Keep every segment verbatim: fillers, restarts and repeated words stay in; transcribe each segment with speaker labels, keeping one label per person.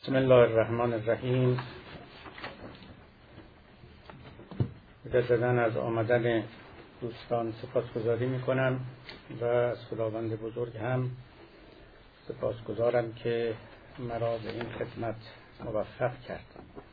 Speaker 1: بسم الله الرحمن الرحیم. مجدداً از آمدن دوستان سپاسگزاری میکنم و از خداوند بزرگ هم سپاسگزارم که مرا به این خدمت موفق کرد.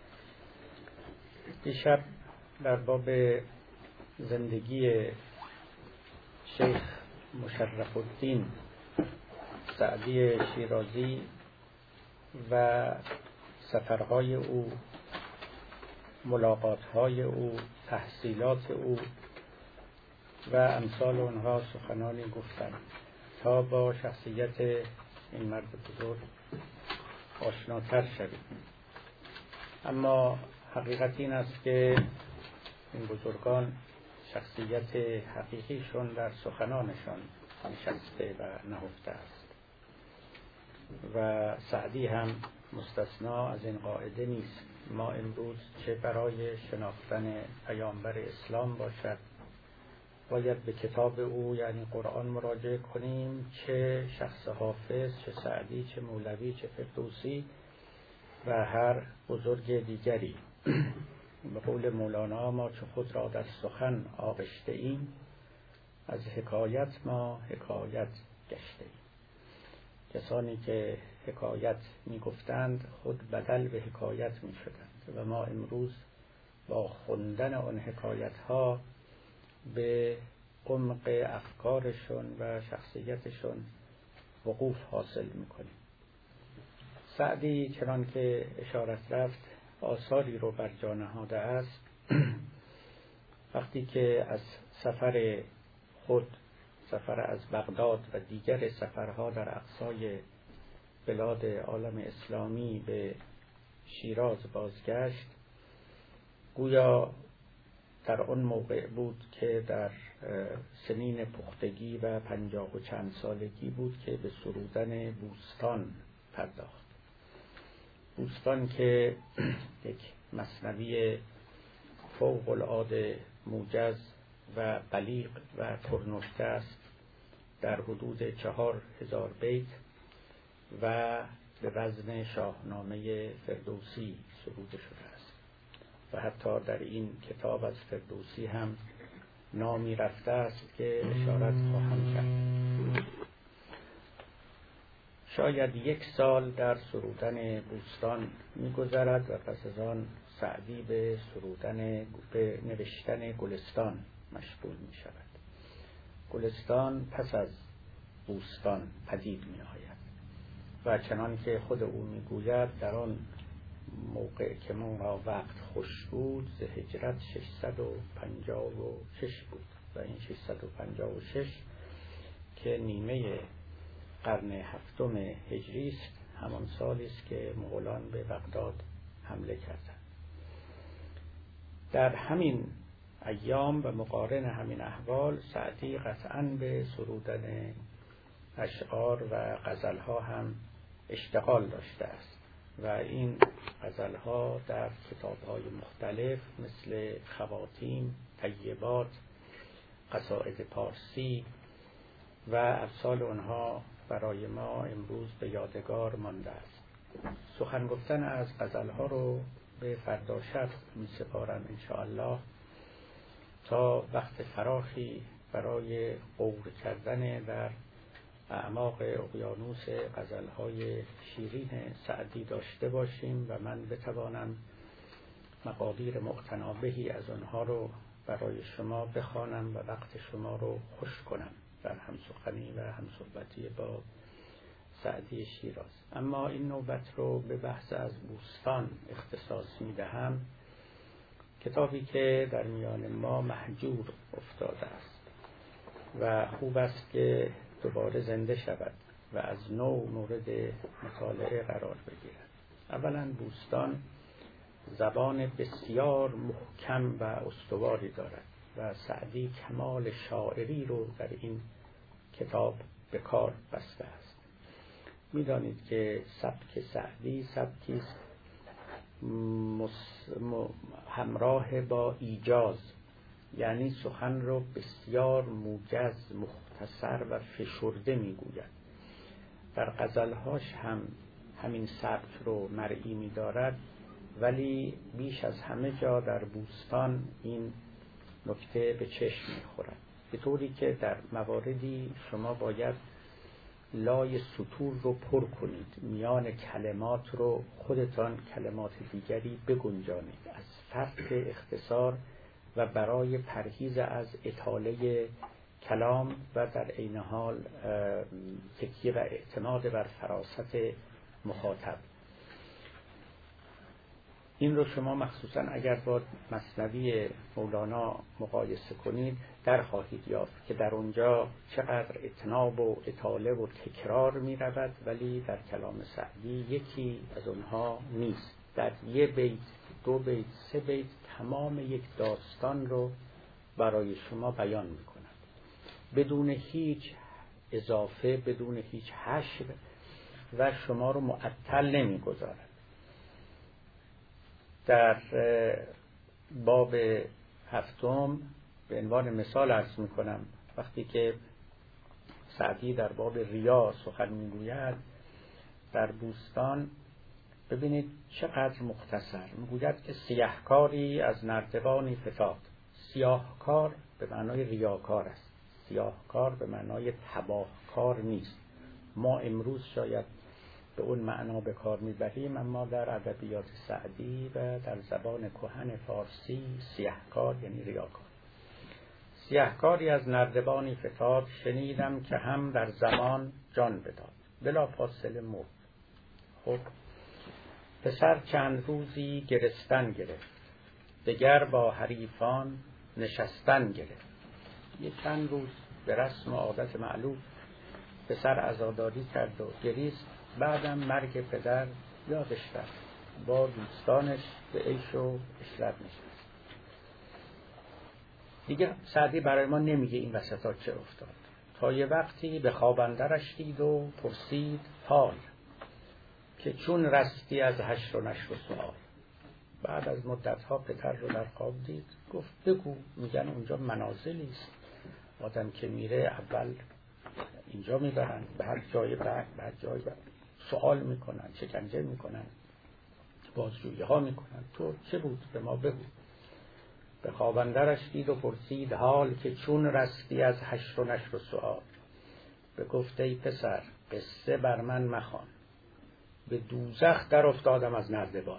Speaker 1: دیشب در باب زندگی شیخ مشرف الدین سعدی شیرازی و سفرهای او، ملاقاتهای او، تحصیلات او و امثال آنها سخنانی گفتم تا با شخصیت این مرد بزرگ آشناتر شویم. اما حقیقت این است که این بزرگان شخصیت حقیقیشون در سخنانشان نشسته و نهفته است و سعدی هم مستثنا از این قاعده نیست. ما امروز چه برای شناختن پیامبر اسلام باشد باید به کتاب او یعنی قرآن مراجعه کنیم، چه شخص حافظ، چه سعدی، چه مولوی، چه فردوسی و هر بزرگ دیگری. به قول مولانا ما چه خود را در سخن آغشته ایم، از حکایت ما حکایت گشته ایم. کسانی که حکایت می گفتند خود بدل به حکایت می شدند و ما امروز با خوندن آن حکایت ها به عمق افکارشون و شخصیتشون وقوف حاصل می کنیم. سعدی چنان که اشارت رفت آثاری رو بر جا نهاده است. وقتی که از سفر خود، سفر از بغداد و دیگر سفرها در اقصای بلاد عالم اسلامی به شیراز بازگشت، گویا در آن موقع بود که در سنین پختگی و پنجاه و چند سالگی بود که به سرودن بوستان پرداخت. بوستان که یک مثنوی فوق العاده موجز و بلیغ و پرنکته است، در حدود چهار هزار بیت و به وزن شاهنامه فردوسی سروده شده است و حتی در این کتاب از فردوسی هم نامی رفته است که اشارت خواهم کرد. شاید یک سال در سرودن بوستان می‌گذرد و پس از آن سعدی به سرودن به نوشتن گلستان مشغول می شود. گلستان پس از بوستان پدید می آید و چنان که خود او می گوید در آن موقع که ما را وقت خوش بود ز هجرت ششصد و پنجاه و شش بود و این ششصد و پنجاه و شش که نیمه قرن هفتم هجری است، همان سالی است که مغولان به بغداد حمله کردند. در همین ایام و مقارن همین احوال سعدی قطعاً به سرودن اشعار و غزلها هم اشتغال داشته است و این غزلها در کتاب‌های مختلف مثل خواتیم، طیبات، قصائد پارسی و امثال آنها برای ما امروز به یادگار مانده است. سخن گفتن از غزلها رو به فردا شب می سپارم انشاءالله تا وقت فراخی برای غور کردن در اعماق اقیانوس غزلهای شیرین سعدی داشته باشیم و من بتوانم مقادیر مقتنابهی از آنها رو برای شما بخوانم و وقت شما رو خوش کنم در همسخنی و همصحبتی با سعدی شیراز. اما این نوبت رو به بحث از بوستان اختصاص می دهم، کتابی که در میان ما مهجور افتاده است و خوب است که دوباره زنده شود و از نو مورد مطالعه قرار بگیرد. اولا بوستان زبان بسیار محکم و استواری دارد و سعدی کمال شاعری رو در این کتاب به کار بسته است. می‌دانید که سبک سعدی سبکی است همراه با ایجاز، یعنی سخن رو بسیار موجز، مختصر و فشرده میگوید. در غزلهاش هم همین سبک رو مرئی می دارد، ولی بیش از همه جا در بوستان این نکته به چشم می خورد، به طوری که در مواردی شما باید لای سطور رو پر کنید، میان کلمات رو خودتان کلمات دیگری بگنجانید از فرط اختصار و برای پرهیز از اطاله کلام و در عین حال تکیه و اعتماد بر فراست مخاطب. این رو شما مخصوصا اگر با مثنوی مولانا مقایسه کنید در خواهید یافت که در اونجا چقدر اتناب و اطاله و تکرار می رود، ولی در کلام سعدی یکی از اونها نیست. در یه بیت، دو بیت، سه بیت تمام یک داستان رو برای شما بیان می کند بدون هیچ اضافه، بدون هیچ حشر و شما رو معطل نمی گذارد. در باب هفتم به عنوان مثال عرض می کنم، وقتی که سعدی در باب ریا سخن می گوید در بوستان، ببینید چقدر مختصر می گوید که سیاهکاری از نردبانی فتاد. سیاهکار به معنای ریاکار است، سیاهکار به معنای تباهکار نیست. ما امروز شاید به اون معنا به کار میبریم، اما در ادبیات سعدی و در زبان کهن فارسی سیاهکار یعنی ریاکار. سیاهکاری از نردبانی فتاد، شنیدم که هم در زمان جان بداد، بلا فاصله مرد. خب پسر چند روزی گرستن گرفت، دگر با حریفان نشستن گرفت. یه چند روز به رسم و عادت معلوم پسر عزاداری کرد و گریست. بعدم مرگ پدر یادش رفت، با دوستانش به عیش و عشرت نشست. دیگه سعدی برای ما نمیگه این وسطات چه افتاد. تا یه وقتی به خواب اندرش دید و پرسید حال، که چون رستی از حشر و نشر و سؤال. بعد از مدتها پدر رو در خواب دید، گفت بگو. میگن اونجا منازلی است، آدم که میره اول اینجا میبرن، به هر جای بعد به هر جای بعد سوال میکنن، شکنجه میکنن، بازجویی ها میکنن. تو چه بود به ما بگو. به خواب اندرش دید و پرسید حال، که چون رستی از حشر و نشر و سؤال. به گفت ای پسر قصه بر من مخوان، به دوزخ در افتادم از نردبان.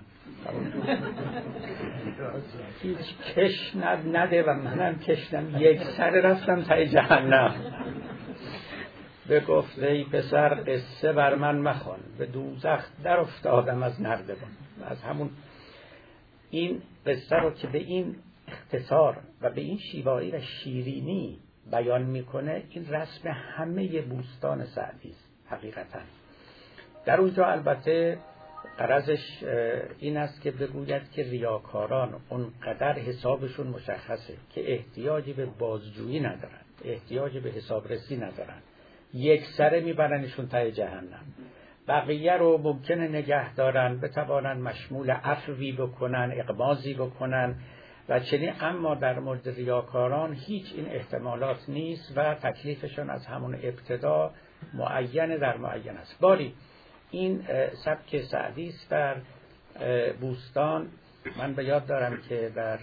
Speaker 1: هیچ کش نده و منم کشنم، یک سر رفتم تای جهنم. به گفت ای پسر قصه بر من مخوان، به دوزخ در افتادم از نردبان. از همون این قصه رو که به این اختصار و به این شیوایی و شیرینی بیان میکنه، این رسم همه بوستان سعدی است حقیقتا. در اونجا البته غرضش این است که بگوید که ریاکاران اونقدر حسابشون مشخصه که احتیاجی به بازجویی ندارن، احتیاجی به حسابرسی ندارن، یک سره میبرنشون ته جهنم. بقیه رو ممکنه نگه دارن، بتوانن مشمول عفوی بکنن، اغماضی بکنن و چنین. اما در مورد ریاکاران هیچ این احتمالات نیست و تکلیفشون از همون ابتدا معین در معین است. باری این سبک سعدی است در بوستان. من به یاد دارم که در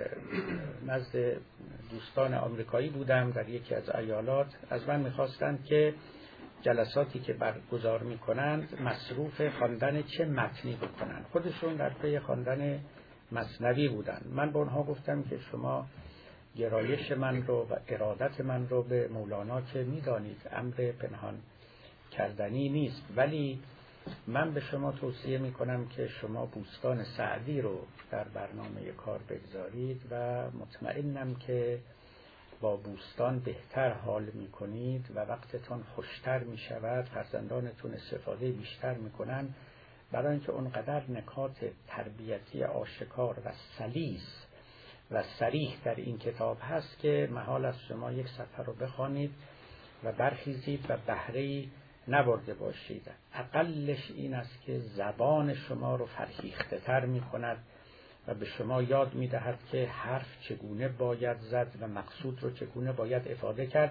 Speaker 1: نزد دوستان آمریکایی بودم در یکی از ایالات، از من میخواستند که جلساتی که برگزار میکنند مصروف خواندن چه متنی بکنن. خودشون در پی خواندن مثنوی بودن. من به اونها گفتم که شما گرایش من رو و ارادت من رو به مولانا که میدانید امر پنهان کردنی نیست، ولی من به شما توصیه میکنم که شما بوستان سعدی رو در برنامه کار بگذارید و مطمئنم که با بوستان بهتر حال میکنید و وقتتون خوشتر میشود، فرزندانتون استفاده بیشتر میکنن، برای اینکه اونقدر نکات تربیتی آشکار و سلیس و صریح در این کتاب هست که محال است شما یک صفحه رو بخوانید و برخیزید و بهره‌ای نبرده باشید. اقلش این است که زبان شما رو فرهیخته تر می کند و به شما یاد می دهد که حرف چگونه باید زد و مقصود رو چگونه باید افاده کرد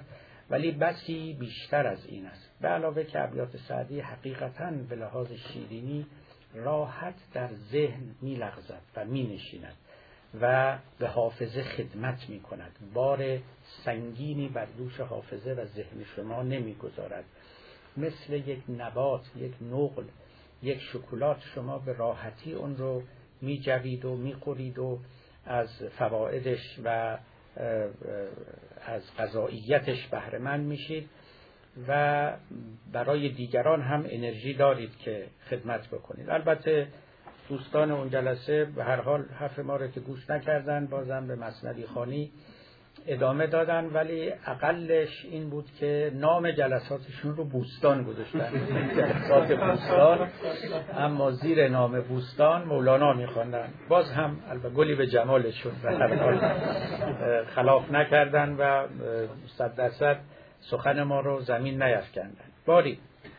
Speaker 1: ولی بسی بیشتر از این است. به علاوه که ابیات سعدی حقیقتاً به لحاظ شیرینی راحت در ذهن می لغزد و می نشیند و به حافظه خدمت می کند. بار سنگینی بر دوش حافظه و ذهن شما نمی گذارد. مثل یک نبات، یک نقل، یک شکلات شما به راحتی اون رو می جوید و می خورید و از فوایدش و از غذاییتش بهره مند میشید و برای دیگران هم انرژی دارید که خدمت بکنید. البته دوستان اون جلسه به هر حال حرف ما رو که گوش نکردن، بازم به مثنوی خوانی ادامه دادن، ولی اقلش این بود که نام جلساتشون رو بوستان گذاشتن، جلسات بوستان، اما زیر نام بوستان مولانا میخواندن. باز هم البته گلی به جمالشون و هر حال خلاف نکردن و صد درصد سخن ما رو زمین نیفکندن. باری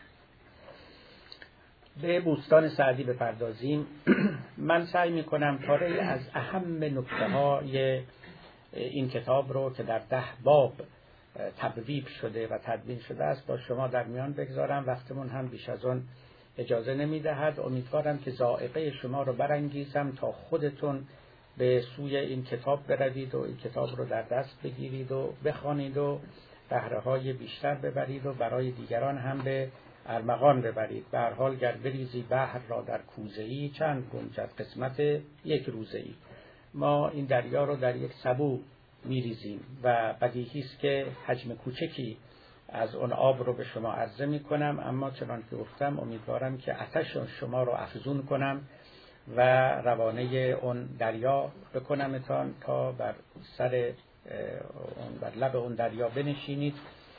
Speaker 1: به بوستان سعدی بپردازیم. من سعی میکنم پاره از اهم نکته های این کتاب رو که در ده باب تبویب شده و تدوین شده است با شما در میان بگذارم. وقتمون هم بیش از اون اجازه نمیدهد. امیدوارم که ذائقه شما رو برانگیزم تا خودتون به سوی این کتاب بروید و این کتاب رو در دست بگیرید و بخوانید و بهره های بیشتر ببرید و برای دیگران هم به ارمغان ببرید. به هر حال گر بریزی بحر را در کوزه‌ای، چند گنجد قسمت یک روزه‌ای. ما این دریا رو در یک سبو میریزیم و بدیهی است که حجم کوچکی از اون آب رو به شما عرضه میکنم، اما چنان که گفتم امیدوارم که آتش شما رو افزون کنم و روانه اون دریا بکنمتان تا بر سر اون بر لب اون دریا بنشینید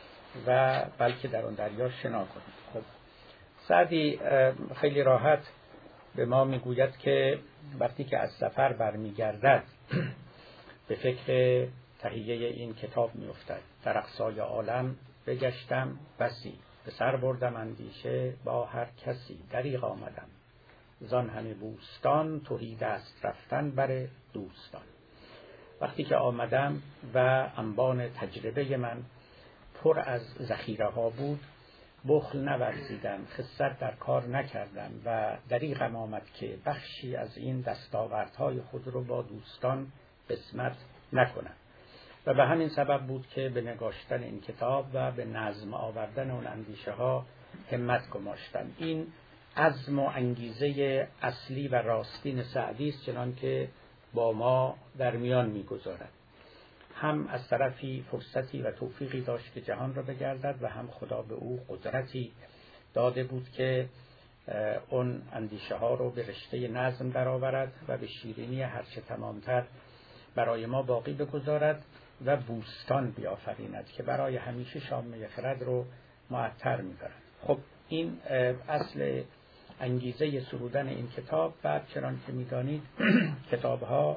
Speaker 1: و بلکه در اون دریا شنا کنید. خب سعدی خیلی راحت به ما میگوید که وقتی که از سفر برمیگردد به فکر تهیه این کتاب میافتد. در اقصای عالم بگشتم بسی، به سر بردم اندیشه با هر کسی. دریغ آمدم زان همه بوستان، تهی دست رفتن بر دوستان. وقتی که آمدم و انبان تجربه من پر از ذخیره ها بود، بخل نورزیدم، خست در کار نکردم و دریغم آمد که بخشی از این دستاوردهای خود رو با دوستان قسمت نکنم. و به همین سبب بود که به نگاشتن این کتاب و به نظم آوردن اون اندیشه ها همت گماشتم. این عزم و انگیزه اصلی و راستین سعدی است، چنان که با ما در میان میگذارد. هم از طرفی فرصتی و توفیقی داشت که جهان را بگردد و هم خدا به او قدرتی داده بود که اون اندیشه ها رو به رشته نظم درآورد و به شیرینی هرچه تمامتر برای ما باقی بگذارد و بوستان بیافریند که برای همیشه شامه خرد رو معطر می‌دارد. خب این اصل انگیزه سرودن این کتاب. بعد چنان که می‌دانید کتاب‌ها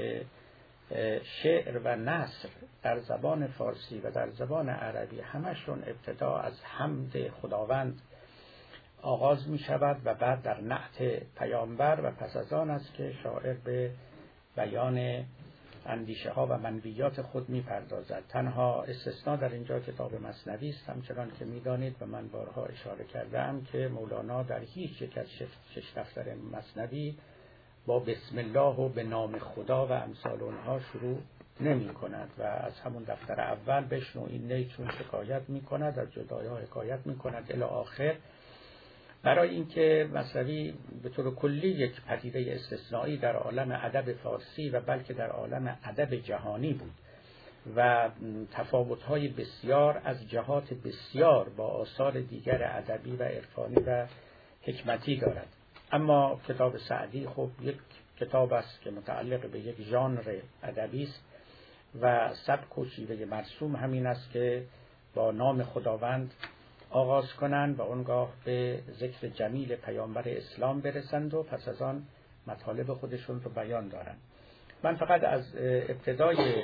Speaker 1: شعر و نثر در زبان فارسی و در زبان عربی همشون ابتدا از حمد خداوند آغاز می شود و بعد در نعت پیامبر و پس از آن است که شاعر به بیان اندیشه ها و منویات خود می پردازد. تنها استثناء در اینجا کتاب مثنوی است، همچنان که می دانید و من بارها اشاره کردم که مولانا در هیچ یک از شش دفتر مثنوی با بسم الله و به نام خدا و امثال اونها شروع نمی کند و از همون دفتر اول بشنو این نی چون شکایت می کند، از جدایی ها حکایت می کند الی آخر، برای اینکه مثنوی به طور کلی یک پدیده استثنایی در عالم ادب فارسی و بلکه در عالم ادب جهانی بود و تفاوت‌های بسیار از جهات بسیار با آثار دیگر ادبی و عرفانی و حکمتی دارد. اما کتاب سعدی خب یک کتاب است که متعلق به یک ژانر ادبی است و سبک و شیوه مرسوم همین است که با نام خداوند آغاز کنند و اونگاه به ذکر جمیل پیامبر اسلام برسند و پس از آن مطالب خودشون رو بیان دارند. من فقط از ابتدای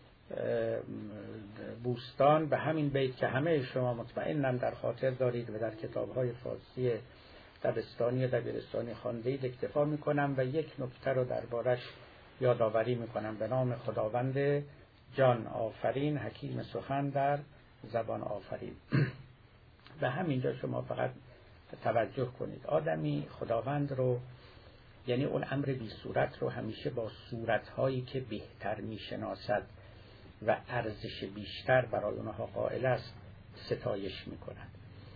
Speaker 1: بوستان به همین بیت که همه شما مطمئنم در خاطر دارید و در کتاب‌های فارسی دبستانی و دبیرستانی خواندید اکتفا میکنم و یک نکته رو دربارش یادآوری میکنم. به نام خداوند جان آفرین، حکیم سخن در زبان آفرید. و همینجا شما فقط توجه کنید، آدمی خداوند رو، یعنی اون امر بی صورت رو همیشه با صورتهایی که بهتر میشناسد و ارزش بیشتر برای اونها قائل است ستایش میکند.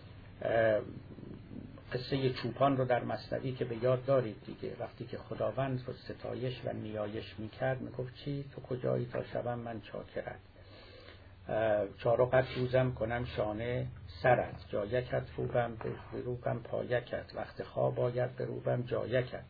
Speaker 1: قصه چوپان رو در مثنوی که به یاد دارید دیگه، وقتی که خداوند رو ستایش و نیایش میکرد میگفت چی؟ تو کجایی تا شوم من چاکرت، چارقت روزم کنم شانه سرت، جایکت روبم به روبم پایکت، وقت خواب آید به روبم جایکت.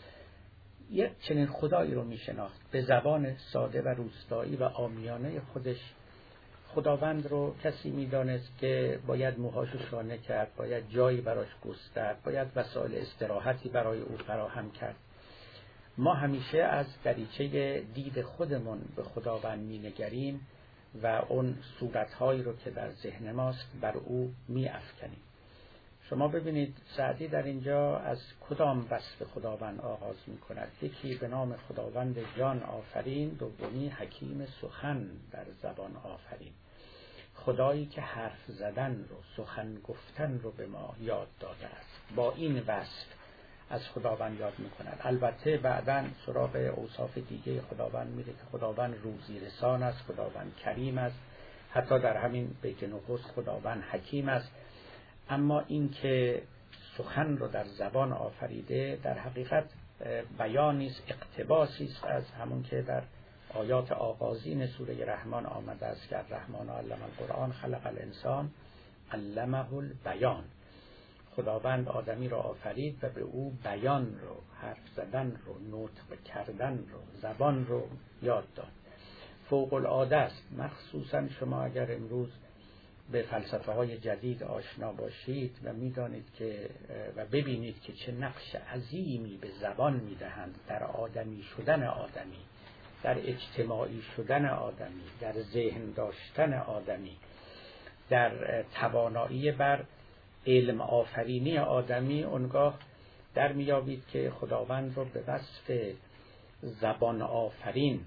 Speaker 1: یک چنین خدایی رو میشناخت به زبان ساده و روستایی و عامیانه خودش. خداوند رو کسی میدانست که باید موهاشو شانه کرد، باید جایی براش گسترد، باید وسایل استراحتی برای او فراهم کرد. ما همیشه از دریچه دید خودمون به خداوند مینگریم و اون صورتهایی رو که در ذهن ماست بر او میافکنیم. شما ببینید سعدی در اینجا از کدام وصف خداوند آغاز می کند؟ یکی به نام خداوند جان آفرین، دومی حکیم سخن در زبان آفرین. خدایی که حرف زدن رو، سخن گفتن رو به ما یاد داده است. با این وصف از خداوند یاد می کند. البته بعداً سراغ اوصاف دیگه خداوند میره که خداوند روزی رسان است، خداوند کریم است، حتی در همین بیت نخست خداوند حکیم است. اما این که سخن رو در زبان آفریده در حقیقت بیانی است، اقتباسی است از همون که در آیات آغازین سوره رحمان آمده است که الرحمن علم القرآن خلق الانسان علمه البیان. خداوند آدمی را آفرید و به او بیان رو، حرف زدن رو، نطق کردن رو، زبان رو یاد داد. فوق العاده است. مخصوصا شما اگر امروز به فلسفه های جدید آشنا باشید و میدانید که و ببینید که چه نقش عظیمی به زبان میدهند در آدمی شدن آدمی، در اجتماعی شدن آدمی، در ذهن داشتن آدمی، در توانایی بر علم آفرینی آدمی، اونگاه در میابید که خداوند رو به وصف زبان آفرین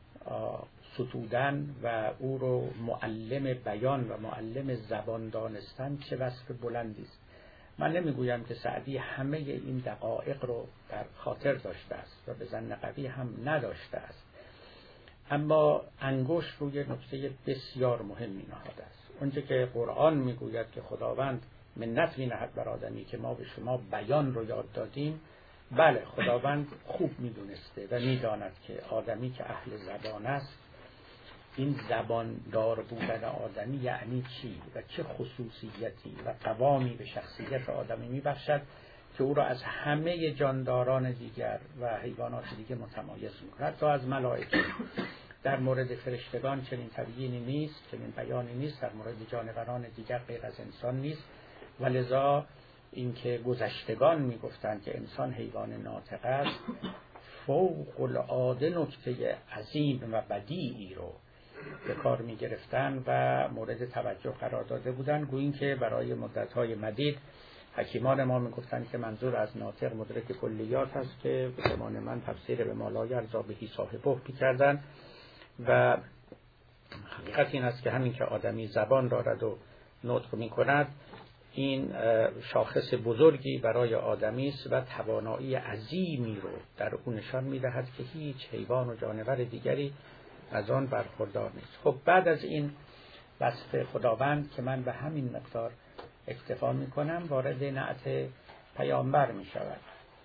Speaker 1: ستودن و او رو معلم بیان و معلم زبان دانستن چه وصف بلندی است. من نمیگویم که سعدی همه این دقایق رو در خاطر داشته است و به ظن قوی هم نداشته است، اما انگشت روی نکته بسیار مهمی نهاده است. اونچه که قرآن میگوید که خداوند منت می‌نهد بر آدمی که ما به شما بیان رو یاد دادیم، بله خداوند خوب میدونسته و میداند که آدمی که اهل زبان است، این زبان دار بودن آدمی یعنی چی و چه خصوصیتی و قوامی به شخصیت آدمی میبخشد که او را از همه جانداران دیگر و حیوانات دیگه متمایز میکند. تا از ملائکه. در مورد فرشتگان چنین تبیینی نیست، چنین بیانی نیست. در مورد جانوران دیگر غیر از انسان نیست. ولذا اینکه گذشتگان میگفتند که انسان حیوان ناطق است، فوق العاده نکته عظیم و بدیعی رو به کار می گرفتن و مورد توجه قرار داده بودن. گویین که برای مدت‌های مدید حکیمان ما می گفتن که منظور از ناطق مدرک کلیات است که به زمان من تفسیر به مالای ارزابهی صاحبه می کردن و حقیقت این است که همین که آدمی زبان دارد و نطق می کند، این شاخص بزرگی برای آدمی است و توانایی عظیمی رو در او نشان می دهد که هیچ حیوان و جانور دیگری از آن برخوردار نیست. خب بعد از این وصف خداوند که من به همین مقدار اکتفا می کنم، وارد نعت پیامبر می شود.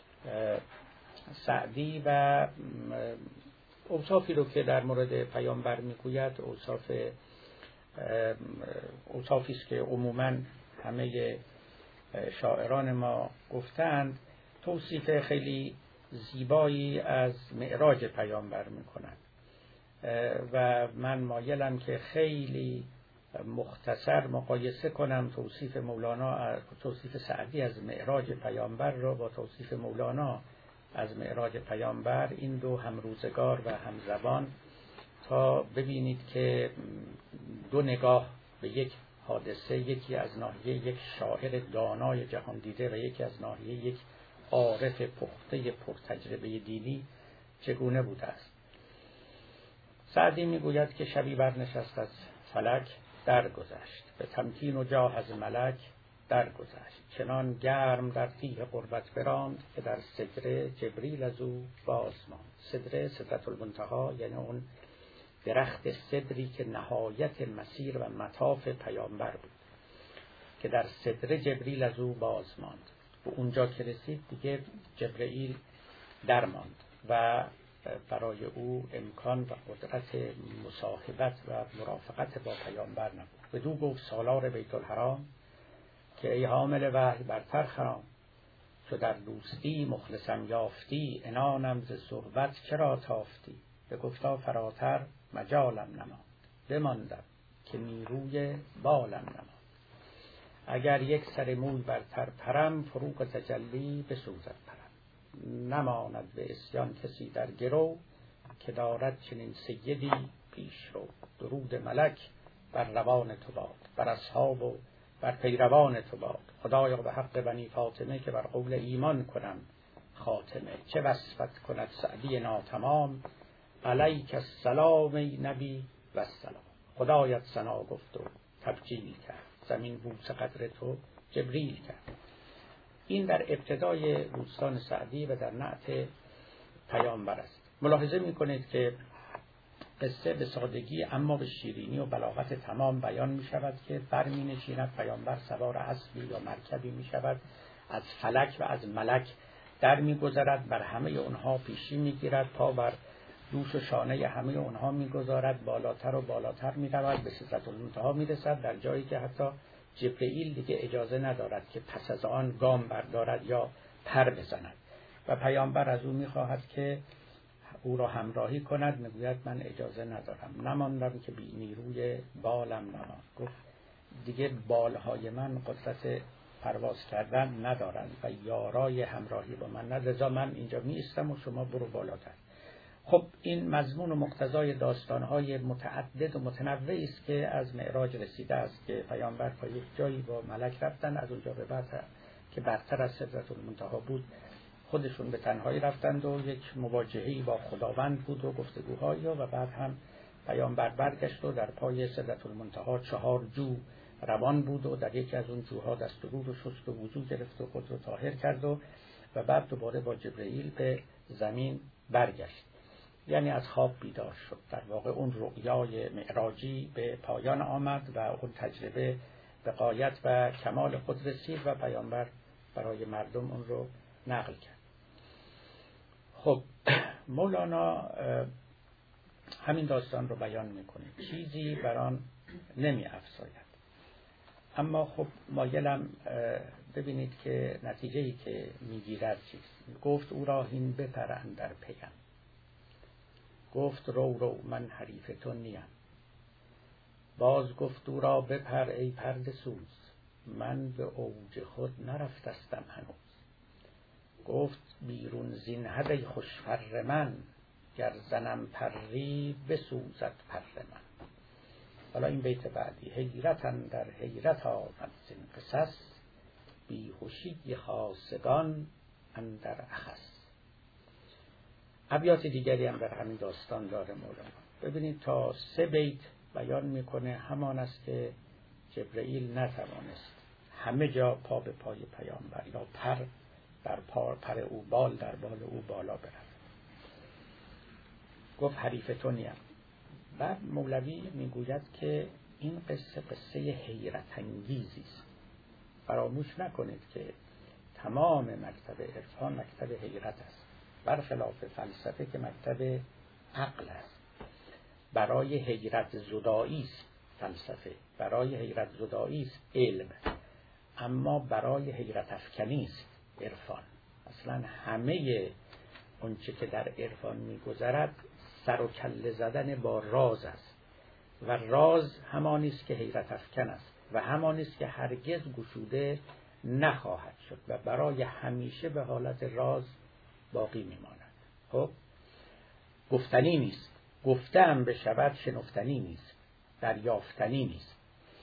Speaker 1: سعدی و اوصافی رو که در مورد پیامبر می گوید اوصاف اوصافی است که عموماً همه شاعران ما گفتند. توصیف خیلی زیبایی از معراج پیامبر می کنند و من مایلم که خیلی مختصر مقایسه کنم توصیف مولانا، توصیف سعدی از معراج پیامبر را با توصیف مولانا از معراج پیامبر، این دو هم روزگار و هم زبان، تا ببینید که دو نگاه به یک حادثه، یکی از ناحیه یک شاعر دانای جهان دیده و یکی از ناحیه یک عارف پخته پرتجربه دینی چگونه بوده است. سعدی میگوید که شبی برنشست از فلک درگذشت، به تمکین و جاه از ملک درگذشت. چنان گرم در تیه قربت براند که در سدره جبریل از او باز ماند. سدره سدرة المنتهی یعنی اون درخت سدری که نهایت مسیر و مطاف پیامبر بود که در سدره جبریل از او باز ماند. و اونجا که رسید دیگه جبرئیل در ماند و برای او امکان و قدرت مصاحبت و مرافقت با پیامبر نبود. بدو گفت سالار بیت الحرام که ای حامل وحی برتر خرام، چو در دوستی مخلصم یافتی، عنانم ز صحبت چرا تافتی. به گفتا فراتر مجالم نماند، بماندم که نیروی بالم نماند. اگر یک سر موی برتر پرم، فروغ تجلی بسوزد پرم. نماند به عصیان کسی در گرو، که دارد چنین سیدی پیش رو. درود ملک بر روان تو باد، بر اصحاب و بر پیروان تو باد. خدایا به حق بنی فاطمه که بر قول ایمان کنم خاتمه. چه وصفت کند سعدی ناتمام، علیک السلام ای نبی و السلام. خدایت ثنا گفت و تبجیل کرد، زمین بوس قدر تو جبریل کرد. این در ابتدای بوستان سعدی و در نعت پیامبر است. ملاحظه میکنید که قصه به سادگی اما به شیرینی و بلاغت تمام بیان می شود که برمی نشیند پیامبر سوار اسبی یا مرکبی می شود، از فلک و از ملک در می گذرد، بر همه اونها پیشی می گیرد، پا بر دوش و شانه همه اونها می گذارد، بالاتر و بالاتر می رود، به سدرة المنتهی می رسد، در جایی که حتی جبرئیل دیگه اجازه ندارد که پس از آن گام بردارد یا پر بزند و پیامبر از او می خواهد که او را همراهی کند. میگوید من اجازه ندارم، نماندم که بی نیروی بالم نماند. گفت دیگه بالهای من قدرت پرواز کردن ندارند و یارای همراهی با من ندارند، لذا من اینجا می ایستم و شما برو بالاتر. خب این مضمون و مقتضای داستانهای متعدد و متنوعی است که از معراج رسیده است که پیامبر تا یک جایی با ملک رفتن، از اونجا به بعد که برتر از سدرة المنتهی بود خودشون به تنهایی رفتند و یک مواجهه‌ای با خداوند بود و گفتگوهایی و بعد هم پیامبر برگشت و در پای سدرة المنتهی چهار جو روان بود و در یکی از اون جوها دست و رو رو شست و وضو گرفت و خود رو طاهر کرد و و بعد دوباره با جبرئیل به زمین برگشت، یعنی از خواب بیدار شد. در واقع اون رؤیای معراجی به پایان آمد و اون تجربه به غایت و کمال خود رسید و پیامبر برای مردم اون رو نقل کرد. خب مولانا همین داستان رو بیان میکنه، چیزی بر آن نمی افزاید. اما خب مایلم ببینید که نتیجه‌ای که میگیرد چیست. گفت او را هین بپر اندر پیم، گفت رو رو من حریف تو نیم. باز گفت او را بپر ای پرده سوز، من به اوج خود نرفتستم هنوز. گفت بیرون زین حد ای خوش پر من، گر زنم پری بسوزد پر من. حالا این بیت بعدی، حیرتاً در حیرت آمد زین قصص، بیهوشی خاصگان اندر اخص. ابیات دیگری هم در همین داستان داره مولانا. ببینید تا سه بیت بیان میکنه همان است که جبرئیل نتوانست همه جا پا به پای پیامبر یا پر در پا پر او بال در بال او بالا برد. گفت حریف تو نیم. بعد مولوی میگوید که این قصه قصه حیرت انگیزی است. فراموش نکنید که تمام مکتب عرفان مکتب حیرت است، برخلاف فلسفه که مکتب عقل است. برای حیرت زدایی است فلسفه، برای حیرت زدایی است علم، اما برای حیرت افکنی است عرفان. اصلا همه اونچه که در عرفان میگذرد سر و کله زدن با راز است و راز همانی است که حیرت افکن است و همانی است که هرگز گشوده نخواهد شد و برای همیشه به حالت راز باقی میماند. خب گفتنی نیست، گفتم بشود شنفتنی نیست، دریافتنی نیست.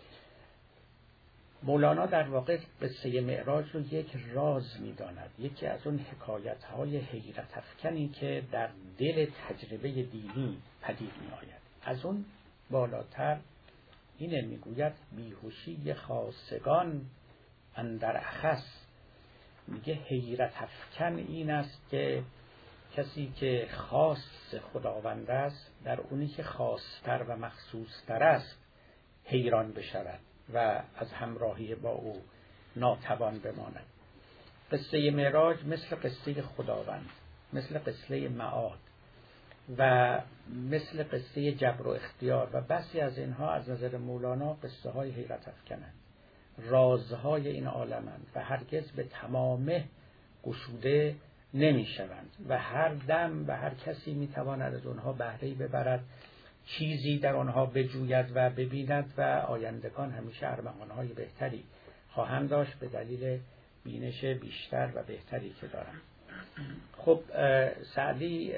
Speaker 1: مولانا در واقع قصه معراج رو یک راز می‌داند، یکی از اون حکایت‌های حیرت افکنی که در دل تجربه دینی پدید می‌آید. از اون بالاتر اینه، میگوید بیهوشی خاصگان اندر اخص. میگه حیرت افکن این است که کسی که خاص خداوند است در اونی که خاصتر و مخصوصتر است حیران بشود و از همراهی با او ناتوان بماند. قصه معراج مثل قصه خداوند، مثل قصه معاد و مثل قصه جبر و اختیار و بسی از اینها از نظر مولانا قصه های حیرت افکنند، رازهای این عالمند و هرگز به تمامه گشوده نمی شوند و هر دم و هر کسی می تواند از آنها بهره‌ای ببرد، چیزی در آنها بجوید و ببیند و آیندگان همیشه ارمغان‌های بهتری خواهند داشت به دلیل بینش بیشتر و بهتری که دارند. خب سعدی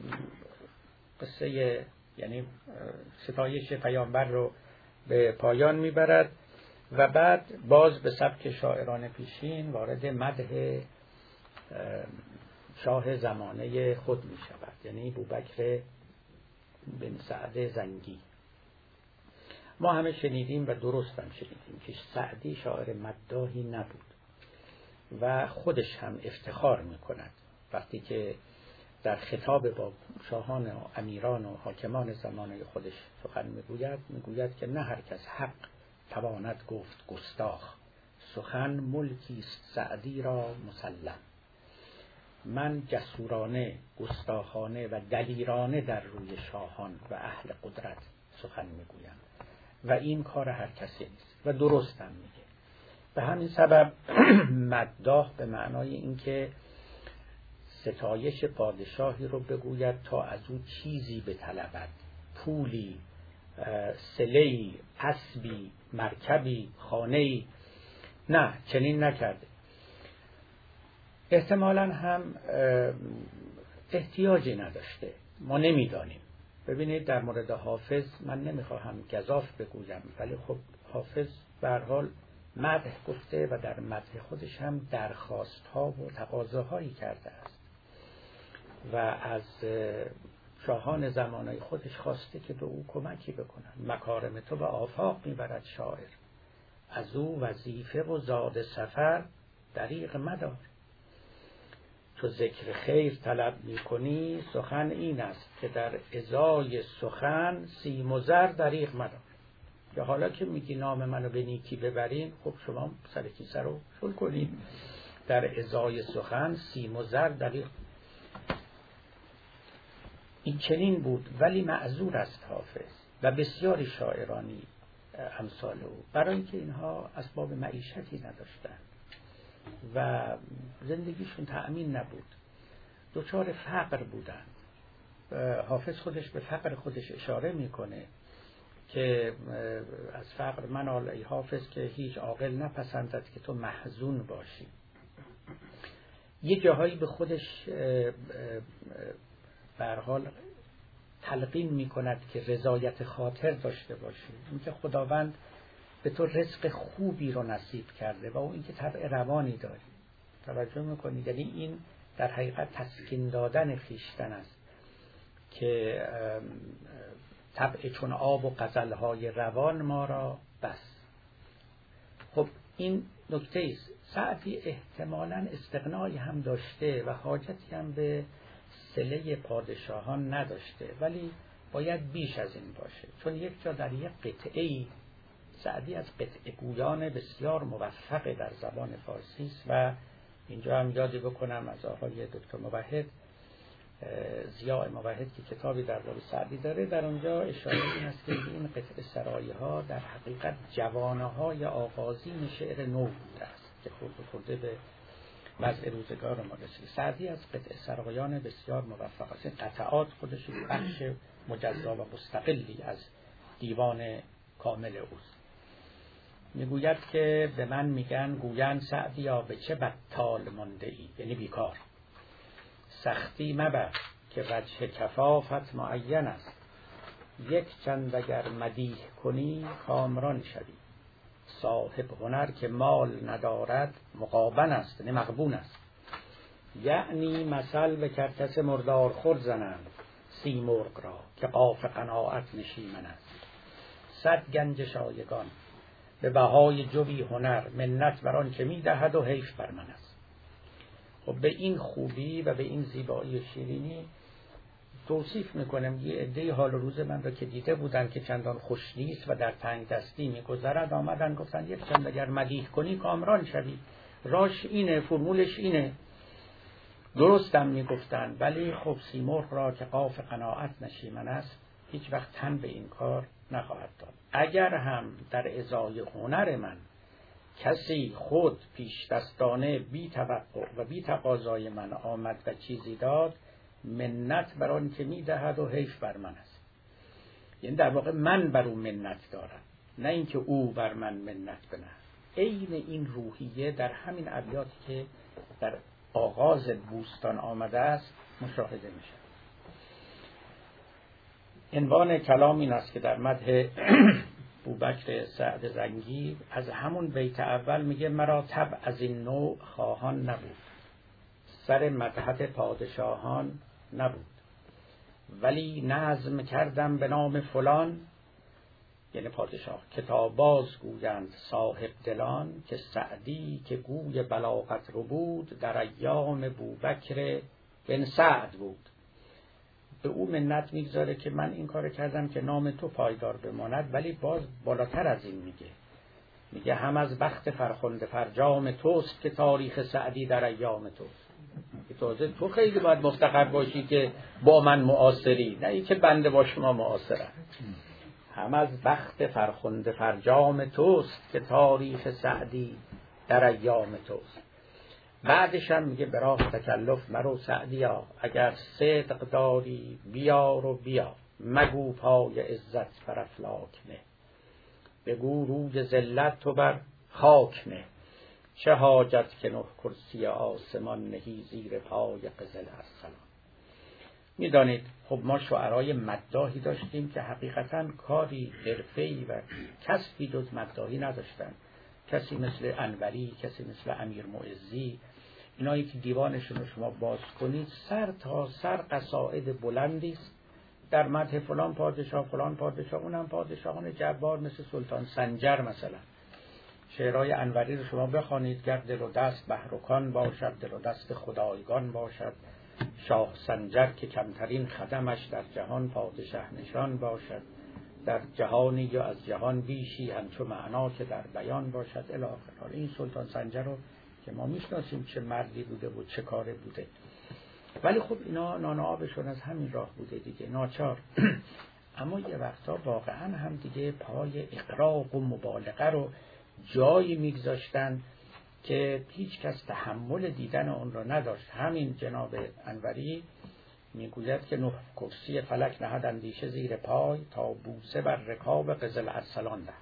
Speaker 1: قصه یعنی ستایش پیامبر رو به پایان میبرد و بعد باز به سبک شاعران پیشین وارد مدح شاه زمانه خود می شود، یعنی بوبکر بن سعد زنگی. ما همه شنیدیم و درست هم شنیدیم که سعدی شاعر مداحی نبود و خودش هم افتخار می کند وقتی که در خطاب با شاهان و امیران و حاکمان زمانه خودش سخن میگوید، میگوید که نه هر کس حق تواند گفت گستاخ، سخن ملکی است سعدی را مسلم. من جسورانه، گستاخانه و دلیرانه در روی شاهان و اهل قدرت سخن میگویم و این کار هر کسی نیست و درست هم میگه. به همین سبب مداح به معنای اینکه ستایش پادشاهی رو بگوید تا از او چیزی بطلبد، پولی، سله‌ای، اسبی، مرکبی، خانه‌ای. نه، چنین نکرده. احتمالاً هم احتیاجی نداشته، ما نمیدانیم. ببینید در مورد حافظ من نمیخواهم گزاف بگویم، ولی خب حافظ به هر حال مدح گفته و در مدح خودش هم درخواست‌ها و تقاضاهایی کرده است و از شاهان زمانه خودش خواسته که به او کمکی بکنن. مکارم تو به آفاق میبرد شاعر، از او وظیفه و زاد سفر دریغ مدار. تو ذکر خیر طلب میکنی سخن این است که در ازای سخن سیم و زر دریغ مدار. یا حالا که میگی نام منو به نیکی ببرین، خب شما سر کیسه رو شل کنین. در ازای سخن سیم و زر دریغ. این چنین بود، ولی معذور است حافظ و بسیاری شاعرانی امثال او، برای اینکه اینها اسباب معیشتی نداشتند و زندگیشون تأمین نبود، دچار فقر بودند. حافظ خودش به فقر خودش اشاره میکنه که از فقر منال ای حافظ که هیچ عاقل نپسندد که تو محزون باشی. یه جاهایی به خودش به هر حال تلقین می کند که رضایت خاطر داشته باشی، اینکه خداوند به تو رزق خوبی رو نصیب کرده و او اینکه طبع روانی داری. توجه میکنی؟ یعنی این در حقیقت تسکین دادن خویشتن است که طبع چون آب و غزلهای روان ما را بس. خب این نکته است. سعدی احتمالاً استغنایی هم داشته و حاجتی هم به صله پادشاهان نداشته، ولی باید بیش از این باشه، چون یک جا در یک قطعه‌ای سعدی از قطعه گویان بسیار موفق در زبان فارسی است و اینجا هم یادی بکنم از آقای دکتر موحد، ضیاء موحد که کتابی در باب سعدی داره، در اونجا اشاره این است که این قطعه سرایی ها در حقیقت جوانه های آغازین شعر نو بوده است که خورده خورده به وضع روزگار ما رسید. سعدی از قطعه سرایان بسیار موفق است. قطعات خودش بخش مجزا و مستقلی از دیوان کامل اوست. میگوید که به من میگن گویند سعدیا به چه بطال مانده ای، یعنی بیکار. سختی مبر که وجه کفافت معین است، یک چند اگر مدیح کنی کامران شوی. صاحب هنر که مال ندارد مقابن است، نه مغبون است. یعنی مثل به کرکس مردار خور زنند سیمرغ را که قاف قناعت نشیمن است. صد گنج شایگان، به بهای جوی هنر، منت بر آن که میدهد و حیف بر من است. خب به این خوبی و به این زیبایی شیرینی توصیف میکنم یه عده حال روز من را که دیده بودن که چندان خوش نیست و در تنگ دستی میگذرد، آمدن گفتن یک چند اگر مدیح کنی کامران شوی، راش اینه، فرمولش اینه. درستم میگفتن، ولی خب سیمرغ را که قاف قناعت نشیمن است هیچ وقت تن به این کار نخواهد داد. اگر هم در ازای هنر من کسی خود پیش دستانه بی توقع و بی تقاضای من آمد و چیزی داد، منت بر آن که میدهد و حیف بر من است. یعنی در واقع من بر او منت دارم، نه اینکه او بر من منت بنه. عین این روحیه در همین ابیاتی که در آغاز بوستان آمده است مشاهده میشه. عنوان کلام این است که در مدح بوبکر سعد زنگی از همون بیت اول میگه مرا طبع از این نوع خواهان نبود، سر مدحت پادشاهان نبود، ولی نظم کردم به نام فلان، یعنی پادشاه، کتاب باز گویند صاحب دلان، که سعدی که گوی بلاغت رو بود، در ایام بوبکر بن سعد بود. به او منت میگذاره که من این کار کردم که نام تو پایدار بماند، ولی باز بالاتر از این میگه میگه هم از بخت فرخنده فرجام توست، که تاریخ سعدی در ایام توست. که تازه تو خیلی باید مفتخر باشی که با من معاصری، نه این که بنده با شما معاصرم. هم از بخت فرخنده فرجام توست، که تاریخ سعدی در ایام توست. بعدش هم میگه به راه تکلف مرو سعدیا، اگر صدق داری بیار و بیا، مگو پای عزت بر افلاک نه، بگو روی ذلت تو بر خاک نه، چه حاجت که نه کرسی آسمان نهی زیر پای قزل ارسلان. میدانید خب ما شعرای مداحی داشتیم که حقیقتا کاری حرفه‌ای و کسبی جز مداحی نداشتن. کسی مثل انوری، کسی مثل امیر معزی، اینایی که دیوانشون رو شما باز کنید سر تا سر قصائد بلندی است در مدح فلان پادشاه فلان پادشاه، اونم پادشاهان جبار مثل سلطان سنجر مثلا. شعرهای انوری رو شما بخوانید، گر دل و دست بحرکان باشد، دل و دست خدایگان باشد، شاه سنجر که کمترین خدمش در جهان پادشه نشان باشد، در جهانی یا از جهان بیشی همچو معنا که در بیان باشد الی آخر. این سلطان سنجر رو که ما میشناسیم چه مردی بوده و چه کاره بوده، ولی خب اینا نان آبشون از همین راه بوده دیگه، ناچار. اما یه وقتا واقعا هم دیگه پای اقراق و مبالغه رو جایی میگذاشتن که هیچ کس تحمل دیدن اون رو نداشت. همین جناب انوری میگوید که نه کرسی فلک نهد اندیشه زیر پای، تا بوسه بر رکاب قزل ارسلان ده.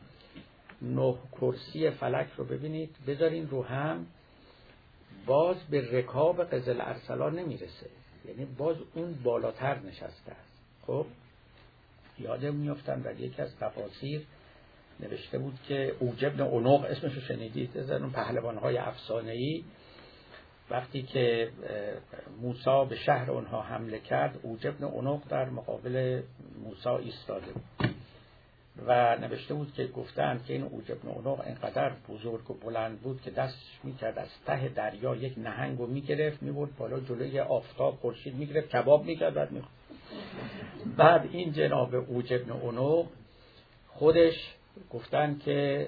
Speaker 1: نه کرسی فلک رو ببینید بذارین رو هم، باز به رکاب قزل ارسلان نمیرسه، یعنی باز اون بالاتر نشسته است. خب یادم میافتم در یکی از تفاسیر نوشته بود که اوج بن عنق، اسمشو شنیدید؟ از اون پهلوان‌های افسانه‌ای وقتی که موسی به شهر اونها حمله کرد، اوج بن عنق در مقابل موسی ایستاده بود و نوشته بود که گفتند که این اوج بن عنق اینقدر بزرگ و بلند بود که دستش میکرد از ته دریا یک نهنگو میگرفت میبرد بالا جلوی آفتاب خورشید میگرفت کباب میکرد بعد میخورد. بعد این جناب اوج بن عنق خودش گفتن که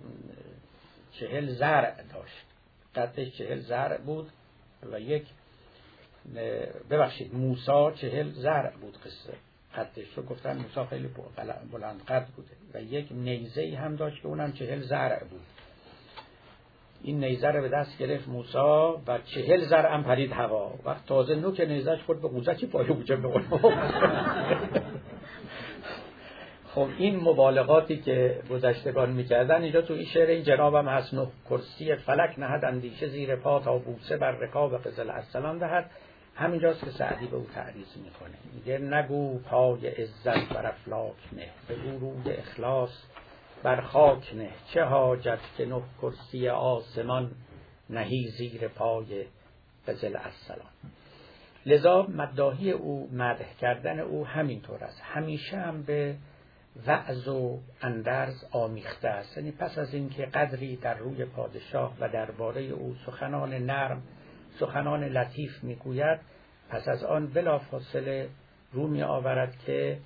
Speaker 1: چهل زرع داشت، قدش چهل زرع بود و یک ببخشید موسی چهل زرع بود قصه قدش رو، گفتن موسی خیلی بلند قد بوده و یک نیزه هم داشت که اونم چهل زرع بود. این نیزه رو به دست گرفت موسی و چهل زرع هم پرید هوا، وقت تازه نوک نیزهش خورد به قوزک پای اوج بن عنق. خب این مبالغاتی که گذشتگان میکردن اینجا تو این شعر این جنابم هست، نه کرسی فلک نهد اندیشه زیر پا، تا بوسه بر رکاب قزل ارسلان دهد. همینجاست که سعدی به او تعریض میکنه، میگه نگو پای عزت بر افلاک نه، بگو روی اخلاص بر خاک نه، چه حاجت که نه کرسی آسمان نهی زیر پای قزل ارسلان. لذا مداحی او، مدح کردن او همینطور است، همیشه هم به وعظ و اندرز آمیخته است. یعنی پس از اینکه قدری در روی پادشاه و درباره او سخنان نرم، سخنان لطیف میگوید، پس از آن بلافاصله رو می آورد که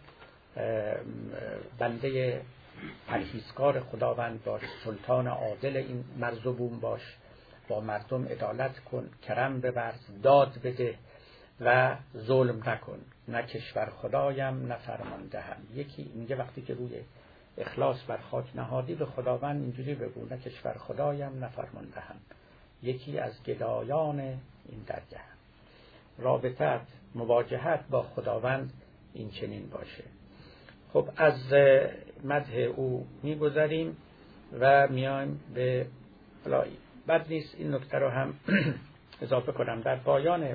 Speaker 1: بنده پرهیزکار خداوند باش، سلطان عادل این مرزبون باش، با مردم عدالت کن، کرم بورز، داد بده و ظلم نکن. نه کشور خدایم نه فرمان دهم. یکی میگه وقتی که روی اخلاص بر خاک نهادی به خداوند اینجوری بگو نه کشور خدایم نه فرمان دهم، یکی از گدایان این درگه. رابطت، مواجهت با خداوند این چنین باشه. خب از مدح او میگذریم و میایم به حالا بد نیست این نکته رو هم اضافه کنم. در پایان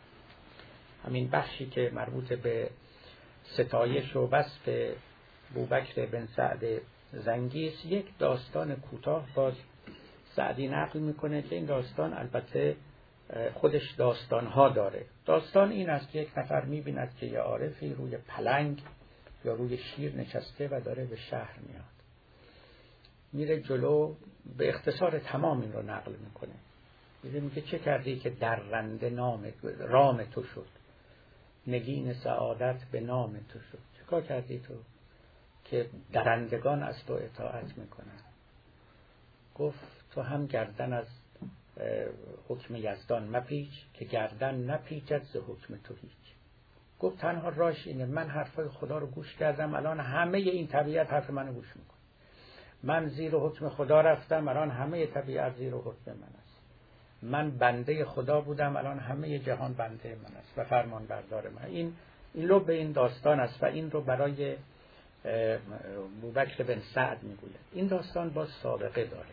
Speaker 1: همین بخشی که مربوط به ستایش و وصف بوبکر بن سعد زنگی است، یک داستان کوتاه باز سعدی نقل میکنه که این داستان البته خودش داستانها داره. داستان این است که یک نفر میبیند که یه عارفی روی پلنگ یا روی شیر نشسته و داره به شهر میاد. میره جلو، به اختصار تمام این رو نقل میکنه. میره میگه چه کردی که درنده نام رام تو شد، نگین سعادت به نام تو شد. چه کار کردی تو که درندگان از تو اطاعت میکنن؟ گفت تو هم گردن از حکم یزدان مپیچ که گردن نپیچد ز حکم تو هیچ. گفت تنها راش اینه، من حرفای خدا رو گوش کردم، الان همه این طبیعت حرف منو گوش میکنه. من زیر حکم خدا رفتم، الان همه طبیعت زیر حکم من است. من بنده خدا بودم، الان همه جهان بنده من است و فرمان بردار من. این این لب این داستان است و این رو برای بوبکر بن سعد میگوید. این داستان با سابقه داره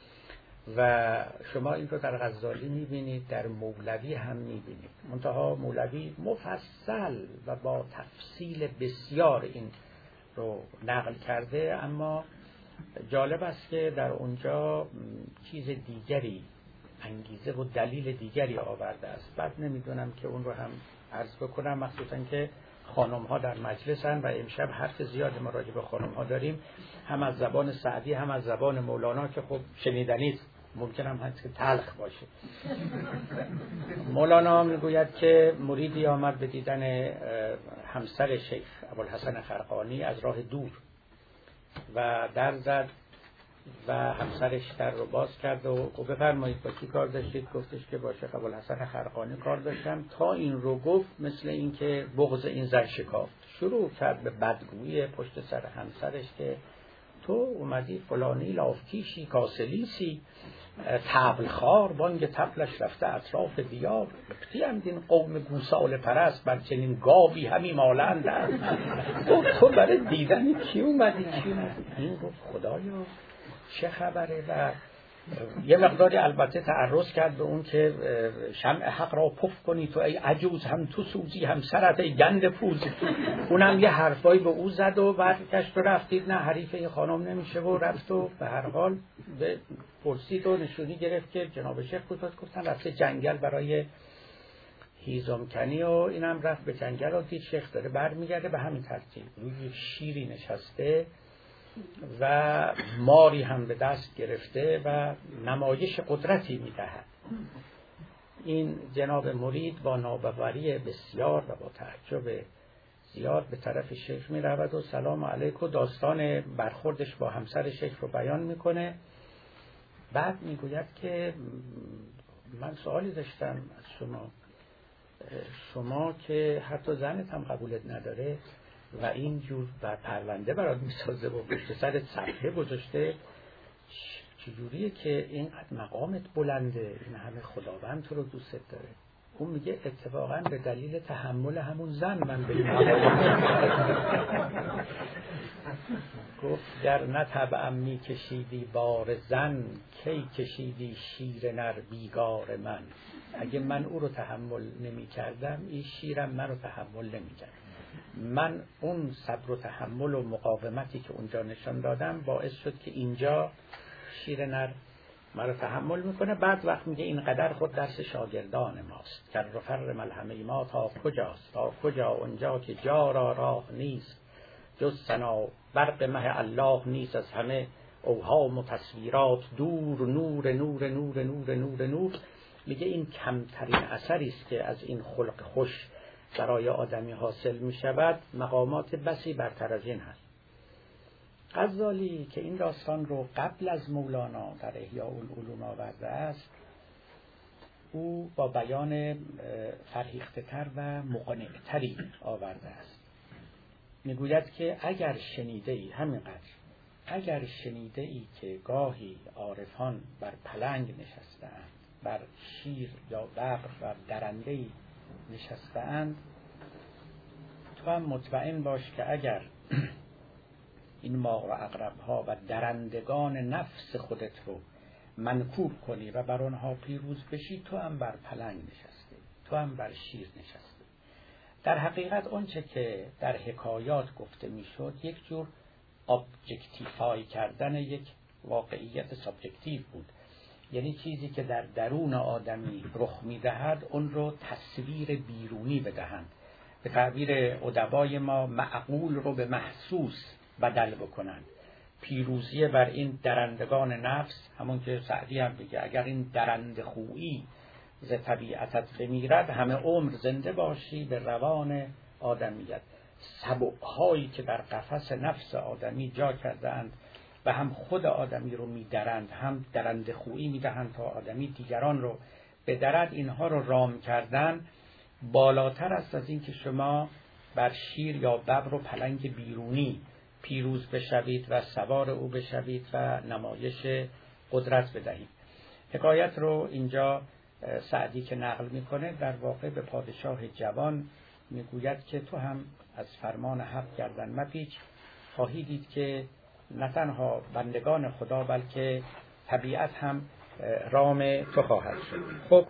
Speaker 1: و شما این رو در غزالی میبینید، در مولوی هم میبینید. منتها مولوی مفصل و با تفصیل بسیار این رو نقل کرده، اما جالب است که در اونجا چیز دیگری، انگیزه و دلیل دیگری آورده است. بعد نمیدونم که اون رو هم عرض بکنم، مخصوصا که خانم ها در مجلسن و امشب حرف زیاد ما راجع به خانم ها داریم، هم از زبان سعدی هم از زبان مولانا که خب شنیدنی است، ممکن هم هست که تلخ باشه. مولانا میگوید که مریدی آمد به دیدن همسر شیخ ابوالحسن خرقانی از راه دور و در زد و همسرش در رو باز کرد و بفرمایید با کی کار داشتید؟ گفتش که با شیخ ابوالحسن خرقانی کار داشتم. تا این رو گفت مثل این که بغض این زن شکافت، شروع کرد به بدگویی پشت سر همسرش که تو اومدی فلانی لافکیشی کاسلیسی طبلخوار، بانگ طبلش رفته اطراف دیار، بکتی هم دین قوم گوساله پرست بر چنین گاوی همی مالند. گفت تو برای دیدن کی اومدی کی اومدی؟ این گفت خدایا چه خبره؟ و یه مقداری البته تعرض کرد به اون که شمع حق را پف کنی تو ای عجوز، هم تو سوزی هم سرت ای گند پوز. اونم یه حرفایی به او زد و بعد کشت و رفتید نه حریفه خانم نمیشه و رفت و به هر حال به پرسید و نشونی گرفت که جناب شیخ بود. گفتن رفته جنگل برای هیزم کنی و اینم رفت به جنگل و دید شیخ داره برمیگرده به همین ترتیب روی شیری نشسته و ماری هم به دست گرفته و نمایش قدرتی میدهد. این جناب مرید با ناباوری بسیار و با تعجب زیاد به طرف شیخ می رود و سلام علیکم و داستان برخوردش با همسر شیخ رو بیان میکنه. بعد میگوید که من سوالی داشتم از شما، شما که حتی زنت هم قبولت نداره و این جور بر پرونده برات میسازه و پشت سرت صفحه گذاشته، چجوریه که اینقدر مقامت بلنده، این همه خداوند تو رو دوست داره؟ اون میگه اتفاقا به دلیل تحمل همون زن من به این گفت در نطبعم میکشیدی بار زن، کی کشیدی شیر نر بیگار من. اگه من او رو تحمل نمی کردم این شیرم من رو تحمل نمی کرد. من اون صبر و تحمل و مقاومتی که اونجا نشان دادم باعث شد که اینجا شیر نر من رو تحمل میکنه. بعد وقت میگه این قدر خود درس شاگردان ماست، کر و فر ملحمه ما تا کجاست، تا کجا اونجا که جا را راه نیست، جز ثنا برق مه الله نیست از همه اوهام و تصویرات دور نور نور نور نور نور نور. میگه این کمترین اثری است که از این خلق خوش برای آدمی حاصل می شود، مقامات بسی برتر از این هست. غزالی که این داستان رو قبل از مولانا در احیاء العلوم آورده است، او با بیان فرهیخته تر و مقنع تری آورده است. میگوید که اگر شنیده ای همینقدر اگر شنیده ای که گاهی عارفان بر پلنگ نشسته‌اند، بر شیر یا ببر و درنده‌ای نشسته‌اند، تو هم مطمئن باش که اگر این مار و عقرب‌ها و درندگان نفس خودت رو منکوب کنی و بر آنها پیروز بشی، تو هم بر پلنگ نشسته، تو هم بر شیر نشسته. در حقیقت آنچه که در حکایات گفته میشد یک جور ابجکتیفای کردن یک واقعیت سابجکتیو بود، یعنی چیزی که در درون آدمی رخ میدهد اون رو تصویر بیرونی بدهند. به تعبیر ادبای ما معقول رو به محسوس بدل بکنند. پیروزی بر این درندگان نفس، همون که سعدی هم بگه اگر این درند خویی ز طبیعتت بمیرد، همه عمر زنده باشی به روان آدمیت. سبوهایی که در قفس نفس آدمی جا کردند و هم خود آدمی رو میدرند، هم درند خویی میدهند تا آدمی دیگران رو بدرد، اینها رو رام کردن بالاتر است از این که شما بر شیر یا ببر و پلنگ بیرونی پیروز بشوید و سوار او بشوید و نمایش قدرت بدهید. حکایت رو اینجا سعدی که نقل میکنه در واقع به پادشاه جوان میگوید که تو هم از فرمان حق گردن مپیچ، خواهی دید که نه تنها بندگان خدا بلکه طبیعت هم رام تو خواهد شد. خب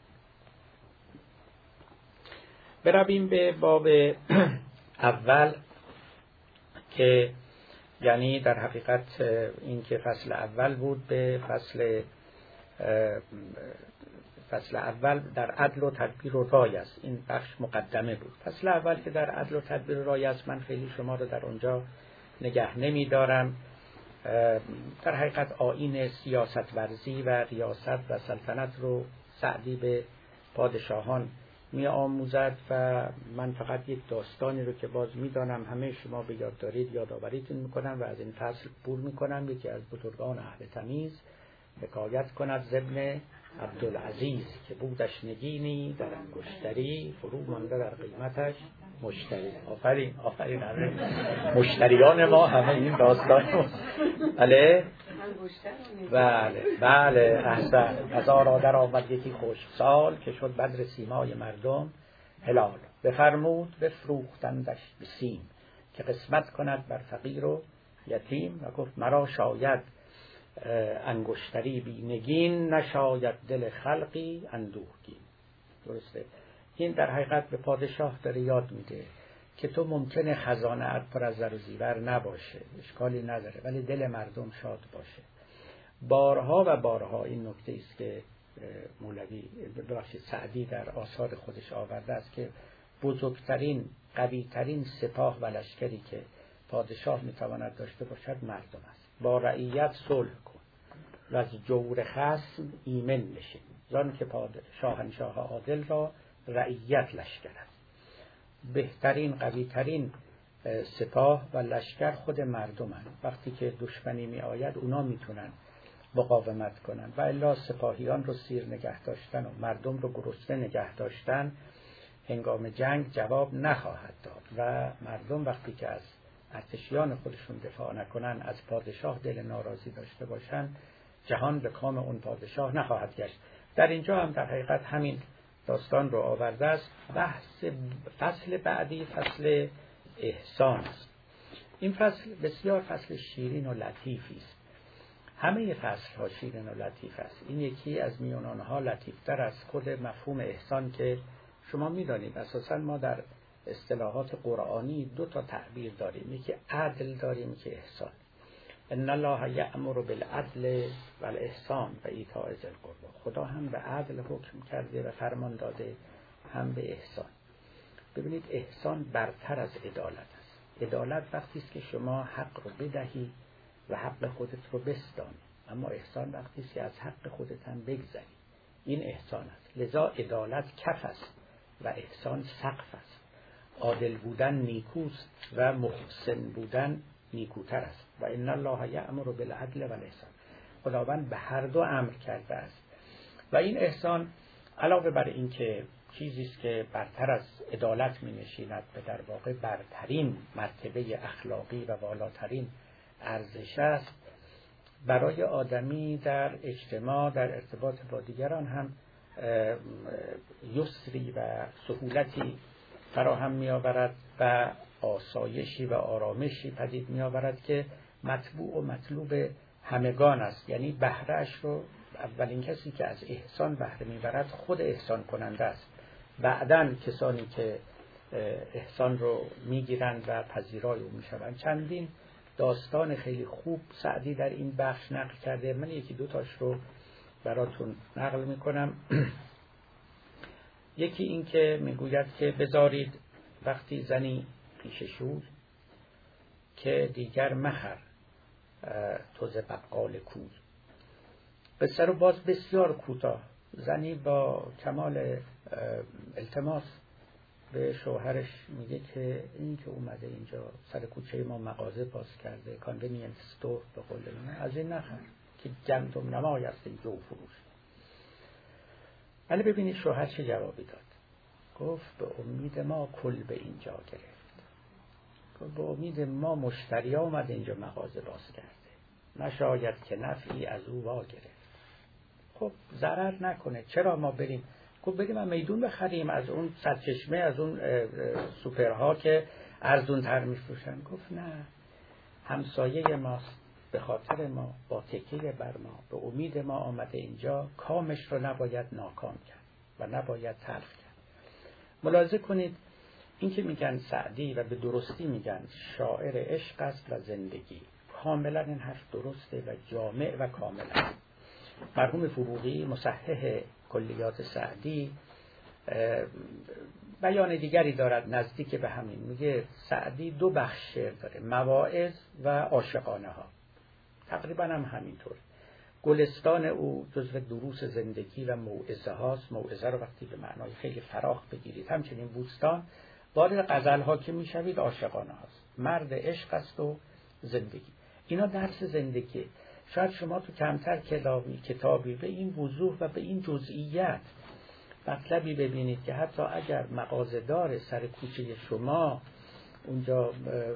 Speaker 1: برویم به باب اول که یعنی در حقیقت این که فصل اول بود، به فصل فصل اول در عدل و تدبیر و رای است. این بخش مقدمه بود. فصل اول که در عدل و تدبیر و رای است، من خیلی شما رو در اونجا نگه نمی دارم. در حقیقت آیین سیاست ورزی و ریاست و سلطنت رو سعدی به پادشاهان می آموزد و من فقط یک داستانی رو که باز می دانم همه شما به یاد دارید یادآوریتون می کنم و از این فصل پول می کنم. یکی از بزرگان اهل تمیز حکایت کند ز ابن عبدالعزیز که بودش نگینی در انگشتری، فرو مانده در قیمتش مشتری. آفرین آفرین همه مشتریان ما همه این داستان. بله بله بله احسن. هزار آدر آمد یکی خشک سال، که شد بدر سیمای مردم هلال. بفرمود بفروختندش به سیم، که قسمت کند بر فقیر و یتیم. و گفت مرا شاید انگشتری بی نگین، نشاید دل خلقی اندوهگین. درسته؟ این در حقیقت به پادشاه داره یاد میده که تو ممکنه خزانه ات پر از زر و زیور نباشه، اشکالی نداره، ولی دل مردم شاد باشه. بارها و بارها این نکته است که مولوی ببخشید سعدی در آثار خودش آورده است که بزرگترین قویترین سپاه و لشکری که پادشاه میتواند داشته باشد مردم است. با رعیت صلح کن و از جور خصم ایمن نشین، زان که شاهنشاه عادل را رعیت لشکر است. بهترین قویترین سپاه و لشکر خود مردم هست. وقتی که دشمنی می آید اونا میتونن مقاومت کنن، و الا سپاهیان رو سیر نگه داشتن و مردم رو گرسنه نگه داشتن هنگام جنگ جواب نخواهد داد. و مردم وقتی که از ارتشیان خودشون دفاع نکنن، از پادشاه دل ناراضی داشته باشن، جهان به کام اون پادشاه نخواهد گشت. در اینجا هم در حقیقت همین داستان رو آورده است. بحث فصل بعدی فصل احسان است. این فصل بسیار فصل شیرین و لطیفی است. همه فصل ها شیرین و لطیف است. این یکی از میان آنها لطیفتر از خود مفهوم احسان که شما می‌دانید اساساً ما در اصطلاحات قرآنی دو تا تعبیر داریم، یکی عدل داریم، یکی احسان. ان الله یأمر بالعدل والاحسان و ایتاء ذی القربی. خدا هم به عدل حکم کرده و فرمان داده، هم به احسان. ببینید احسان برتر از عدالت است. عدالت وقتی است که شما حق رو بدهی و حق خودت رو بستانی، اما احسان وقتی است که از حق خودت هم بگذری. این احسان است. لذا عدالت کف است و احسان سقف است. عادل بودن نیکوست و محسن بودن نیکوتر است. و ان الله یأمر بالعدل و الاحسان. خداوند به هر دو امر کرده است. و این احسان علاوه بر این که چیزی است که برتر از عدالت می‌نشیند، به در واقع برترین مرتبه اخلاقی و والاترین ارزش است، برای آدمی در اجتماع، در ارتباط با دیگران هم یسری و سهولتی فراهم می‌آورد و آسایشی و آرامشی پدید می‌آورد که مطبوع و مطلوب همگان است. یعنی بهره‌اش رو اولین کسی که از احسان بهره می‌برد خود احسان کننده است. بعداً کسانی که احسان رو می‌گیرند و پذیرای او می‌شوند. چندین داستان خیلی خوب سعدی در این بخش نقل کرده. من یکی دو تاش رو براتون نقل می‌کنم. یکی این که میگوید که بذارید وقتی زنی پیش شوی که دیگر مخر توز بقال کوی. قصه رو باز بسیار کوتاه. زنی با کمال التماس به شوهرش میگه که این که اومده اینجا سر کوچه ما مغازه باز کرده، کانونینس استور به قول من، از این نخر که گندم نمای است این جو فروش. ولی ببینید شوهر چه جوابی داد. گفت به امید ما کل به اینجا گرفت. گفت به امید ما مشتری اومده اینجا مغازه باز کرده، نشاید که نفعی از او وا گرفت. خب ضرر نکنه، چرا ما بریم؟ گفت بریم ما میدون بخریم از اون سرچشمه، از اون سوپرها که ارزون تر میفروشن. گفت نه، همسایه ماست، به خاطر ما، با تکیه بر ما، به امید ما آمده اینجا، کامش رو نباید ناکام کرد و نباید تلخ کرد. ملاحظه کنید این که میگن سعدی و به درستی میگن شاعر عشق است و زندگی، کاملا این حرف درسته و جامع و کامل است. مرحوم فروغی مصحح کلیات سعدی بیان دیگری دارد نزدیک به همین. میگه سعدی دو بخش شعر داره، مواعظ و عاشقانه ها. تقریبا هم همینطور. گلستان او جزو دروس زندگی و موعظه هاست. موعظه رو وقتی به معنای خیلی فراخ بگیرید، همچنین بوستان وارد غزل ها که میشوید عاشقانه هاست. مرد عشق است و زندگی. اینا درس زندگی. شاید شما تو کمتر کتابی کتابی به این وضوح و به این جزئیات مطلبی ببینید که حتی اگر مغازه‌دار سر کوچه شما اونجا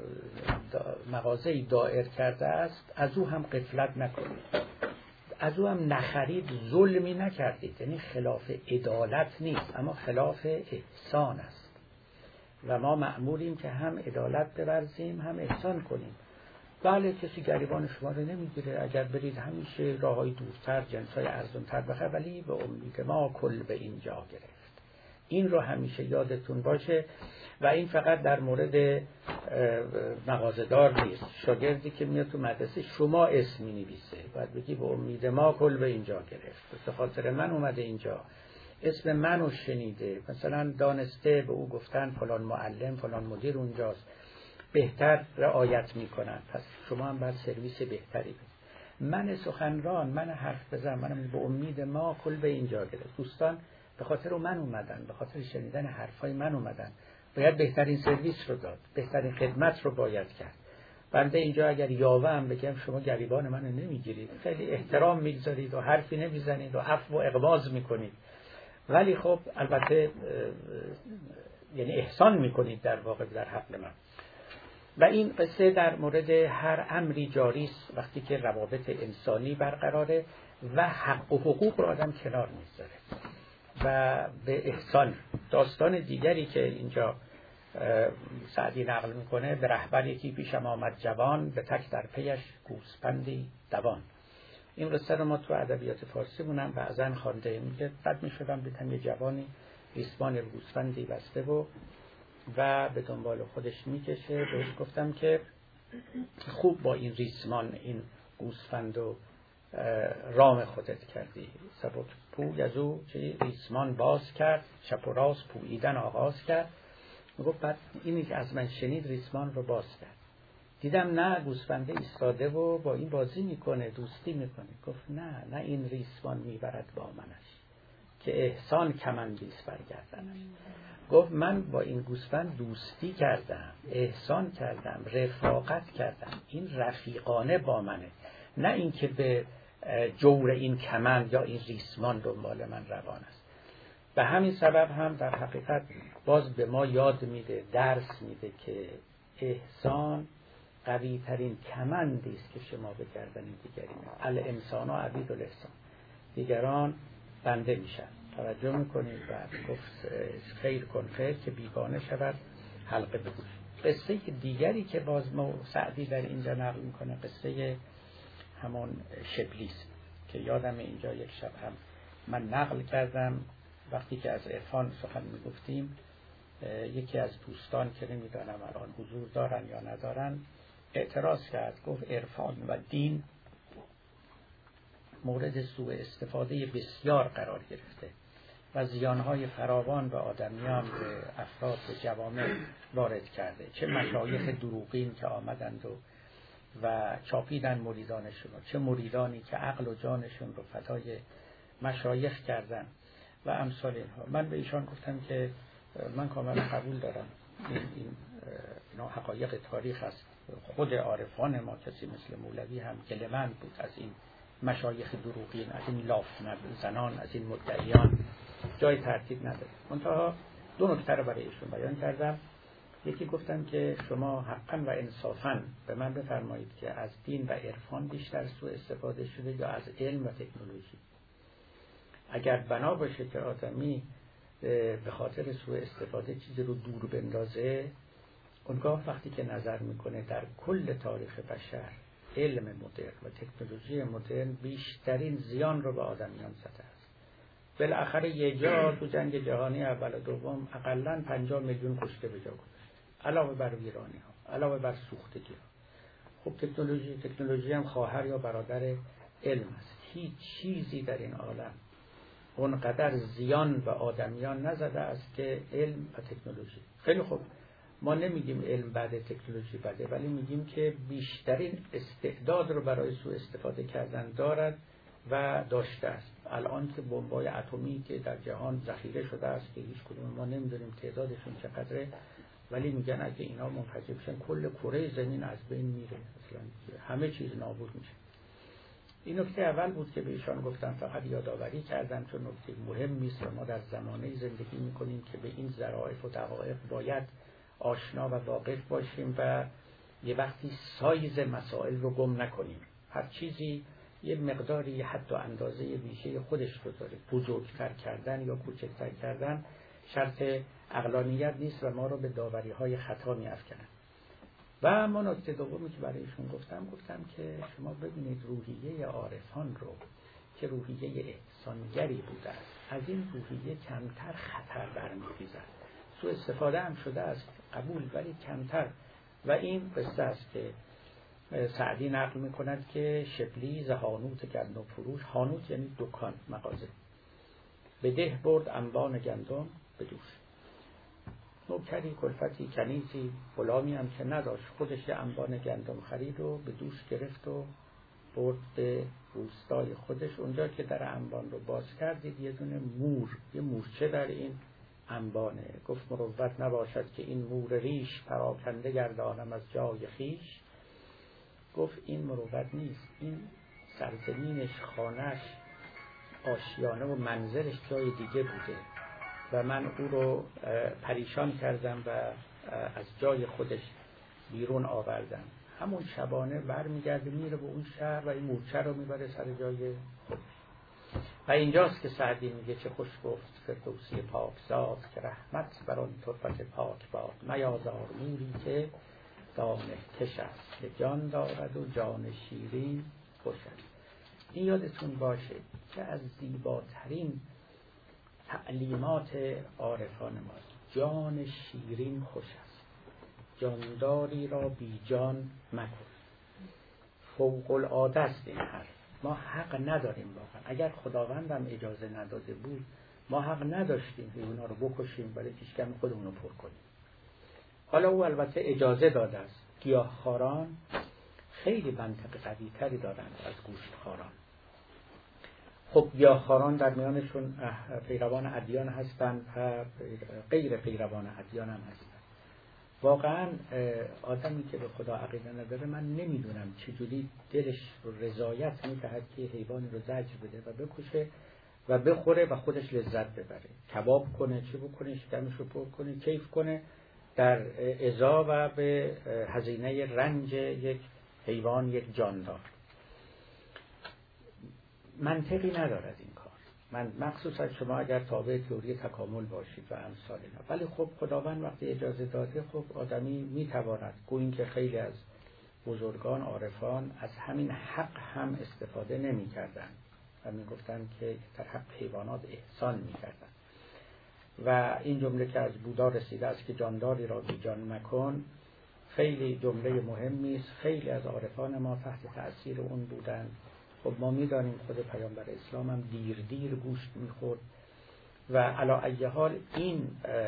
Speaker 1: مغازه‌ای دایر کرده است، از او هم غفلت نکنید، از او هم نخرید، ظلمی نکردید. یعنی خلاف عدالت نیست، اما خلاف احسان است و ما مأموریم که هم عدالت بورزیم هم احسان کنیم. بله کسی گریبان شما رو نمیگیره، اگر برید همیشه راههای دورتر جنسای ارزانتر بخر، ولی به امید ما کل به اینجا گرفت. این رو همیشه یادتون باشه. و این فقط در مورد مغازه‌دار نیست. شاگردی که میاد تو مدرسه شما اسم می‌نویسه، باید بگی به امید ما کل به اینجا گرفت، به خاطر من اومده اینجا، اسم منو شنیده، مثلا دانسته به او گفتن فلان معلم فلان مدیر اونجاست، بهتر رعایت میکنن، پس شما هم باید سرویس بهتری بدید. من سخنران، من حرف بزن، من به امید ما کل به اینجا گرفت. دوستان به خاطر من اومدن، به خاطر شنیدن حرفای من اومدن، باید بهترین سرویس رو داد، بهترین خدمت رو باید کرد. بنده اینجا اگر یاوه هم بگم شما گریبان منو نمیگیرید، خیلی احترام میگذارید و حرفی نمیزنید و عفو و اغماض میکنید، ولی خب البته یعنی احسان میکنید در واقع در حق من. و این قصه در مورد هر امری جاری است وقتی که روابط انسانی برقراره و حق و حقوق رو آدم کنار میذاره و به احسان. داستان دیگری که اینجا سعدی نقل میکنه، به رهبر یکی پیشم آمد جوان، به تک در پیش گوسپندی دوان. این قصه رو ما تو ادبیات فارسی مونم بعضن خوانده. میگه بعد میشدم دیدم یه جوانی ریسمان گوسفندی بسته و و به دنبال خودش میکشه. بهش گفتم که خوب با این ریسمان این گوسفند و رام خودت کردی. سبک پوی از او چه ریسمان باز کرد، چپ و راست پوییدن آغاز کرد. میگفت بعد اینی که از من شنید ریسمان رو باز کرد. دیدم نه گوسفنده ایستاده و با این بازی میکنه، دوستی میکنه. گفت نه نه این ریسمان میبرد با منش که احسان کمندیست برگردنش. گفت من با این گوسفند دوستی کردم، احسان کردم، رفاقت کردم، این رفیقانه با منه، نه اینکه به جور این کمند یا این ریسمان دنبال من روان است. به همین سبب هم در حقیقت باز به ما یاد میده، درس میده که احسان قوی ترین کمندی است که شما به گردن دیگری می‌زنید. الانسان عبید الاحسان، دیگران بنده میشن. توجه میکنید بعد گفت خیر کن خیر که بیگانه شود حلقه بگوش. قصه دیگری که باز ما سعدی در اینجا نقل میکنه قصه همون شبلی است که یادم اینجا یک شب هم من نقل کردم وقتی که از عرفان سخن میگفتیم. یکی از دوستان که نمیدانم الان حضور دارن یا ندارن اعتراض کرد، گفت عرفان و دین مورد سوء استفاده بسیار قرار گرفته و زیانهای فراوان به آدمیان، به افراد، به جوامع وارد کرده. چه مشایخ دروغین که آمدند و و چاپیدن مریدانشون، چه مریدانی که عقل و جانشون رو فدای مشایخ کردن و امثال اینها. من به ایشان گفتم که من کاملا قبول دارم این این اینا حقایق تاریخ است. خود عارفان ما کسی مثل مولوی هم گله‌مند بود از این مشایخ دروغین، از این لاف زنان، از این مدعیان، جای تردید نداره. منتها دو نکته رو برای ایشون بیان کردم. یکی گفتم که شما حقا و انصافا به من بفرمایید که از دین و عرفان بیشتر سوء استفاده شده یا از علم و تکنولوژی؟ اگر بنا باشه که آدمی به خاطر سوء استفاده چیزی رو دور بندازه، اونگاه وقتی که نظر میکنه در کل تاریخ بشر علم مدرن و تکنولوژی مدرن بیشترین زیان رو به آدمیان زده است. بالاخره یه جا تو جنگ جهانی اول و دوم اقلاً پنجاه میلیون کشته به جا گذاشت، علاوه بر ویرانی ها، علاوه بر سوختگی ها. خب تکنولوژی تکنولوژی هم خواهر یا برادر علم است. هیچ چیزی در این عالم اونقدر زیان به آدمیان نزده است که علم و تکنولوژی. خیلی خوب، ما نمیگیم علم بعد تکنولوژی بده، ولی میگیم که بیشترین استعداد رو برای سوء استفاده کردن دارد و داشته است. الان که بمب‌های اتمی که در جهان ذخیره شده است که هیچ کدوم ما نمیدونیم تعدادشون چقدره، ولی میگن اگه اینا منفجر بشن کل کره زمین از بین میره، اصلا همه چیز نابود میشه. این نکته اول بود که به ایشان گفتم، فقط یادآوری کردم چون نکته مهمی است و ما در زمانه زندگی میکنیم که به این ظرافت و دقایق باید آشنا و واقف باشیم و یه وقتی سایز مسائل رو گم نکنیم. هر چیزی یه مقداری حد و اندازه ویژه خودش رو داره. بزرگتر کردن یا کوچکتر کردن شرط عقلانیت نیست و ما رو به داوری‌های خطا می‌افکنه. و اما نکته دومی که برایشون گفتم گفتم که شما ببینید روحیه عارفان رو که روحیه احسانگری بوده است، از این روحیه کمتر خطر برمی‌خیزد. سوء استفاده هم شده است قبول، ولی کمتر. و این قصه است که سعدی نقل می‌کند که شبلی ز حانوت گندم فروش، حانوت یعنی دکان، مغازه، به ده برد انبان گندم به دوش. نوکری، کلفتی، کنیزی، غلامی هم که نداشت، خودش انبان گندم خرید و به دوش گرفت و برد به روستای خودش. اونجا که در انبان رو باز کردید یه دونه مور، یه مورچه در این انبانه. گفت مروت نباشد که این مور ریش پراکنده گردانم از جای خیش. گفت این مروت نیست، این سرزمینش، خانهش، آشیانه و منزلش جای دیگه بوده و من او رو پریشان کردم و از جای خودش بیرون آوردم. همون شبانه برمیگرده میره به اون شهر و این مورچه رو میبره سر جای خودش. و اینجاست که سعدی میگه چه خوش گفت فردوسی پاکزاد که رحمت بر آن تربت پاک باد. میازار موری که دانه کش است که جان دارد و جان شیرین خوش است. این یادتون باشه که از زیباترین تعلیمات عارفان ما جان شیرین خوش است. جانداری را بی جان مکن. فوق العاده است این حرف. ما حق نداریم واقعا. اگر خداوندم اجازه نداده بود ما حق نداشتیم که اونا رو بکشیم برای پیشگم خودمون رو پر کنیم. حالا او البته اجازه داده است. گیاهخواران خیلی منطق قوی تری دارند از گوشتخواران. خب گیاهخواران در میانشون پیروان ادیان هستند و غیر پیروان ادیان هم هستند. واقعا آدمی که به خدا عقیده نداره، من نمیدونم چجوری دلش رو رضایت میدهد که حیوانی رو زجر بده و بکشه و بخوره و خودش لذت ببره، کباب کنه، چه بکنه، شکمش رو پر کنه، کیف کنه، در ازا و به هزینه رنج یک حیوان، یک جاندار. منطقی ندارد این کار. من مخصوصا شما اگر تابع تئوری تکامل باشید و امثال اینا. ولی خب خداوند وقتی اجازه داده، خب آدمی میتواند، گویی که خیلی از بزرگان عارفان از همین حق هم استفاده نمی‌کردند و میگفتند که در حق حیوانات احسان می‌کردند. و این جمله که از بودا رسیده است که جانداری را بی جان مکن، خیلی جمله مهمی است. خیلی از عارفان ما تحت تأثیر اون بودند. خب ما می‌دانیم خود پیامبر اسلام هم دیر دیر گوشت می‌خورد و علی ای حال این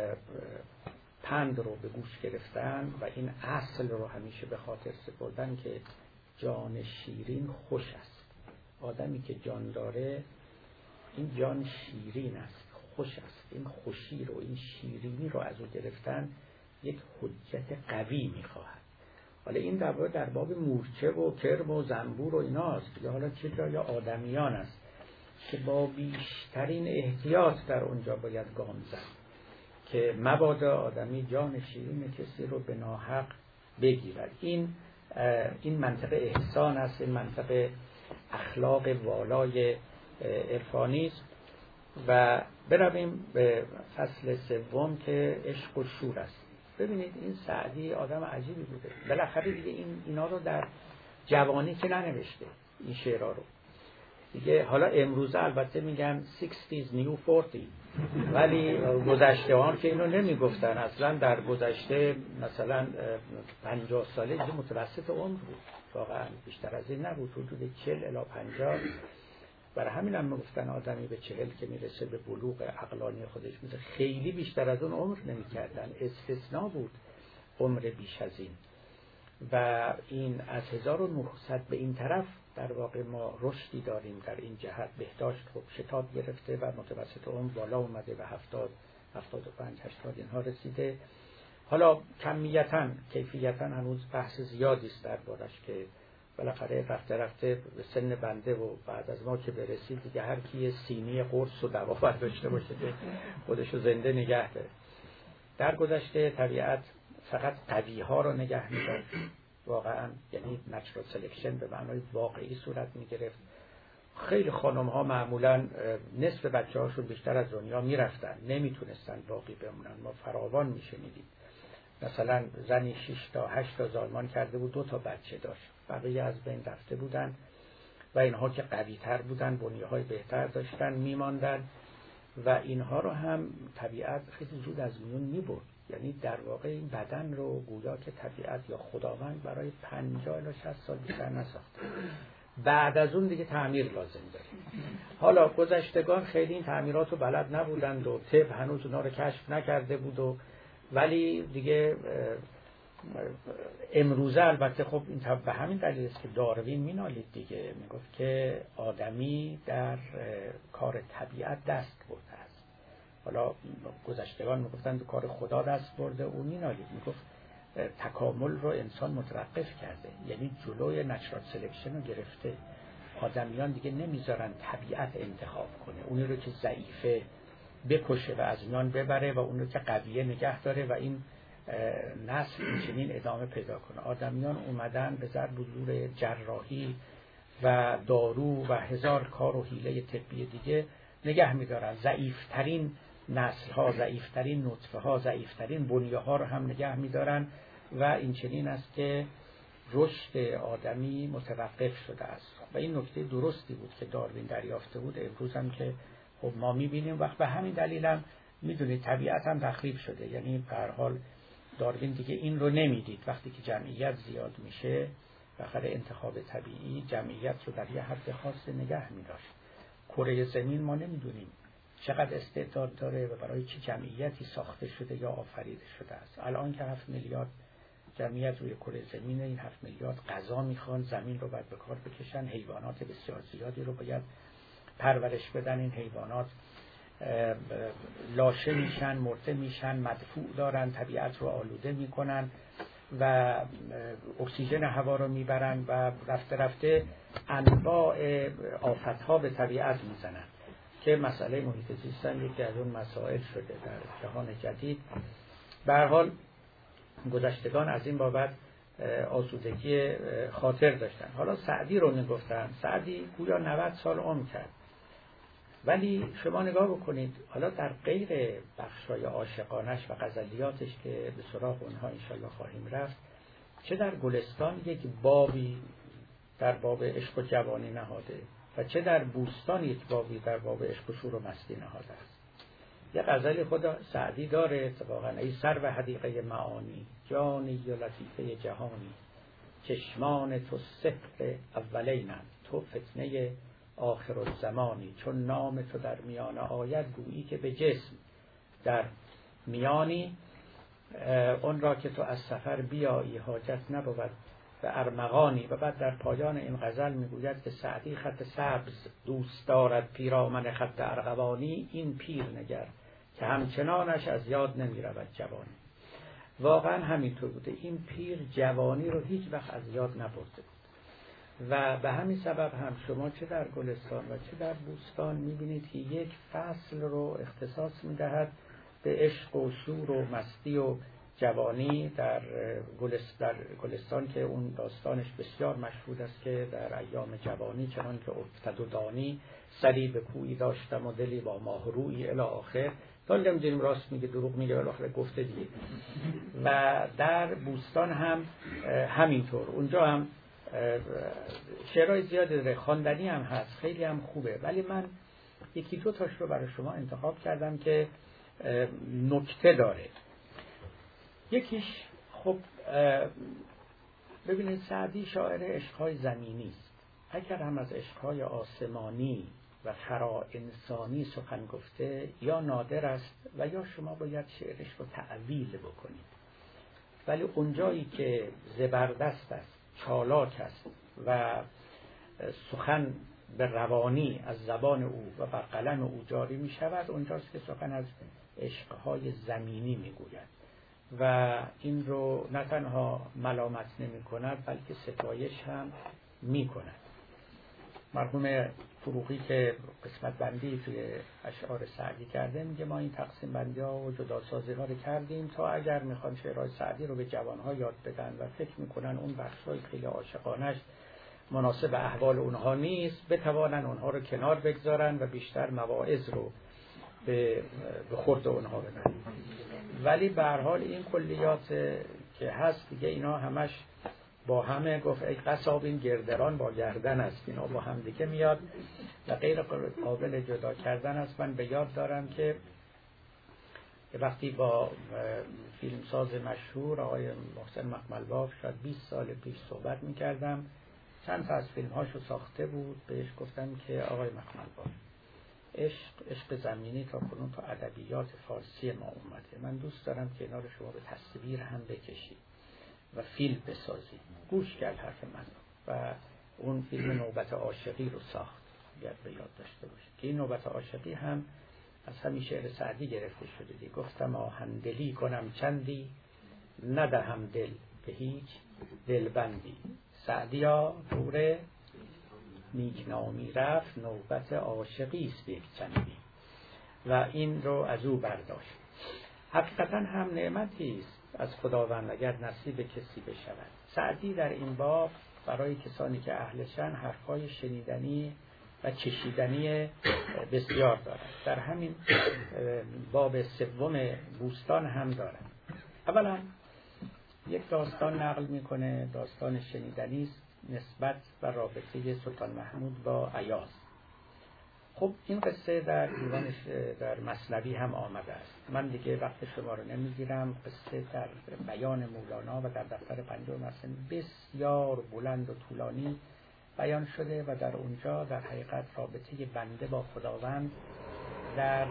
Speaker 1: پند رو به گوش گرفتن و این اصل رو همیشه به خاطر سپردن که جان شیرین خوش است. آدمی که جان داره، این جان شیرین است، خوش است. این خوشی رو، این شیرینی رو از او گرفتن یک حجت قوی می‌خواهد. حالا این در واقع در باب مورچه و کرم و زنبور و ایناست، یا حالا چه جای آدمیان است که با بیشترین احتیاط در اونجا باید گام زد که مبادا آدمی جان شیرین کسی رو به ناحق بگیرد. این این منطق احسان است، این منطق اخلاق والای عرفانی است. و برویم به فصل سوم که عشق و شور است. ببینید این سعدی آدم عجیبی بوده. بالاخره دیگه این اینا رو در جوانی که ننوشته، این شعرها رو دیگه. حالا امروزه البته میگن شصت نیو چهل، ولی گذشته‌ها که اینو نمیگفتن. اصلا در گذشته مثلا پنجاه ساله دیگه متوسط عمر بود، واقعا بیشتر از این نبود، حدود چهل الی پنجاه. برای همین هم میگفتن آدمی به چهل که میرسه به بلوغ عقلانی خودش میشه، خیلی بیشتر از اون عمر نمیکردن. استثناء بود عمر بیش از این. و این از هزار و نهصد به این طرف در واقع ما رشدی داریم در این جهت. بهداشت خب شتاب گرفته و متوسط عمر بالا اومده و هفتاد، هفتاد و پنج، هشتاد اینها رسیده. حالا کمیتاً کیفیتاً هنوز بحث زیادی است دربارش که بالاخره رفته رفته به سن بنده و بعد از ما که برسید دیگه هر کی سینی قرص و دوا باید داشته باشه که خودشو زنده نگه داره. در گذشته طبیعت فقط قوی ها رو نگه می‌داشت، واقعا، یعنی نچرال سلکشن به معنای واقعی صورت می‌گرفت. خیلی خانم ها معمولا نصف بچه هاشون بیشتر از دنیا میرفتن، نمیتونستن باقی بمونن. ما فراوان میشنیدیم مثلا زنی شش تا هشت تا زایمان کرده بود، دو تا بچه داشت، بقیه از بین رفته بودن و اینها که قوی تر بودن، بنیه‌های بهتر داشتن، میماندن و اینها رو هم طبیعت خیلی زود از میون میبرد. یعنی در واقع این بدن رو گویا که طبیعت یا خداوند برای پنجاه الی شصت سال بیشتر نساخته. بعد از اون دیگه تعمیر لازم داره. حالا گذشتگان خیلی این تعمیرات رو بلد نبودند و طب هنوز اونا رو کشف نکرده بود و ولی دیگه امروزه البته خب این به همین دلیل است که داروین مینالید دیگه، میگفت که آدمی در کار طبیعت دست برده است. حالا گذشتگان میگفتن در کار خدا دست برده، او مینالید میگفت تکامل رو انسان متوقف کرده، یعنی جلوی نچرال سلکشن رو گرفته. آدمیان دیگه نمیذارن طبیعت انتخاب کنه، اونی رو که ضعیفه بکشه و از میان ببره و اون رو که قویه نگه داره و این نسل اینچنین ادامه پیدا کنه. آدمیان اومدن به ضرب و زور جراحی و دارو و هزار کار و حیله طبی دیگه نگه میدارن. ضعیفترین نسل ها، ضعیفترین نطفه ها، ضعیفترین بنیه ها رو هم نگه میدارن و این چنین است که رشد آدمی متوقف شده است. و این نکته درستی بود که داروین دریافته بود. امروز هم که خب ما میبینیم وقت به همین دلیل هم میدونید طبیعت هم تخریب شده. یعنی به هر حال داروین دیگه این رو نمیدید. وقتی که جمعیت زیاد میشه بخاطر انتخاب طبیعی جمعیت رو در یه حد خاص نگه میداشت. کره زمین ما نمیدونیم چقدر استعداد داره و برای چه جمعیتی ساخته شده یا آفریده شده است. الان که هفت میلیارد جمعیت روی کره زمین، این هفت میلیارد غذا میخوان، زمین رو باید به کار بکشن، حیوانات بسیار زیادی رو باید پرورش بدن، این حیوانات لاشه میشن، مرده میشن، مدفوع دارن، طبیعت رو آلوده میکنن و اکسیژن هوا رو میبرن و رفته رفته انواع آفتها به طبیعت میزنن که مسئله محیط زیست هم یکی از اون مسائل شده در جهان جدید. به هر حال گذشتگان از این بابت آسودگی خاطر داشتن. حالا سعدی رو میگفتن، سعدی گویا نود سال عمر کرد، ولی شما نگاه بکنید حالا در غیر بخشای عاشقانش و غزلیاتش که به سراغ اونها انشالله خواهیم رفت، چه در گلستان یک بابی در باب عشق و جوانی نهاده و چه در بوستان یک بابی در باب عشق و شور و مستی نهاده است. یک غزلی خود سعدی داره اتفاقا: ای سر و حدیقه معانی، جانی و لطیفه جهانی، چشمان تو سحر اولینم، تو فتنه آخر الزمانی، چون نام تو در میان آید گویی که به جسم در میانی، اون را که تو از سفر بیایی حاجت نبود و ارمغانی. و بعد در پایان این غزل میگوید که سعدی خط سبز دوست دارد پیرامن خط ارغوانی، این پیر نگر که همچنانش از یاد نمی رود جوانی. واقعا همینطور بوده، این پیر جوانی رو هیچ وقت از یاد نبرده بود و به همین سبب هم شما چه در گلستان و چه در بوستان میبینید که یک فصل رو اختصاص میدهد به عشق و شور و مستی و جوانی. در گلستان, در گلستان که اون داستانش بسیار مشهور است که در ایام جوانی چنان که افتد و دانی، سری به کویی داشتم و دلی با ماهرویی الی آخر. تا نمیدونیم راست میگه دروغ میگه، بالاخره گفته دیگه. و در بوستان هم همینطور، اونجا هم شعرهای زیادی داره، خواندنی هم هست، خیلی هم خوبه، ولی من یکی دو تاش رو برای شما انتخاب کردم که نکته داره. یکیش خب ببینید سعدی شاعر عشقهای زمینی است. اگر هم از عشقهای آسمانی و فرا انسانی سخن گفته یا نادر است و یا شما باید شعرش رو تعویل بکنید. ولی اونجایی که زبردست است، چالاک است و سخن به روانی از زبان او و بر قلم او جاری می شود، اونجاست که سخن از عشقهای زمینی می گوید و این رو نه تنها ملامت نمی کند بلکه ستایش هم می کند. مرحوم فروغی که قسمت بندی توی اشعار سعدی کرده میگه ما این تقسیم بندی ها و جداسازی ها رو کردیم تا اگر میخوان شعرهای سعدی رو به جوانها یاد بدن و فکر میکنن اون بخشای خیلی عاشقانش مناسب احوال اونها نیست، بتوانن اونها رو کنار بگذارن و بیشتر مواعظ رو به خورد اونها بدن. ولی به هر حال این کلیات که هست دیگه اینا همش با همه گفت ای قصاب این گردران با گردن است، اینا با هم دیگه میاد و غیر قابل جدا کردن است. من به یاد دارم که وقتی با فیلمساز مشهور آقای محسن مقملباف شاید بیست سال پیش صحبت میکردم، چند تا از فیلمهاشو ساخته بود، بهش گفتم که آقای مقملباف عشق عشق زمینی تا کنون تا ادبیات فارسی ما اومده، من دوست دارم که اینا رو شما به تصویر هم بکشید و فیلم بسازید. گوش کرد حرف من و اون فیلم نوبت عاشقی رو ساخت. باید به یاد داشته باشید که این نوبت عاشقی هم از همین شعر سعدی گرفته شده دی. گفتم آهندلی کنم چندی، ندهم دل به هیچ دلبندی، سعدیا پور نیکنامی رفت، نوبت عاشقی است یک چندی. و این رو از او برداشت. حقیقتا هم نعمتی است از خداوند اگر نصیب کسی بشود. سعدی در این باب برای کسانی که اهلشن حرفای شنیدنی و چشیدنی بسیار دارد. در همین باب سوم بوستان هم دارد. اولا یک داستان نقل میکنه، داستان شنیدنی است نسبت و رابطه سلطان محمود با ایاز. خب این قصه در دیوانش در مثنوی هم آمده است. من دیگه وقت شما رو نمیگیرم. قصه در بیان مولانا و در دفتر پنجم مثلا بسیار بلند و طولانی بیان شده و در اونجا در حقیقت رابطه بنده با خداوند در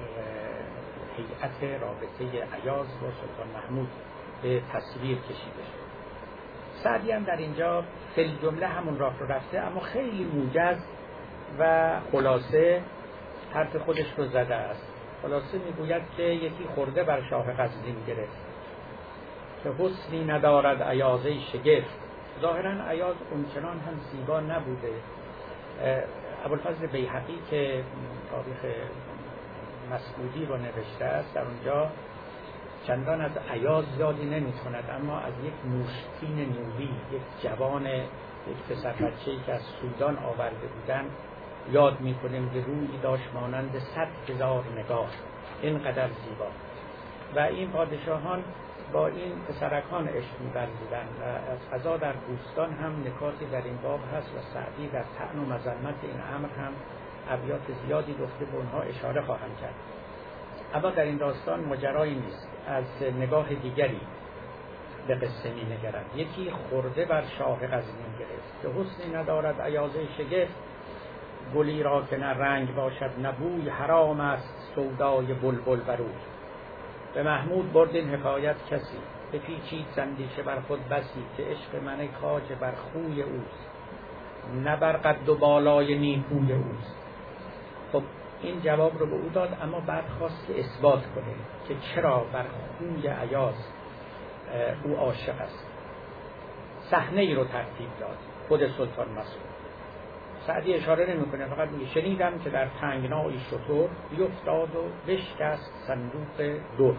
Speaker 1: هیئت رابطه ایاز با سلطان محمود به تصویر کشیده شد. سعدی هم در اینجا فی جمله همون راه رو رفته، اما خیلی موجز و خلاصه حرف خودش رو زده است. خلاصه میگوید که یکی خورده بر شاه قزوین گرفت که حسنی ندارد ایازه شگفت. ظاهرا ایاز اونچنان هم زیبا نبوده. ابوالفضل بیهقی که تاریخ مسعودی رو نوشته است در اونجا چندان از ایاز یادی نمی کند، اما از یک نوشتین نوبی، یک جوان، یک پسر بچه‌ای که از سودان آورده بودن یاد می کنیم که رویی داشت مانند صد هزار نگاه، اینقدر زیبا. و این پادشاهان با این پسرکان عشق می‌ورزیدند و از قضا در بوستان هم نکاتی در این باب هست و سعدی در طعن و مذمت این امر هم ابیات زیادی گفته، به اونها اشاره خواهم کرد. اما در این داستان ماجرایی نیست، از نگاه دیگری به قصه می‌نگرد. یکی خورده بر شاه قزوین گرفت که حسنی ندارد ایازه شگفت، گلی را که نه رنگ باشد نه بوی، حرام است سودای بلبل بر اوی. به محمود برد این حکایت کسی، بپیچید اندیشه بر خود بسی، که عشق من خواجه بر خوی اوست، نه بر قد و بالای نیکوی اوست. خب این جواب رو به او داد، اما بعد خواست که اثبات کنه که چرا بر خوی ایاز او عاشق است. صحنه ای رو ترتیب داد خود سلطان مسعود. سعدی اشاره نمی‌کنه، فقط میگه شنیدم که در تنگنای شتر بیفتاد و بشکست صندوق در.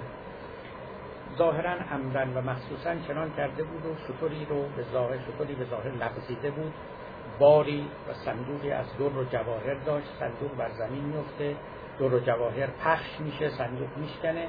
Speaker 1: ظاهرا عمدن و مخصوصا چنان کرده بود و شتری رو به ظاهر شتری به ظاهر لغزیده بود، باری و صندوقی از در و جواهر داشت. صندوق بر زمین میفته، در و جواهر پخش میشه، صندوق میشکنه.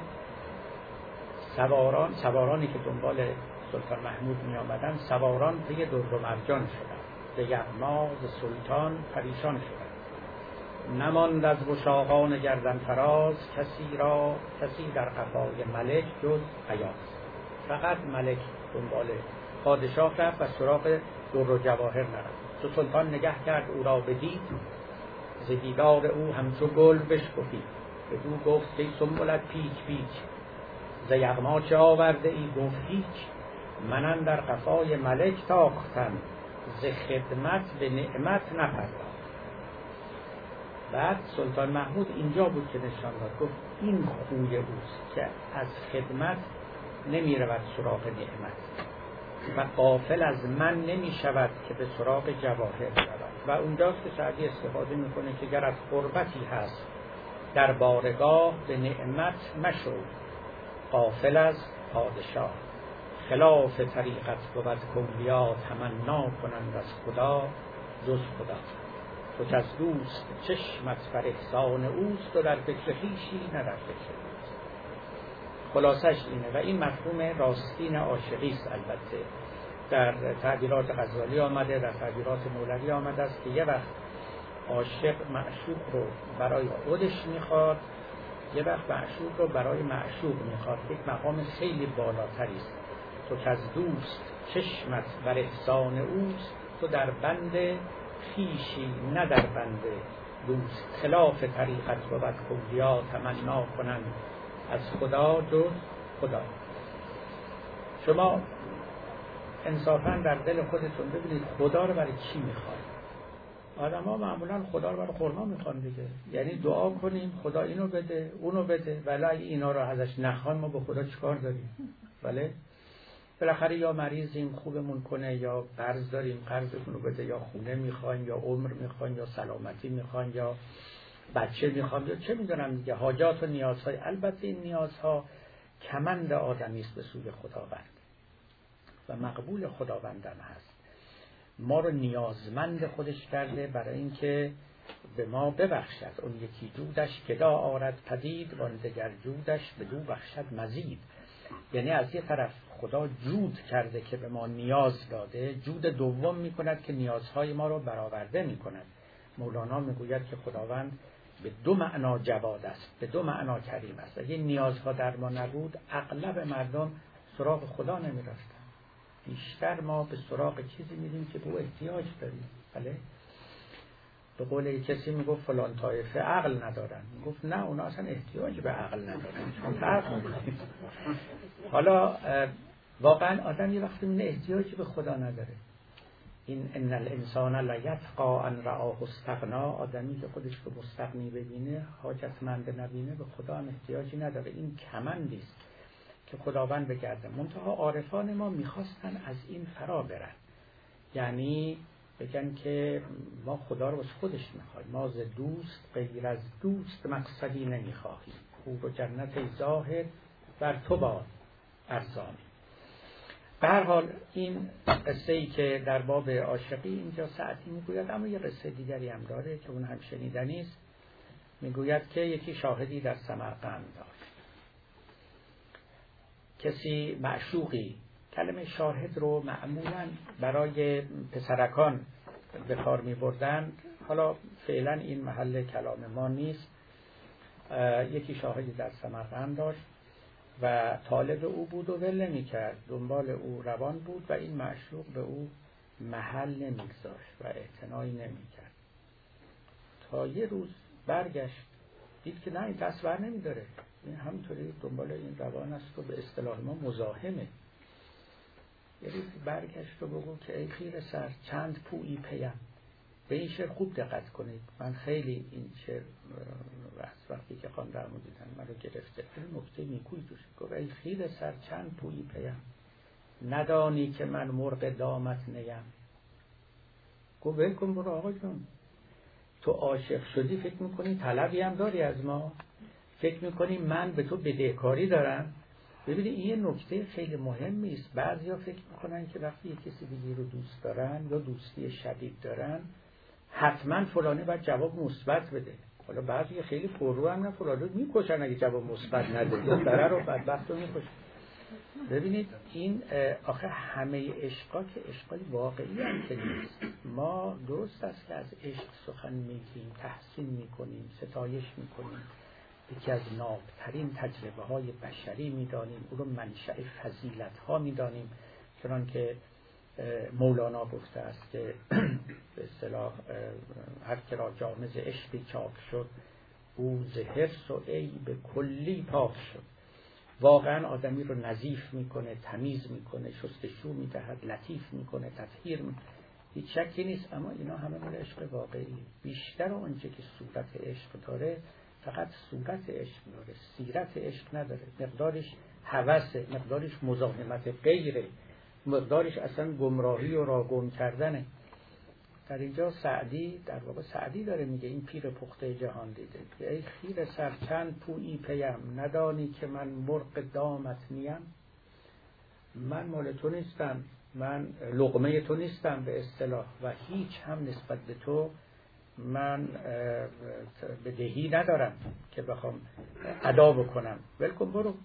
Speaker 1: سواران سوارانی که دنبال سلطان محمود می آمدن، سواران دیگه در و مرجان شدن، به یغما ز سلطان پریشان شدند. نماند از وشاقان گردن فراز، کسی را کسی در قفای ملک جز ایاز. فقط ملک دنبال پادشاه رفت و سراغ در و جواهر نرفت. چو سلطان نگه کرد او را بدید، ز دیدار او همچو گل بشکفید. بدو گفت ای سنبلت پیچ پیچ، ز یغما چه آورده ای؟ گفت هیچ، من در قفای ملک تاختم، ز خدمت به نعمت نپرداختم. بعد سلطان محمود اینجا بود که نشان داد، گفت این خوی اوست که از خدمت نمی رود سراغ نعمت و غافل از من نمی شود که به سراغ جواهر رود. و اونجاست که سعدی استفاده میکنه که گر از قربتی هست در بارگاه، به نعمت مشو غافل از پادشاه. خلاف طریقت بود کولیا، تمنا کنند از خدا جز خدا. تو که از دوست چشمت بر احسان اوست، و در فکر خویشی نه در فکر اوست. خلاصش اینه و این مفهوم راستین عاشقی است. البته در تعبیرات غزالی آمده، در تعبیرات مولوی آمده است که یه وقت عاشق معشوق رو برای خودش میخواد، یه وقت معشوق رو برای معشوق میخواد. یک مقام خیلی بالاتری است. تو که از دوست چشمت بر احسان اوست، تو در بند خویشی نه در بند دوست. خلاف طریقت بود کولیا، تمنا کنند از خدا جز خدا. شما انصافا در دل خودتون ببینید خدا رو برای چی میخواید. آدم ها معمولا خدا رو برای خورما میخوان دیگه، یعنی دعا کنیم خدا اینو بده اونو بده، ولی اگه اینا رو ازش نخوان ما با خدا چیکار داریم؟ بله بالاخره یا مریضیم خوبمون کنه، یا قرض داریم قرضمون رو بده، یا خونه میخوایم، یا عمر میخوایم، یا سلامتی میخوایم، یا بچه میخوایم، یا چه میدونم دیگه، حاجات و نیازهای. البته این نیازها کمند آدمی است به سوی خداوند و مقبول خداوندم هست. ما رو نیازمند خودش کرده برای اینکه به ما ببخشد. اون یکی جودش گدا آرد پدید، وان دگر جودش بدو بخشد مزید. یعنی از یه طرف خدا جود کرده که به ما نیاز داده، جود دوم میکند که نیازهای ما رو برآورده میکند. مولانا میگوید که خداوند به دو معنا جواد است، به دو معنا کریم است. اگه نیازها در ما نبود، اغلب مردم سراغ خدا نمیرفتن. بیشتر ما به سراغ چیزی میریم که به او احتیاج داریم. بله؟ به قول کسی میگفت فلان طایفه عقل ندارن، میگفت نه اونا اصلا احتیاج به عقل ندارن، چون فرق میکنه. حالا واقعا آدم یه وقتی میبینه احتیاجی به خدا نداره. این ان الانسان لا یطغى ان رآه استغنا، آدمی که خودش رو مستغنی ببینه، حاجتمند نبینه، به خدا هم احتیاجی نداره. این کمندی است که خداوند بگرده. منتها عارفان ما میخواستن از این فرا برن، یعنی بگن که ما خدا رو از خودش میخوایم، ما ز دوست غیر از دوست مقصدی نمیخواهیم، حور و جنت ظاهر بر تو باد ارزانی. به هر حال این قصه ای که در باب عاشقی اینجا سعدی میگوید، اما یه قصه دیگری هم داره که اون هم شنیدنی است. میگوید که یکی شاهدی در سمرقند داشت، کسی معشوقی. کلمه شاهد رو معمولا برای پسرکان به کار می بردن، حالا فعلا این محل کلام ما نیست. یکی شاهدی در سمرقند داشت و طالب او بود و ول نمی کرد، دنبال او روان بود و این معشوق به او محل نمیگذاشت و اعتنایی نمی کرد. تا یه روز برگشت، دید که نه این دست بر نمی داره، این همینطوری دنبال این روان است و به اصطلاح ما مزاحمه. یه روز برگشت و بگو که ای خیره سر چند پویی پیم. به این شعر خوب دقت کنید، من خیلی این شعر وقتی که خواندم و دیدم من رو گرفته. این نکته نیکویی توش گفت ای خیره سر چند پویی پیم، ندانی که من مرغ دامت نیم. گفت ول کن برو آقا جون، تو عاشق شدی فکر میکنی طلبی هم داری از ما؟ فکر میکنی من به تو بدهکاری دارم؟ ببینید این یه نکته خیلی مهمی است. بعضیا فکر میکنن که وقتی یک کسی دیگه رو دوست دارن یا دوستی شدید دارن حتما فلانه باید جواب مثبت بده. حالا بعضی خیلی پررو هم نه فلانه میکشن اگه جواب مثبت نده، دختره رو بدبخت رو میکشن. ببینید این آخه همه عشقا که عشقای واقعی هم که نیست. ما درست است که از عشق سخن میگیم، تحسین میکنیم، ستایش میکنیم، یکی از نابترین تجربه های بشری میدانیم، او رو منشأ فضیلت ها میدانیم، چنان که مولانا گفته است که به اصطلاح هر که را جام ز عشقی چاک شد، او ز حرص و عیب کلی پاک شد. واقعا آدمی رو نظیف میکنه، تمیز میکنه، شستشو میدهد، لطیف میکنه، تطهیر میکنه، هیچ شکی نیست. اما اینا همه مال عشق واقعی. بیشتر آنچه که صورت عشق داره فقط صورت عشق داره، سیرت عشق نداره. مقدارش هوسه، مقدارش مزاحمت غیره، مقدارش اصلا گمراهی و راگم کردنه. در اینجا سعدی در واقع سعدی داره میگه، این پیر پخته جهان دیده که ای خیره سر چند پویی پیم، ندانی که من مرغ دامت نیم. من مال تو نیستم، من لقمه تو نیستم به اصطلاح، و هیچ هم نسبت به تو من بدهی ندارم که بخوام ادا بکنم. ولکن برو.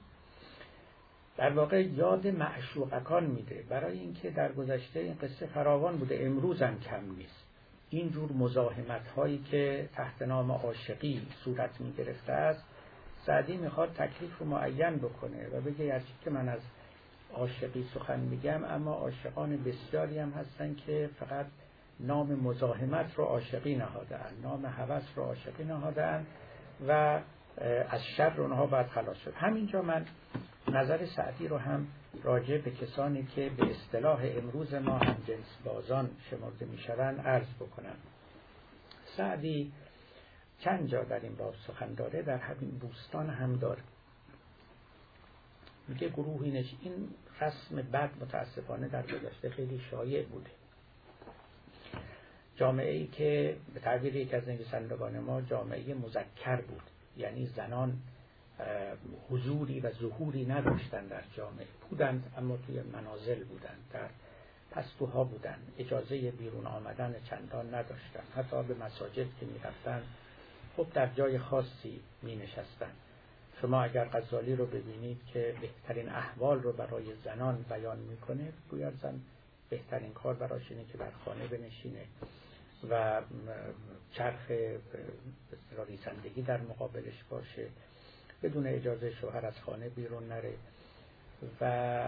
Speaker 1: در واقع یاد معشوقکان میده، برای اینکه در گذشته این قصه فراوان بوده، امروز هم کم نیست. اینجور مزاحمت هایی که تحت نام عاشقی صورت می گرفته است، سعدی میخواد تکلیف رو معین بکنه و بگه از که من از عاشقی سخن میگم، اما عاشقان بسیاری هم هستن که فقط نام مزاحمت رو عاشقی نهادن، نام هوس رو عاشقی نهادن و از شر اونها باید خلاص شد. همینجا من نظر سعدی رو هم راجع به کسانی که به اصطلاح امروز ما هم جنس بازان شمرده میشوند عرض بکنم. سعدی چند جا در این باب سخن داره، در همین بوستان هم داره. میگه گروهی نش این رسم بد متاسفانه در گذشته خیلی شایع بوده. جامعه ای که به تعبیر یک از نویسندگان ما جامعه مذکر بود، یعنی زنان حضوری و ظهوری نداشتن در جامعه، بودند اما توی منازل بودند، در پستوها بودند، اجازه بیرون آمدن چندان نداشتن، حتی به مساجد که می رفتن خب در جای خاصی می نشستن. شما اگر غزالی رو ببینید که بهترین احوال رو برای زنان بیان میکنه، گویا زن بهترین کار براش اینه که بر خانه بنشینه و چرخ ریزندگی در مقابلش باشه، بدون اجازه شوهر از خانه بیرون نره و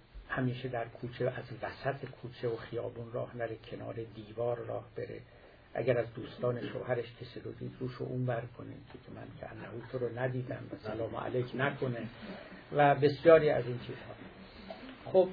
Speaker 1: همیشه در کوچه از وسط کوچه و خیابون راه نره، کنار دیوار راه بره. اگر از دوستان شوهرش کسی رو دید روش اون بر کنه که من که انهو تو رو ندیدم و سلام علیک نکنه و بسیاری از این چیزها. خب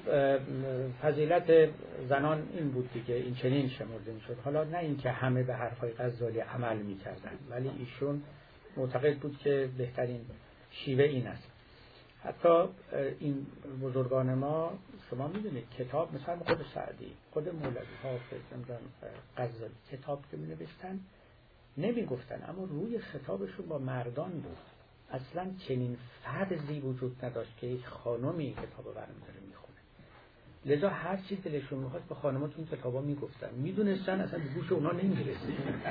Speaker 1: فضیلت زنان این بود دیگه، این چنین شمرده میشد. حالا نه اینکه همه به حرفای غزالی عمل میکردن، ولی ایشون معتقد بود که بهترین شیوه این است. حتی این بزرگان ما شما میدونید کتاب مثلا خود سعدی، خود مولوی، حافظ، غزالی کتاب که می نوشتن نمی گفتن، اما روی خطابشون با مردان بود. اصلا چنین فرضی وجود نداشت که یک خانمی کتاب برمی‌داره میخونه. لذا هر چی دلشون میخواست به خانماتون کتابا میگفتن، میدونستن اصلا به گوش اونا نمیرسه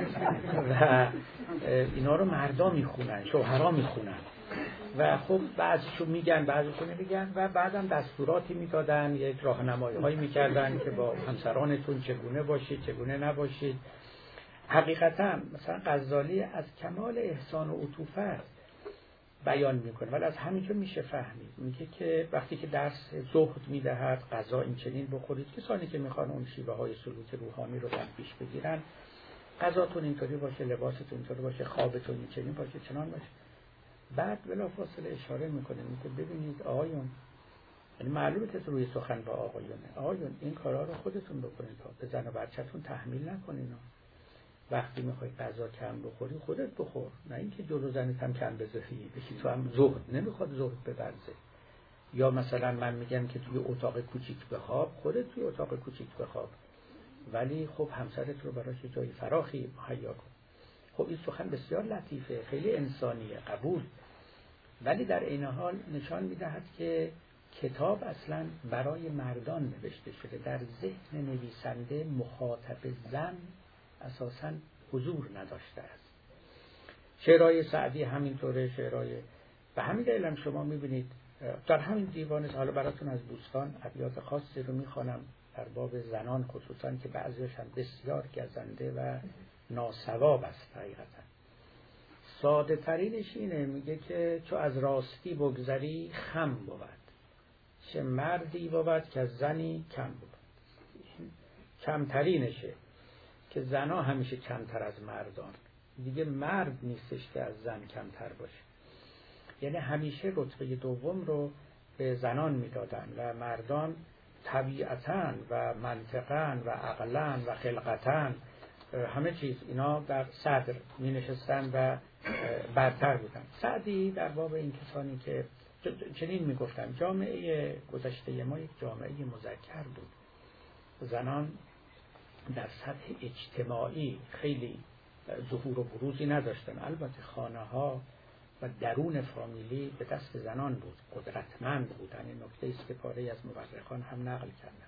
Speaker 1: و اینا رو مردا میخونن، شوهرها میخونن و خب بعضیشون میگن بعضیشون نمیگن و بعدم دستوراتی میدادن، یک راهنمایی هایی میکردن که با همسرانتون چگونه باشید چگونه نباشید. حقیقتا مثلا غزالی از کمال احسان و عطوفت بیان میکنه، ولی از همین که میشه فهمید. میگه که وقتی که درس زهد میدهد، غذا این چنین بخورید، کسانی که میخوان اون شیوه های سلوک روحانی رو در پیش بگیرن، غذاتون اینطوری باشه، لباستون اینطوری باشه، خوابتون این چنین باشه، چنان باشه. بعد بلافاصله اشاره میکنه میگه ببینید آقایون، یعنی معلومه که روی سخن با آقایونه، آقایون این کارا رو خودتون بکنید، به زن و بچه‌تون تحمیل نکنین. وقتی میخوای غذا کم بخوری خودت بخور، نه اینکه جلو زنت هم کم بذاری، بشی تو هم زهد نمیخواد زهد ببرزه. یا مثلا من میگم که توی اتاق کوچیک بخواب، خودت توی اتاق کوچیک بخواب، ولی خب همسرت رو براش جای فراخی مهیا کن. خب این سخن بسیار لطیفه، خیلی انسانیه، قبول، ولی در عین حال نشان میدهد که کتاب اصلا برای مردان نوشته شده. در ذهن نویسنده مخاطب زن اساساً حضور نداشته است. شعرهای سعدی همینطوره، شعرهای به همین دلیل هم شما میبینید در همین دیوان، حالا براتون از بوستان ابیات خاصی رو میخوانم در باب زنان خصوصاً که بعضیش هم بسیار گزنده و ناسواب است. حقیقتا ساده ترینش اینه، میگه که چو از راستی بگذری خم بود، چه مردی بود که از زنی کم بود. کمترینشه که زنها همیشه کمتر از مردان، دیگه مرد نیستش که از زن کمتر باشه. یعنی همیشه رتبه دوم رو به زنان میدادن و مردان طبیعتاً و منطقاً و عقلاً و خلقتاً همه چیز اینا در صدر می نشستن و برتر بودن. سعدی در باب این کسانی که چنین می گفتن، جامعه گذشته ما یک جامعه مذکر بود، زنان در سطح اجتماعی خیلی ظهور و بروزی نداشتن. البته خانه ها و درون فامیلی به دست زنان بود، قدرتمند بودن. این نکته است که پاره از مورخان هم نقل کردن.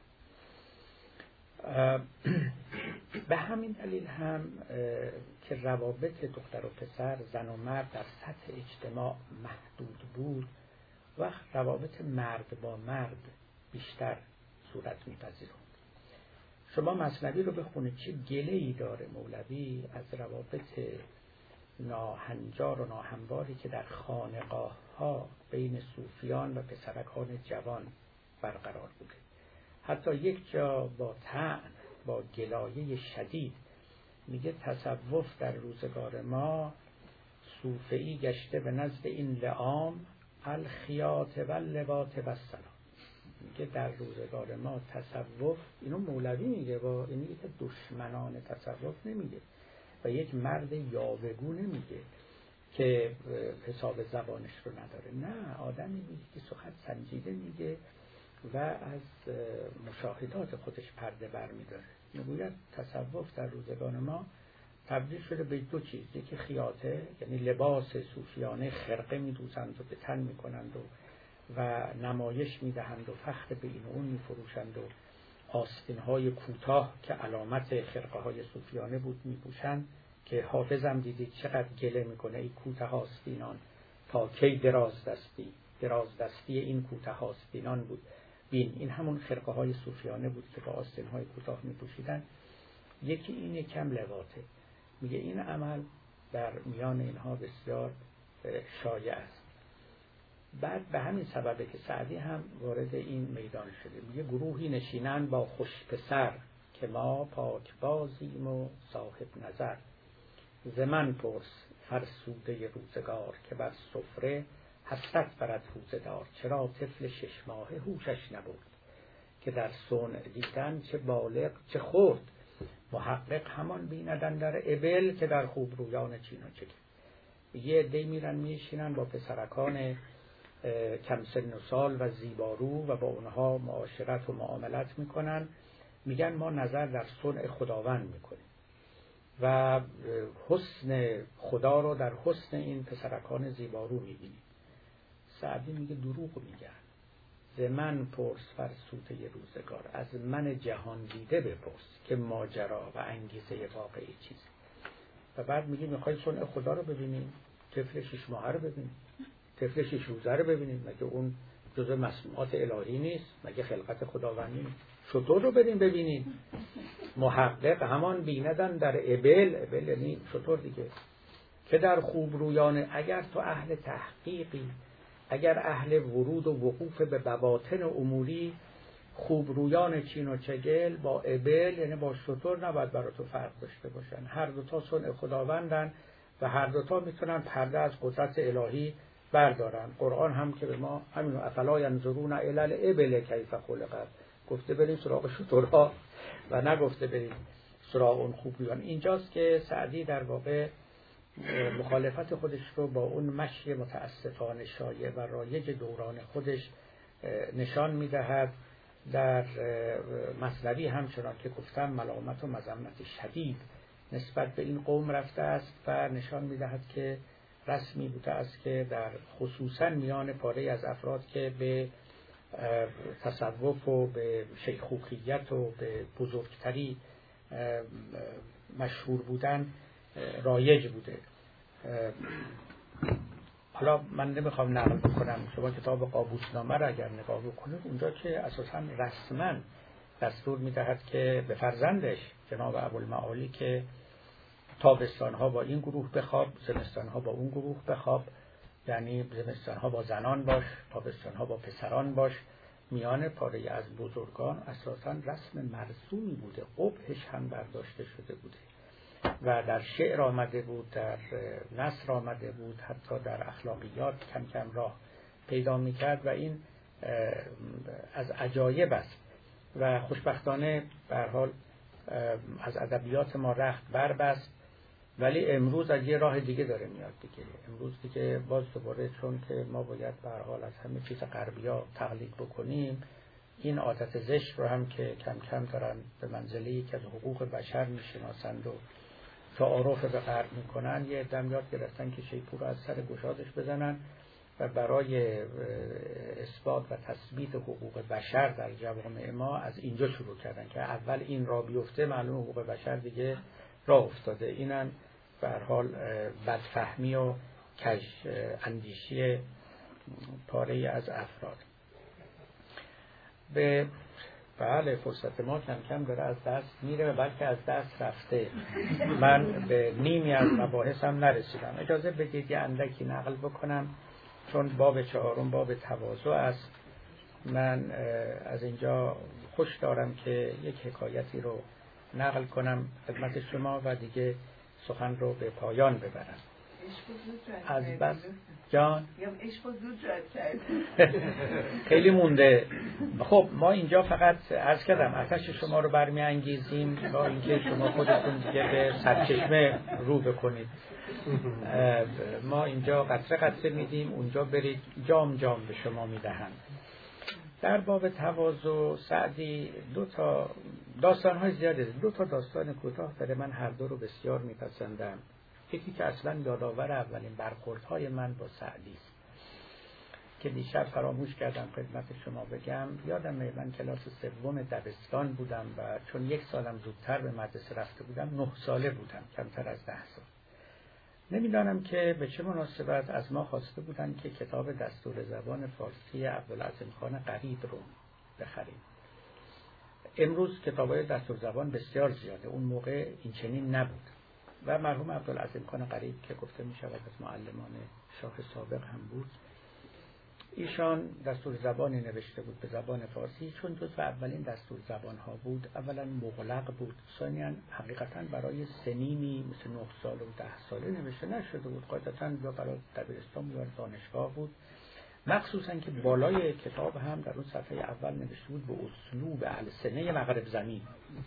Speaker 1: به همین دلیل هم که روابط دختر و پسر، زن و مرد در سطح اجتماع محدود بود، وقت روابط مرد با مرد بیشتر صورت می‌پذیرند. شما مثنوی رو بخونید چه گله‌ای داره مولوی از روابط ناهنجار و ناهمواری که در خانقاه‌ها بین صوفیان و پسرکان جوان برقرار بوده. حتی یک جا با طعن، با گلایه شدید میگه تصوف در روزگار ما صوفی گشته به نزد این لعام الخیاط و لواط و السلام. میگه در روزگار ما تصوف، اینو مولوی میگه، با اینی که دشمنان تصوف نمیگه و یک مرد یاوه‌گو نمیگه که حساب زبانش رو نداره، نه، آدمی میگه که سخن سنجیده میگه و از مشاهدات خودش پرده بر میداره. میگوید تصوف در روزگان ما تبدیل شده به دو چیز، یکی خیاطه، یعنی لباس صوفیانه، خرقه میدوزند و به تن میکنند و و نمایش میدهند و فخر به این و اون میفروشند و آستینهای کوتاه که علامت خرقه های صوفیانه بود میپوشند، که حافظم دیدید چقدر گله میکنه ای کوته آستینان تا کی دراز دستی، دراز دستی این کوته آستینان بود. بین این همون خرقه های صوفیانه بود که با آستینهای کوتاه میپوشیدن. یکی این، یکم لواطه. میگه این عمل در میان اینها بسیار شایع است. بعد به همین سببه که سعدی هم وارد این میدان شده. میگه گروهی نشینن با خوش پسر که ما پاک بازیم و صاحب نظر. ز من پرس فرسوده روزگار که بر سفره حسرت برد روزه دار. چرا طفل شش ماهه هوشش نبود که در صنع دیدن چه بالغ چه خرد. محقق همان بیندن در ابل که در خوب رویان چین و چگل. یه عده‌ای میرن میشینن با پسرکان کم سن و سال و زیبارو و با اونها معاشرت و معاملت میکنن، میگن ما نظر در صنع خداوند میکنیم و حسن خدا رو در حسن این پسرکان زیبارو میبینیم. سعدی میگه دروغ میگن. ز من پرس فرسوده روزگار، از من جهان دیده بپرس که ماجرا و انگیزه واقعی چیزی. و بعد میگه میخوای صنع خدا رو ببینیم، طفل شش ماهه رو ببینیم، طفل شش روزه رو ببینیم، مگه اون جزء مصنوعات الهی نیست؟ مگه خلقت خداوندی نیست؟ شتر رو بریم ببینیم. محقق همان بیندن در ابل، ابل یعنی شتر دیگه، که در خوب رویان. اگر تو اهل تحقیقی، اگر اهل ورود و وقوف به بواطن اموری، خوب رویان چین و چگل با ابل یعنی با شتر نباید برای تو فرق داشته باشن. هر دوتا صنع خداوندن و هر دوتا میتونن پرده از قدرت الهی بردارن. قرآن هم که به ما همینو افلا ینظرون الی الابل کیف خلقت گفته بریم سراغ شترها و نگفته بریم سراغ اون خوب رویان. اینجاست که سعدی در واقع مخالفت خودش رو با اون مشی متاسفانه شایع و رایج دوران خودش نشان میدهد. در مثنوی همچنان که گفتم ملامت و مذمت شدید نسبت به این قوم رفته است و نشان میدهد که رسمی بوده است که در خصوصا میان پاره از افراد که به تصوف و به شیخوخیت و به بزرگتری مشهور بودن رایج بوده. حالا من نمیخوام نقل بکنم، شما کتاب قابوسنامه را اگر نگاه بکنید اونجا که اساساً رسما دستور میدهد که به فرزندش جناب ابوالمعالی که تابستانها با این گروه بخواب، زمستانها با اون گروه بخواب، یعنی زمستانها با زنان باش، تابستانها با پسران باش. میان پاره از بزرگان اساساً رسم مرسومی بوده، قبحش هم برداشته شده بوده و در شعر آمده بود، در نثر آمده بود، حتی در اخلاقیات کم کم راه پیدا میکرد و این از عجایب است و خوشبختانه به هر حال از ادبیات ما رخت بربست. ولی امروز از یه راه دیگه داره میاد دیگه. امروز دیگه باز دوباره چون که ما باید به هر حال از همه چیز غربی‌ها تقلید بکنیم، این عادت زشت رو هم که کم کم دارن به منزله که از حقوق بشر میشناسند و تعارف به غرب میکنن، یه دم یاد گرفتن که شیپور رو از سر گشادش بزنن و برای اثبات و تثبیت حقوق بشر در جوامع ما از اینجا شروع کردن که اول این را بیفته معلوم حقوق بشر دیگه راه افتاده. اینن به هر حال بدفهمی و کج اندیشی پاره از افراد. به بله فرصت ما کم کم داره از دست میره و بلکه از دست رفته. من به نیمی از مباحثم نرسیدم. اجازه بدید یه اندکی نقل بکنم چون باب چهارم باب تواضع است. من از اینجا خوش دارم که یک حکایتی رو نقل کنم خدمت شما و دیگه سخن رو به پایان ببرم. از بس جان خیلی مونده. خب ما اینجا فقط عرض کردم آتش شما رو برمی انگیزیم با اینکه شما خودتون دیگه به سرچشمه رو بکنید. ما اینجا قطره قطره میدیم، اونجا برید جام جام به شما میدهند. در باب تواضع سعدی دو تا داستان‌های زیاده، دو تا داستان کوتاه داره. من هر دو رو بسیار میپسندم. یکی که اصلا یادآور اولین برخوردهای من با سعدی است که دیشب فراموش کردم خدمت شما بگم. یادمه من کلاس سوم دبستان بودم و چون یک سالم زودتر به مدرسه رفته بودم، نه ساله بودم، کمتر از ده سال. نمیدانم که به چه مناسبت از ما خواسته بودن که کتاب دستور زبان فارسی عبدالعظیم خان قریب رو بخریم. امروز کتاب‌های دستور زبان بسیار زیاده، اون موقع این چنین نبود و مرحوم عبدالعظیم خان قریب که گفته می شود از معلمان شاه سابق هم بود، ایشان دستور زبانی نوشته بود به زبان فارسی، چون جزو اولین دستور زبان ها بود. اولا مغلق بود، ثانیاً حقیقتاً برای سنینی مثل نه سال و ده ساله نوشته نشده بود، قاعدتاً یا برای دبیرستان یا دانشگاه بود. مخصوصاً که بالای کتاب هم در اون صفحه اول نوشته بود به اسلوب اهل سنه مغرب زمین.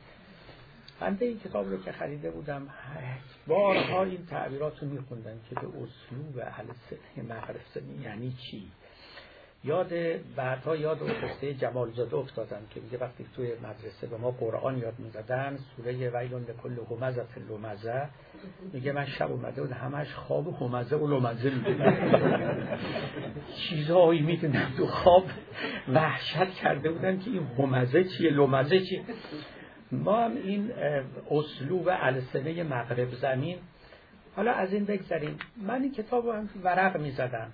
Speaker 1: بنده این کتاب رو که خریده بودم بارها این تعبیرات رو میخوندم که به اسلوب اهل سنه مغرب زمین یعنی چی. یاد بعدها یاد اون قصه جمالزاده افتادم که میگه وقتی توی مدرسه به ما قرآن یاد میدادن سوره ویل لکل همزه لمزه، میگه من شب اومده بود همش خواب همزه و لمزه میدونم چیزهایی میدونم تو خواب وحشت کرده بودن که این همزه چیه لمزه چیه. ما هم این اسلوب السنه مغرب زمین. حالا از این بگذاریم، من این کتاب رو هم ورق میزدم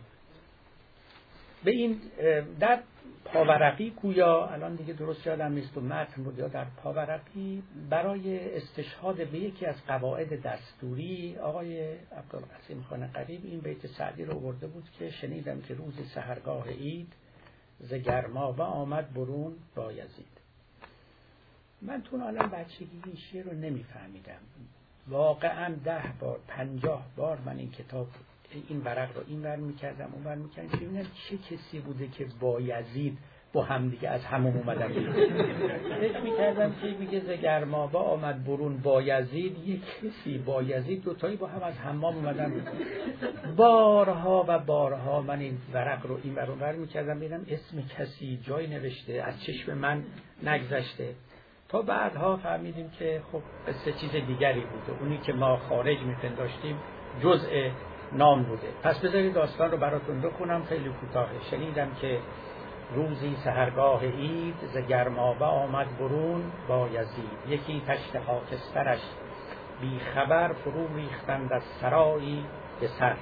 Speaker 1: به این در پاورقی کویا، الان دیگه درست یادم نیست و متن بود یا در پاورقی، برای استشهاد به یکی از قواعد دستوری آقای عبدالقسیم خان قریب این بیت سعدی رو آورده بود که شنیدم که روز سحرگاه عید ز گرمابه آمد برون بایزید. من تو الان بچگی این شعر رو نمیفهمیدم، واقعا ده بار پنجاه بار من این کتاب این ورق رو این ور میکردم اون ور میکردم که ببینم چه کسی بوده که بایزید با هم دیگه از همون اومدن. فکر میکردم که میگه ز گرمابه آمد برون بایزید، یک کسی بایزید دوتایی با هم از حمام اومدن. بارها و بارها من این ورق رو این ور اون ور میکردم ببینم اسم کسی جای نوشته از چشم من نگذشته، تا بعدها فهمیدیم که خب قصه چیز دیگری بوده، اونی که ما خارج میپنداشتیم جزء نام بوده. پس بذارید داستان رو براتون بخونم، خیلی کوتاهه. شنیدم که روزی سحرگاه عید ز گرمابه آمد برون بایزید، یکی تشت خاکسترش بی خبر فرو ریختند از سرایی به سر.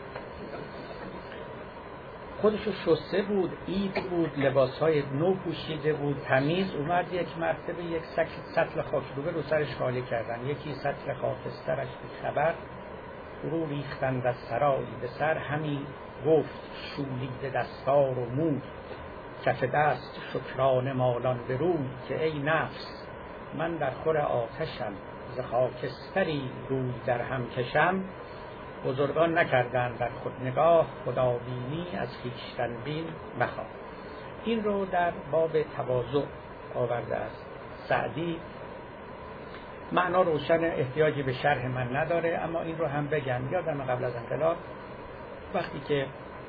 Speaker 1: خودشو شسته بود، عید بود، لباسهای نو پوشیده بود، تمیز. اومد یک مرتبه یک سطل خاکروبه رو سرش خالی کردن، یکی سطل خاکسترش بی خبر فرو ریختند از سرایی به سر. همی گفت شولیده دستار و مو، کف دست شکرانه مالان به روی، که ای نفس من در خور آتشم ز خاکستری روی در هم کشم. بزرگان نکردند در خود نگاه، خدا بینی از خویشتن بین مخواه. این رو در باب تواضع آورده است سعدی. معنا روشن، احتیاجی به شرح من نداره، اما این رو هم بگم. یادم قبل از انقلاب وقتی که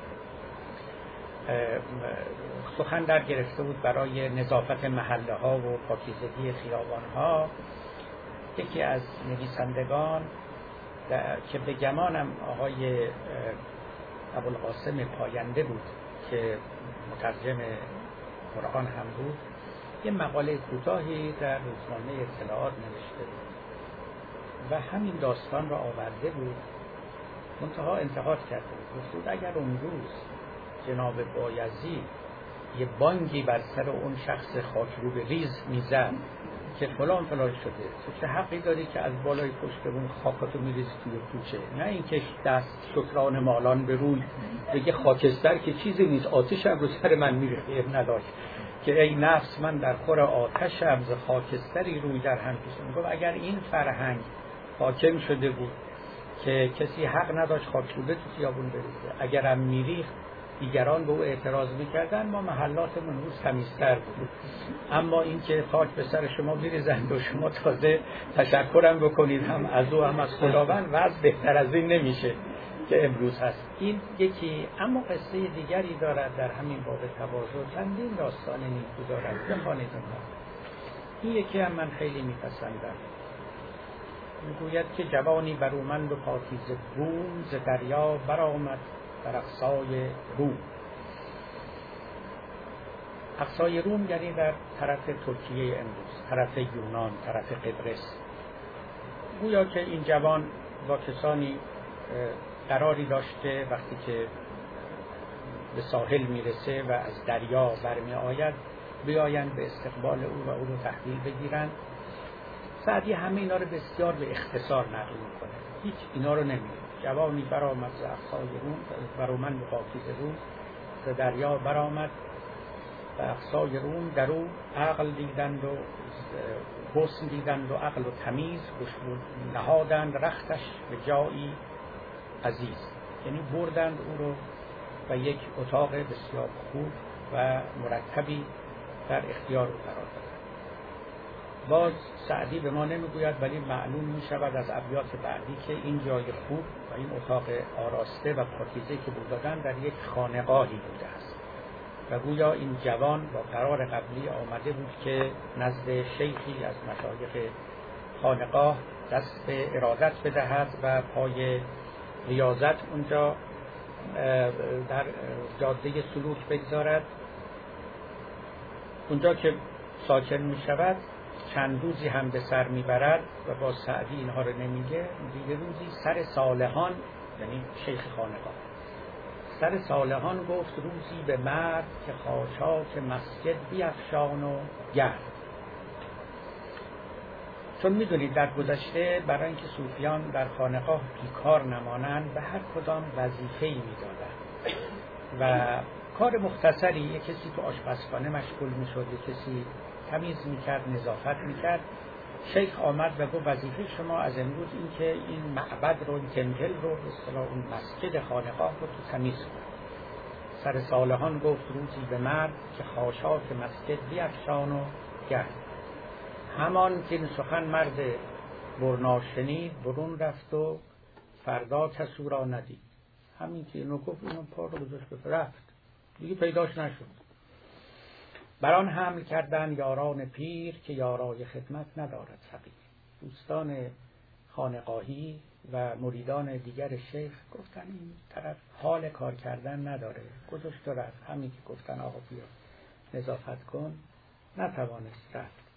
Speaker 1: سخن در گرفته بود برای نظافت محله ها و پاکیزگی خیابان ها، یکی از نویسندگان که به گمانم آقای ابوالقاسم پاینده بود که مترجم قرآن هم بود، یه مقاله کوتاهی در روزنامه اطلاعات نوشته بود و همین داستان را آورده بود، منتها انتقاد کرده بود. گفت بود اگر اون روز جناب بایزید یه بانگی بر سر اون شخص خاکروبه ریز میزد که فلان فلان شده، تو چه حقی داری که از بالای پشت اون خاکاتو میریزی توی کوچه؟ نه اینکه دست شکران مالان به روی بگه خاکستر که چیزی نیست، آتش هم رو سر من میره نداشت، که ای نفس من در خور آتشم ز خاکستری روی در هم کشم. گفت اگر این فرهنگ حاکم شده بود که کسی حق نداشت خاکروبه تو خیابون بریزه، اگرم میریخت دیگران به او اعتراض میکردن، ما محلاتمون روز تمیزتر بود. اما این که خاک به سر شما میریزند و شما تازه تشکرم بکنید هم از او هم از خداوند، وضع بهتر از این نمیشه که امروز هست. این یکی. اما قصه دیگری دارد در همین باب تواضع، چندین داستان نیکو دارد، بخوانید اونها. این یکی هم من خیلی میپسندم. میگوید که جوانی برومند و پاکیزه روم ز دریا برآمد در اقصای روم. اقصای روم یعنی در طرف ترکیه امروز، طرف یونان، طرف قبرس. گویا که این جوان با کسانی قراری داشته وقتی که به ساحل میرسه و از دریا برمی آید بیایند به استقبال او و او رو تحویل بگیرند. سعدی همه اینا رو بسیار به اختصار نقل میکنه، هیچ اینا رو نمیگه. جوانی برآمد ز اقصای روم، برومند و پاکیزه روم، ز دریا برآمد و اقصای روم در او عقل دیدند و حسن دیدند و عقل و تمیز نهادند رختش به جایی عزیز، یعنی بردند او رو و یک اتاق بسیار خوب و مرتبی در اختیار او قرار دادند. باز سعدی به ما نمیگوید ولی معلوم می شود از ابیات بعدی که این جای خوب و این اتاق آراسته و پاکیزه که بود دادن در یک خانقاهی بوده است و گویا این جوان با قرار قبلی آمده بود که نزد شیخی از مشایخ خانقاه دست به ارادت بدهد و پای ریاضت اونجا در جاده سلوک بگذارد. اونجا که ساکن می شود چند روزی هم به سر میبرد و با سعدی اینها رو نمیگه. دیگه روزی سر صالحان، یعنی شیخ خانقاه، سر صالحان گفت روزی به مرد که خاشاک مسجد بیفشان و گرد. چون میدونید در گذشته برای اینکه صوفیان در خانقاه بیکار نمانند به هر کدام وظیفه‌ای میدادند و کار مختصری، یک کسی تو آشپزخانه مشغول میشد، یک کسی تمیز میکرد، نظافت میکرد. شیخ آمد و گفت وظیفه شما از امروز این که این معبد رو، این تمپل رو، به اصطلاح اون مسجد خانقاه رو تو تمیز کن. سر صالحان گفت روزی به مرد که خاشاک مسجد بیفشان و گرد. همان که این سخن مرد برنا شنید برون رفت و فردا کس او را ندید. همین که اینو گفت اینو پا رو گذاشت به رفت، دیگه پیداش نشد. بران حمل کردن یاران پیر که یارای خدمت ندارد فقیر. دوستان خانقاهی و مریدان دیگر شیخ گفتن این طرف حال کار کردن نداره، گذاشت و رفت. همین که گفتن آقا بیا نظافت کن نتوانست رفت.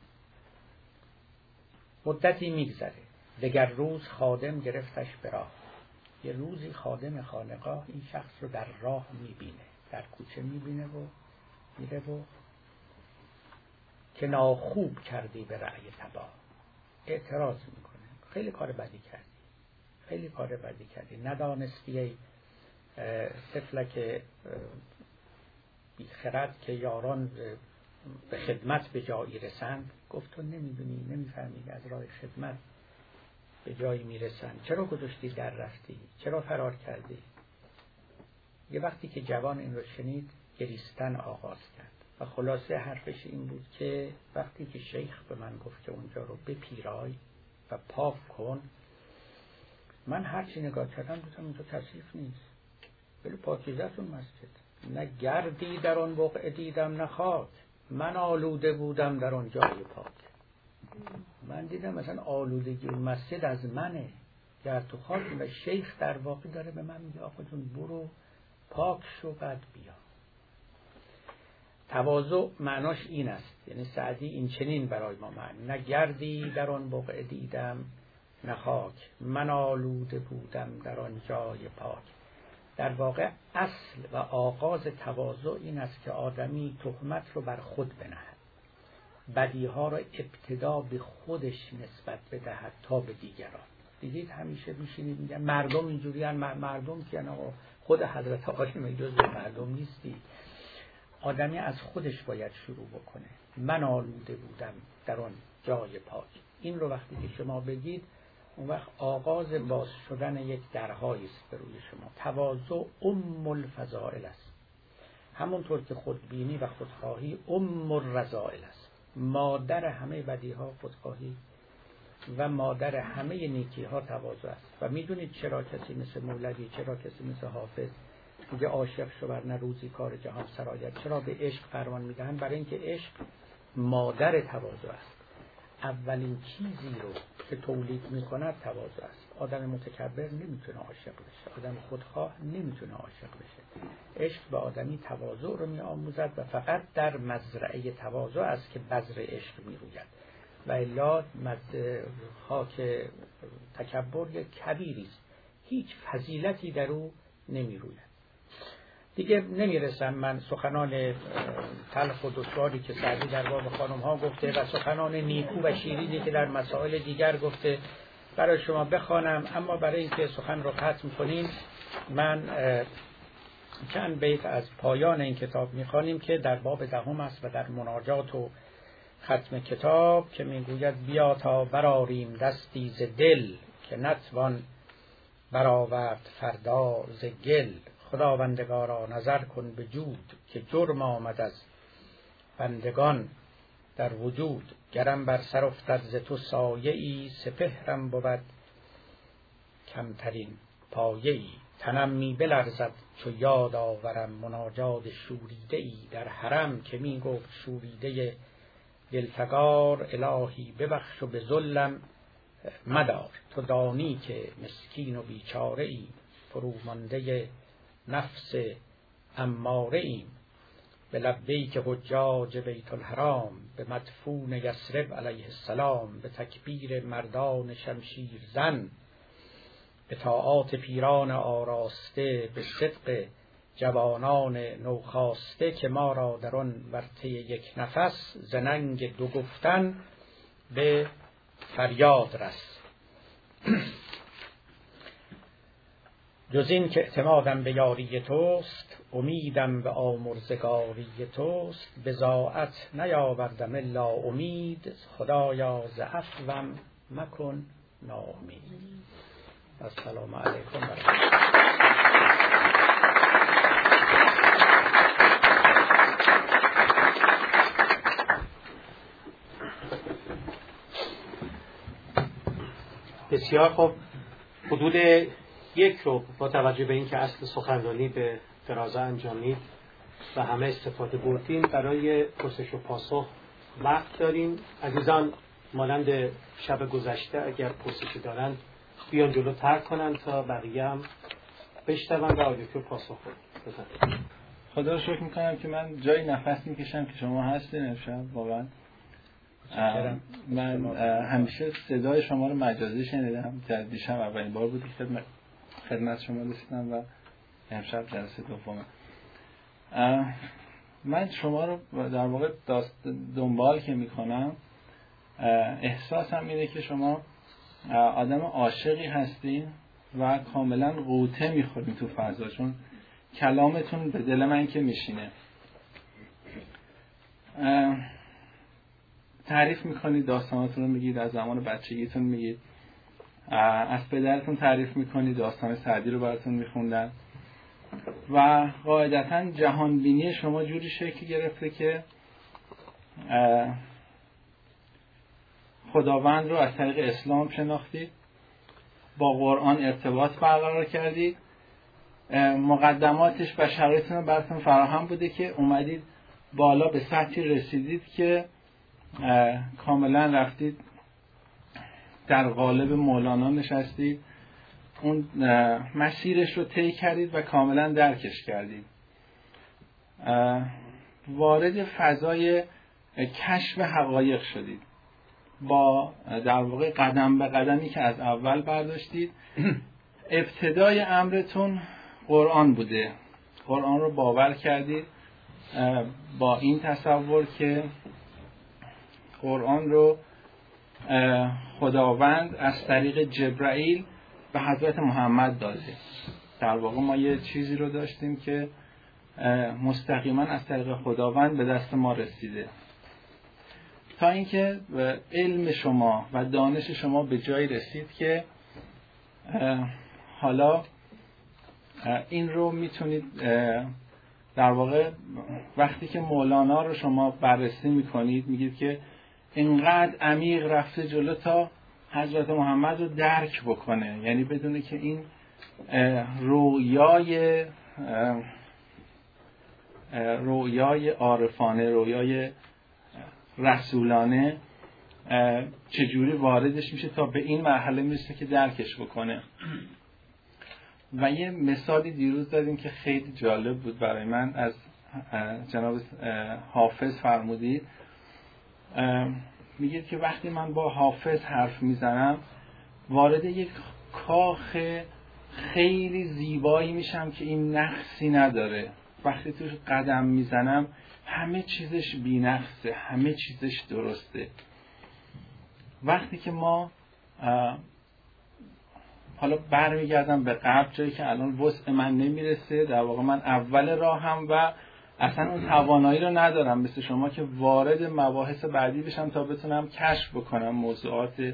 Speaker 1: مدتی میگذره، دگر روز خادم گرفتش به راه. یه روزی خادم خانقاه این شخص رو در راه میبینه، در کوچه میبینه و میره و که ناخوب کردی به رأی تباه. اعتراض میکنه، خیلی کار بدی کردی، خیلی کار بدی کردی، ندانستی ای طفلک بیخرد که یاران به خدمت به جایی رسند. گفت تو نمیدونی، نمیفهمی از راه خدمت به جایی میرسند، چرا گذاشتی در رفتی، چرا فرار کردی؟ یه وقتی که جوان این رو شنید گریستن آغاز کرد و خلاصه حرفش این بود که وقتی که شیخ به من گفت که اونجا رو بپیرای و پاک کن، من هرچی نگاه کردم دیدم اونجا کثیف نیست، ولی پاکیزه است اون مسجد. نه گردی در آن بقعه دیدم نه خاک، من آلوده بودم در آن جای پاک. من دیدم مثلا آلودگی اون مسجد از منه، گرد و خاک. و شیخ در واقع داره به من میگه آقا جون برو پاک شو بعد بیا. تواضع معناش این است، یعنی سعدی این چنین برای ما معنی: نه گردی در آن بقعه دیدم نه خاک، من آلوده بودم در آن جای پاک. در واقع اصل و آغاز تواضع این است که آدمی تهمت رو بر خود بنهد، بدیها رو ابتدا به خودش نسبت بدهد تا به دیگران. دیدید همیشه میشینید میگن مردم اینجوری ان، مردم که نه، خود حضرت آقای جزء مردم نیستی. آدمی از خودش باید شروع بکنه. من آلوده بودم در آن جای پاک. این رو وقتی که شما بگید اون وقت آغاز باز شدن یک درهایی است به روی شما. تواضع ام الفضائل است، همونطور که خودبینی و خودخواهی ام الرذائل است. مادر همه بدیها خودخواهی و مادر همه نیکی ها تواضع است. و میدونید چرا کسی مثل مولوی، چرا کسی مثل حافظ میگه عاشق شو ورنه روزی کار جهان سرایت، چرا به عشق فرمان میدهن؟ برای اینکه عشق مادر تواضع است. اولین چیزی رو که تولید میکند تواضع است. آدم متکبر نمیتونه عاشق بشه، آدم خودخواه نمیتونه عاشق بشه. عشق به آدمی تواضع رو میآموزد و فقط در مزرعه تواضع است که بذر عشق میروید. و الا خاک تکبر یک کبیری است، هیچ فضیلتی در او نمیروید. دیگه نمیرسم من سخنان تلخ و دشواری که سعدی در باب خانم ها گفته و سخنان نیکو و شیرینی که در مسائل دیگر گفته برای شما بخوانم، اما برای اینکه سخن رو ختم کنیم من چند بیت از پایان این کتاب میخوانیم که در باب دهم است و در مناجات و ختم کتاب که میگوید بیا تا براریم دستی ز دل که نتوان برآورد فردا ز گل. خداوندگارا نظر کن به جود که جرم آمد از بندگان در وجود. گرم بر سر افتد ز تو سایه ای سپهرم بود کمترین پایه ای. تنم می بلرزد چو یاد آورم مناجات شوریده ای در حرم که می گفت شوریده دلفگار الهی ببخش و به ذلم مدار. تو دانی که مسکین و بیچاره ای فرومانده نفس اماره ایم. به لبیک حجاج بیت الحرام به مدفون یثرب علیه السلام. به تکبیر مردان شمشیر زن به طاعات پیران آراسته. به صدق جوانان نوخاسته که ما را در آن ورطه یک نفس ز ننگ دو گفتن به فریاد رس. جز این که اعتمادم به یاری توست امیدم به آمرزگاری توست. بضاعت نیاوردم الا امید خدایا ز عفوم مکن ناامید. السلام علیکم و رحمت الله.
Speaker 2: بسیار خوب. حدود یک رو با توجه به اینکه اصل سخنرانی به درازه انجامید و همه استفاده بردیم برای پرسش و پاسخ وقت داریم. عزیزان مانند شب گذشته اگر پرسشی دارن بیان جلو ترک کنن تا بقیه هم بشنون و آیدیو پاسخ بدن.
Speaker 3: خدا رو شکر میکنم که من جای نفس میکشم که شما هستین امشب. واقعا من همیشه صدای شما رو مجازی شنیدم. دیشب اولین بار بود که خدمت شما رسیدم و امشب جلسه دومه. من شما رو در واقع دنبال که میکنم احساسم اینه که شما آدم عاشقی هستین و کاملا غوطه میخورین تو فضا، چون کلامتون به دل من که میشینه. تعریف میکنید، داستاناتون رو میگید، از زمان بچگیتون میگید، از پدرتون تعریف میکنید، داستان سعدی رو براتون میخوندن و قاعدتا جهان بینی شما جوری شکل گرفته که خداوند رو از طریق اسلام شناختید، با قرآن ارتباط برقرار کردید، مقدماتش و شرایطتون رو براتون فراهم بوده که اومدید بالا به سطحی رسیدید که کاملا رفتید در قالب مولانا نشستید، اون مسیرش رو طی کردید و کاملا درکش کردید، وارد فضای کشف حقایق شدید با در واقع قدم به قدمی که از اول برداشتید. ابتدای امرتون قرآن بوده، قرآن رو باور کردید با این تصور که قرآن رو خداوند از طریق جبرائیل به حضرت محمد داده. در واقع ما یه چیزی رو داشتیم که مستقیما از طریق خداوند به دست ما رسیده، تا اینکه علم شما و دانش شما به جایی رسید که حالا این رو میتونید در واقع وقتی که مولانا رو شما بررسی میکنید میگید که اینقدر عمیق رفته جلو تا حضرت محمد رو درک بکنه، یعنی بدونه که این رویای رویای عارفانه، رویای رسولانه چجوری واردش میشه تا به این مرحله میرسه که درکش بکنه. و یه مثالی دیروز دادیم که خیلی جالب بود برای من، از جناب حافظ فرمودید. میگید که وقتی من با حافظ حرف میزنم وارد یک کاخ خیلی زیبایی میشم که این نقصی نداره. وقتی توش قدم میزنم همه چیزش بی نقصه، همه چیزش درسته. وقتی که ما حالا برمیگردم به قبل، جایی که الان وسع من نمیرسه، در واقع من اول راهم و اصلا اون توانایی رو ندارم مثل شما که وارد مباحث بعدی بشم تا بتونم کشف بکنم موضوعات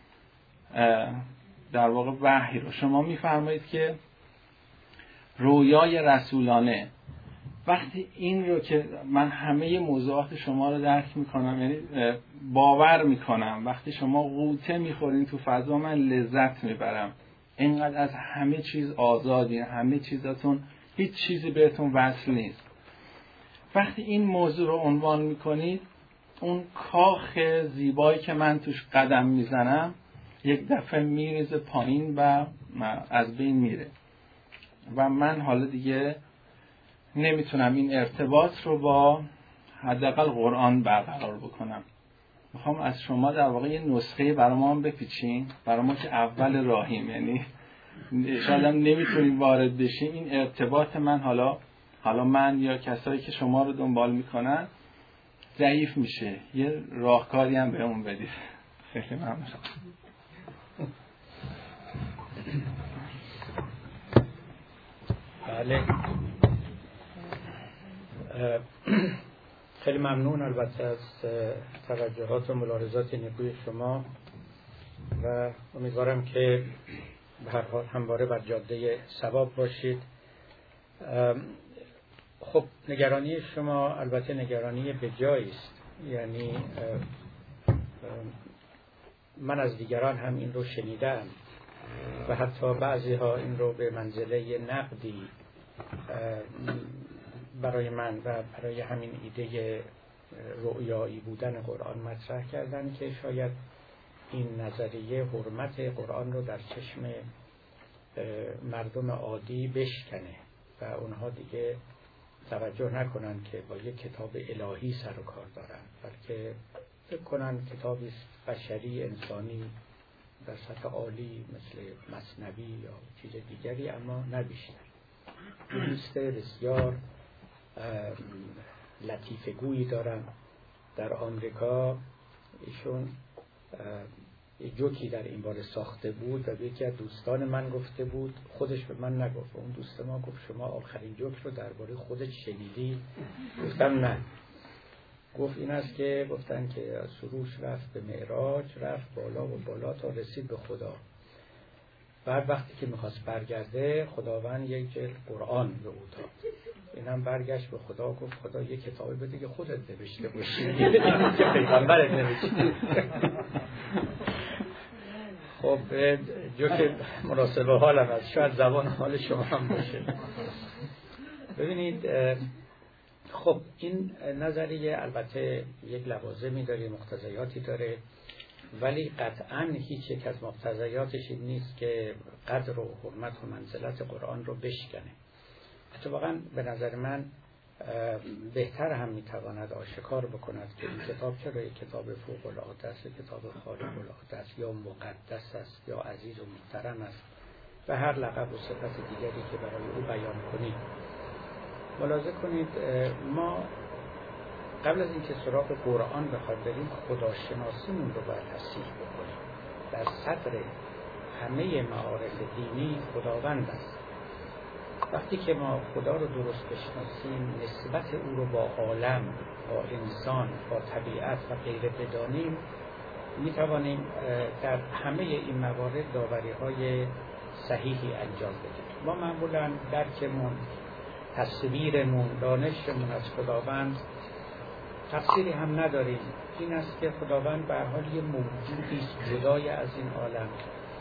Speaker 3: در واقع وحی رو. شما میفرمایید که رویای رسولانه، وقتی این رو که من همه موضوعات شما رو درک میکنم، یعنی باور میکنم، وقتی شما غوطه میخورین تو فضا من لذت میبرم، اینقدر از همه چیز آزادین، همه چیزاتون، هیچ چیزی بهتون وصل نیست. وقتی این موضوع رو عنوان میکنید، اون کاخ زیبایی که من توش قدم میزنم یک دفعه میریزه پایین و از بین میره و من حالا دیگه نمیتونم این ارتباط رو با حداقل قرآن برقرار بکنم. میخوام از شما در واقع یه نسخه برای ما هم بپیچین، برای ما که اول راهیم، یعنی شاید هم نمیتونیم وارد بشیم، این ارتباط من حالا حالا من یا کسایی که شما رو دنبال میکنن ضعیف میشه، یه راهکاری هم به اون بدید. خیلی ممنون.
Speaker 1: بله، خیلی ممنون البته از توجهات و ملاحظات نیکوی شما و امیدوارم که به هر حال همواره بر جاده صواب باشید. خب نگرانی شما البته نگرانی بجایی است، یعنی من از دیگران هم این رو شنیدم و حتی بعضی ها این رو به منزله نقدی برای من و برای همین ایده رؤیایی بودن قرآن مطرح کردن که شاید این نظریه حرمت قرآن رو در چشم مردم عادی بشکنه و اونها دیگه توجه نکنن که با یک کتاب الهی سر و کار دارن، بلکه فکر کنن کتابی بشری انسانی در سطح عالی مثل مثنوی یا چیز دیگری، اما نه بیشتر. دوست بسیار لطیفه گویی دارن در آمریکا. ایشون یه جوکی در این باره ساخته بود و به یکی از دوستان من گفته بود، خودش به من نگفت، اون دوست ما گفت شما آخرین جوک رو درباره خودت شنیدی؟ گفتم نه. گفت این است که گفتن که از سروش رفت به معراج، رفت بالا و بالا تا رسید به خدا. بعد وقتی که میخواست برگرده خداوند یک جلد قرآن به او داد. اینم برگشت به خدا گفت خدا یک کتابی بده که خودت نوشته باشی که پیغمبرت نوشته. خب جو که مناسب حالم است، شاید زبان حال شما هم باشه. ببینید خب این نظریه البته یک لوازمی داره، مقتضیاتی داره، ولی قطعاً هیچ یک از مقتضیاتش این نیست که قدر و حرمت و منزلت قرآن رو بشکنه. اتفاقاً به نظر من بهتر هم میتواند آشکار بکند که این کتاب چرا یک کتاب فوق العاده است، کتاب خارق العاده است، یا مقدس است، یا عزیز و محترم است و هر لقب و صفت دیگری که برای او بیان کنید. ملاحظه کنید ما قبل از اینکه سراغ قرآن بخوایم بریم خداشناسیمون رو باید تصحیح بکنیم. در صدر همه معارف دینی خداوند است. وقتی که ما خدا رو درست بشناسیم، نسبت او رو با عالم، با انسان، با طبیعت و غیره بدانیم، می توانیم در همه این موارد داوری های صحیحی انجام بدیم. ما معمولا درکمون، تصویرمون، دانشمون از خداوند تفسیری هم نداریم. این است که خداوند به هر حال یه موجودی است جدای از این عالم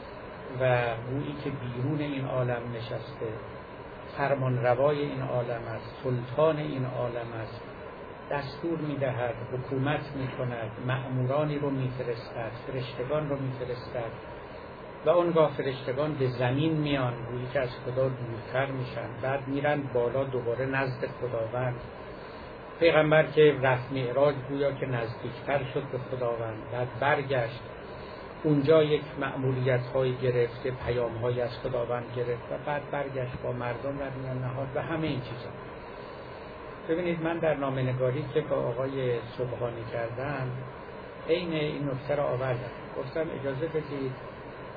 Speaker 1: و گویی که بیرون این عالم نشسته، فرمان روای این عالم است، سلطان این عالم است، دستور میدهد، حکومت میکند، مأمورانی رو میفرستد، فرشتگان رو میفرستد و اونگاه فرشتگان به زمین میان، گویی که از خدا دورتر میشن، بعد میرن بالا دوباره نزد خداوند. پیغمبر که رفت معراج گویا که نزدیکتر شد به خداوند، بعد برگشت اونجا یک مأموریت های گرفت، پیام های از خداوند گرفت و بعد برگشت با مردم در میان نهاد و همه این چیزا. ببینید من در نامه‌نگاری که با آقای سبحانی کردم عین این نکته را آوردم، گفتم اجازه بدید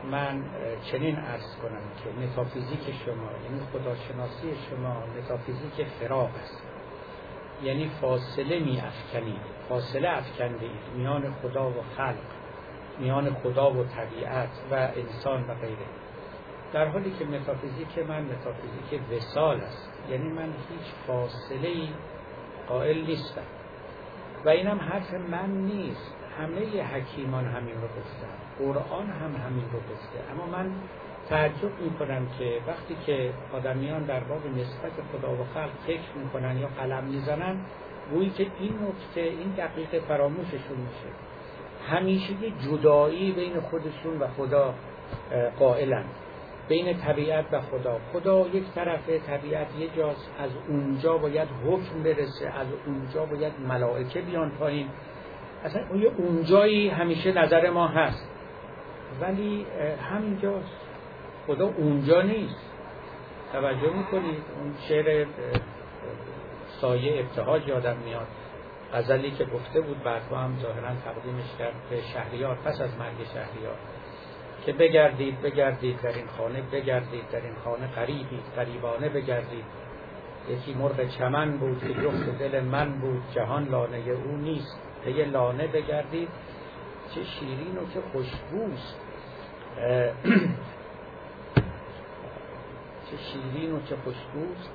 Speaker 1: من چنین عرض کنم که متافیزیک شما یعنی خداشناسی شما متافیزیک فراق است، یعنی فاصله می افکنید، فاصله افکندید میان خدا و خلق، میان خدا و طبیعت و انسان و غیره، در حالی که متافیزیک من متافیزیک وصال است، یعنی من هیچ فاصله‌ای قائل نیستم. و اینم حرف من نیست، همه حکیمان همین رو گفتن، قرآن هم همین رو گفته. اما من تعجب میکنم که وقتی که آدمیان در باب نسبت خدا و خلق فکر میکنن یا قلم میزنن، گویی که این نکته این دقیقه فراموششون میشه. همیشه یه جدایی بین خودشون و خدا قائلن، بین طبیعت و خدا. خدا یک طرفه، طبیعت یه جاست، از اونجا باید حکم برسه، از اونجا باید ملائکه بیان پایین. اصلا اون یه اونجایی همیشه نظر ما هست، ولی همینجاست، خدا اونجا نیست. توجه میکنید؟ اون شعر سایه ابتهاج یادم میاد، غزلی که گفته بود بعدها هم ظاهرا تقدیمش کرد به شهریار پس از مرگ شهریار، که بگردید بگردید در این خانه، بگردید در این خانه غریبید غریبانه بگردید، یکی مرغ چمن بود که جفت دل من بود، جهان لانه او نیست، پی لانه بگردید. چه شیرین و چه خوشبوست، چه شیرین و چه خوشبوست.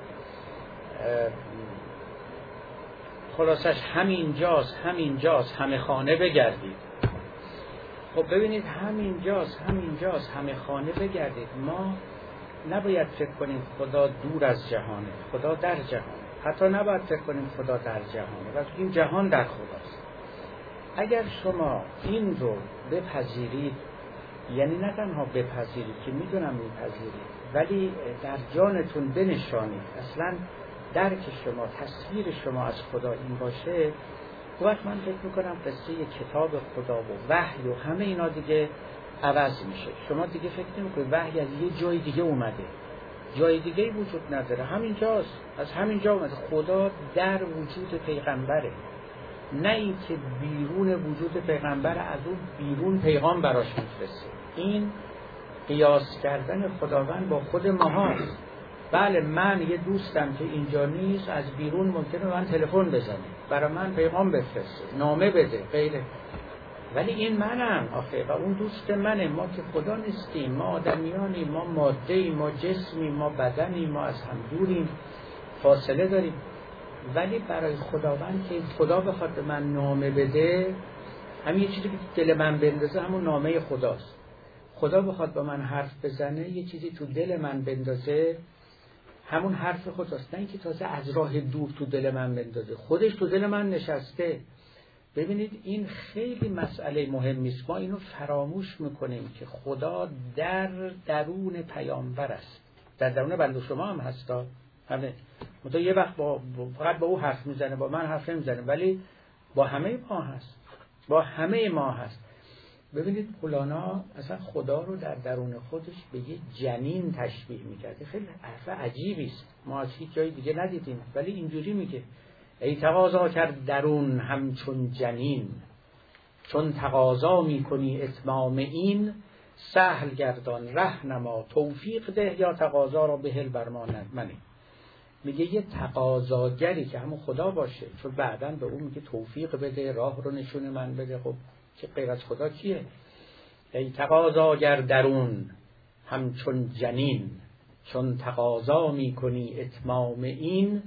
Speaker 1: خلاصش همینجاست، همینجاست همه خانه بگردید. خب ببینید همینجاست، همینجاست همه خانه بگردید. ما نباید فکر کنیم خدا دور از جهانه، خدا در جهانه. حتی نباید فکر کنیم خدا در جهانه، و این جهان در خداست. اگر شما این رو بپذیرید، یعنی نه تنها بپذیرید که میدونم میپذیرید، ولی در جانتون بنشانید، اصلا درک شما، تصویر شما از خدا این باشه، وقت من فکر میکنم قصه کتاب خدا و وحی و همه اینا دیگه عوض میشه. شما دیگه فکر نمیکنید وحی از یه جای دیگه اومده، جای دیگه وجود نداره، همینجاست، از همینجا اومده. خدا در وجود پیغمبره، نه این که بیرون وجود پیغمبر از اون بیرون پیغام براش میفرسته. این قیاس کردن خداوند با خود ما هست. بله من یه دوستم که اینجا نیست، از بیرون ممکنه من تلفن بزنه، برای من پیغام بفرسته، نامه بده، غیره، ولی این منم آخه و اون دوست منه. ما که خدا نیستیم، ما آدمیانیم، ما ماده‌ایم، ما جسمیم، ما بدنیم، ما از هم دوریم، فاصله داریم. ولی برای خداوند که خدا بخواد به من نامه بده، همین یه چیزی که دل من بندازه همون نامه خداست. خدا بخواد با من حرف بزنه، یه چیزی تو دل من بندازه، همون حرف خداست، نه اینکه تازه از راه دور تو دل من بندازه، خودش تو دل من نشسته. ببینید این خیلی مسئله مهمی است. ما اینو فراموش میکنیم که خدا در درون پیامبر است، در درون بنده شما هم هستا. همه متو یه وقت با فقط با او حرف میزنه، با من حرف نمیزنه، ولی با همه ما هست، با همه ما هست. ببینید مولانا اصلا خدا رو در درون خودش به یه جنین تشبیه میکرده. خیلی حرف عجیبی است، ما از هیچ جای دیگه ندیدیم، ولی اینجوری میگه ای تقاضا کرد درون همچون جنین، چون تقاضا میکنی اتمام این، سهل گردان رهنما توفیق ده، یا تقاضا را بهل برمان منه. میگه یه تقاضاگری که همون خدا باشه، چون بعداً به اون میگه توفیق بده، راه رو نشون من بده. خب که غیر از خدا کیه؟ ای تقاضاگر درون همچون جنین، چون تقاضا میکنی اتمام این،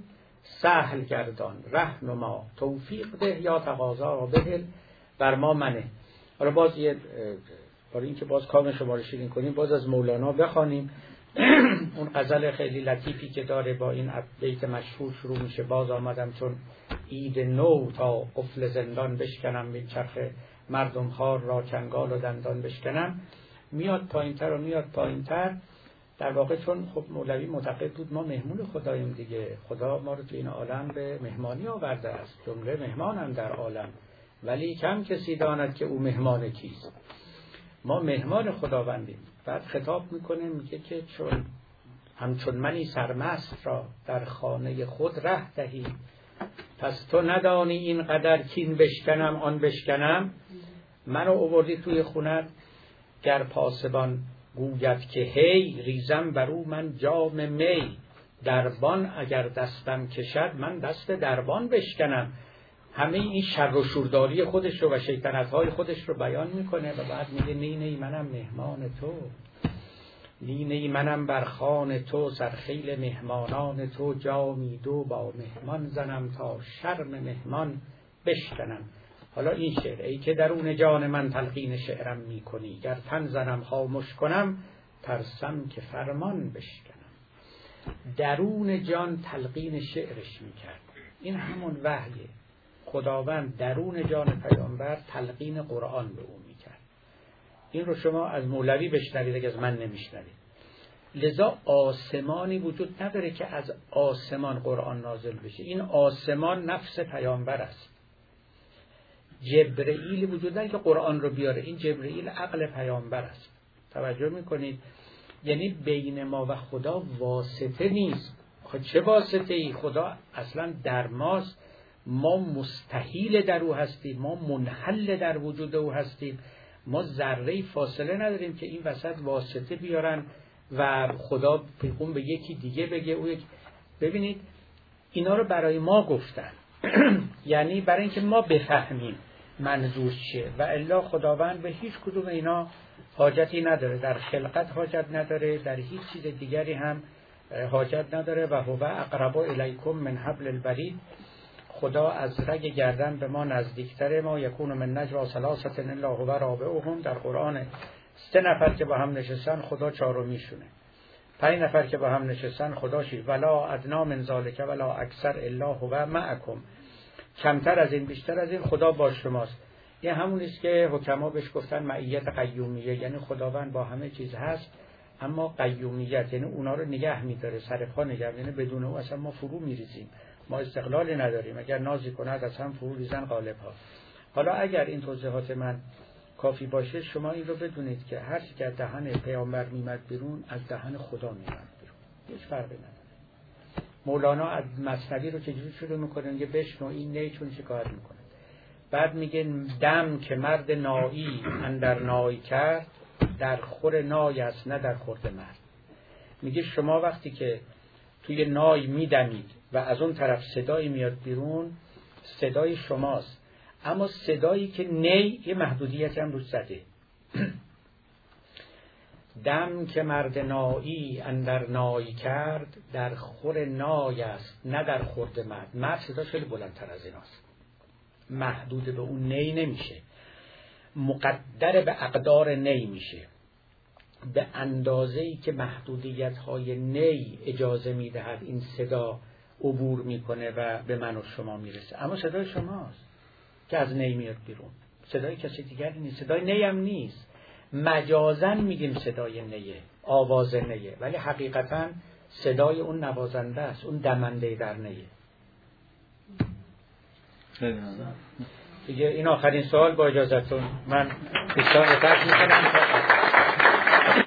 Speaker 1: سهل گردان رهنما توفیق ده، یا تقاضا را بهل بر ما منه. حالا باز یه برای اینکه باز کام شما رو شیرین کنیم، باز از مولانا بخوانیم. اون غزل خیلی لطیفی که داره با این بیت مشهور شروع میشه: باز آمدم چون عید نو، تا قفل زندان بشکنم، به چرخ مردم خار را چنگال و دندان بشکنم. میاد پایینتر و میاد پایینتر. در واقع چون خب مولوی معتقد بود ما مهمون خداییم دیگه، خدا ما رو تو این عالم به مهمانی آورده است، جمله مهمانم در عالم، ولی کم کسی داند که او مهمان کیست. ما مهمان خداوندیم. بعد خطاب میکنه، میگه که چون همچون منی سرمست را در خانه خود ره دهی، پس تو ندانی این قدر کین بشکنم آن بشکنم. منو آوردی توی خونت، گر پاسبان گوید که هی، ریزم بر او من جام می. دربان اگر دستم کشد، من دست دربان بشکنم. همه این شر و شورداری خودش رو و شیطنت‌های خودش رو بیان میکنه و بعد میگه نی نی منم مهمان تو، نی نی منم بر خوان تو، سرخیل مهمانان تو. جامی دو با مهمان زنم، تا شرم مهمان بشکنم. حالا این شعر: ای که درون جان من تلقین شعرم میکنی، گر تن زنم خاموش کنم، ترسم که فرمان بشکنم. درون جان تلقین شعرش میکرد. این همون وحیه. خداوند درون جان پیامبر تلقین قرآن به او میکرد. این رو شما از مولوی بشنوید اگه از من نمیشنوید. لذا آسمانی وجود نداره که از آسمان قرآن نازل بشه. این آسمان نفس پیامبر است. جبرئیل وجود نداره که قرآن رو بیاره. این جبرئیل عقل پیامبر است. توجه میکنید؟ یعنی بین ما و خدا واسطه نیست. خب چه واسطه ای؟ خدا اصلا در ماست. ما مستحیل در او هستیم، ما منحل در وجود او هستیم. ما ذره فاصله نداریم که این وسط واسطه بیارن و خدا پیغام به یکی دیگه بگه او یک. ببینید اینا رو برای ما گفتن یعنی برای اینکه ما بفهمیم منظور چیه، و الا خداوند به هیچ کدوم اینا حاجتی نداره. در خلقت حاجت نداره، در هیچ چیز دیگری هم حاجت نداره. و هو اقرب الیکم من حبل الورید. خدا از رگ گردن به ما نزدیکتره. ما یکون من نجوا ثلاثه الا هو رابعهم. در قرآن سه نفر که با هم نشستن خدا چهارمیشونه، پنج نفر که با هم نشستن خدا شش. ولا ادنا من ذالک ولا اکثر الا هو معکم. کمتر از این بیشتر از این خدا با شماست. این همون است که حکما بهش گفتن معیت قیومیه، یعنی خداوند با همه چیز هست اما قیومیت یعنی اونا رو نگه می‌داره، سر پا نگه، یعنی بدون او اصلا ما فرو می‌ریزیم، ما استقلالی نداریم. اگر نازی کند از هم فرو ریزن غالب ها. حالا اگر این توضیحات من کافی باشه شما این رو بدونید که هر چی که دهن پیامبر میمد بیرون از دهن خدا میمد بیرون، هیچ فرقی نداره. مولانا از مثنوی رو چجوری شروع میکنه؟ میگه بشنو این نی چون شکایت میکنه. بعد میگه دم که مرد نایی اندر نای کرد، در خور نای است نه در خورد مرد. میگه شما وقتی که توی نای میدمید و از اون طرف صدایی میاد بیرون، صدای شماست، اما صدایی که نی یه محدودیتی هم روش زده. دم که مرد نایی اندر نای کرد، در خور نای است نه در خورد مرد. مرد صداش خیلی بلندتر از ایناست، محدود به اون نی نمیشه، مقدر به اقدار نی میشه، به اندازه‌ای که محدودیت های نی اجازه میدهد این صدا عبور میکنه و به من و شما میرسه. اما صدای شماست که از نی میاد بیرون، صدای کسی دیگری نیست، صدای نی هم نیست. مجازن میگیم صدای نیه، آواز نیه، ولی حقیقتا صدای اون نوازنده است، اون دمنده در نیه. دیگه این آخرین سوال با اجازهتون من بیشتر رو ترک میکنم.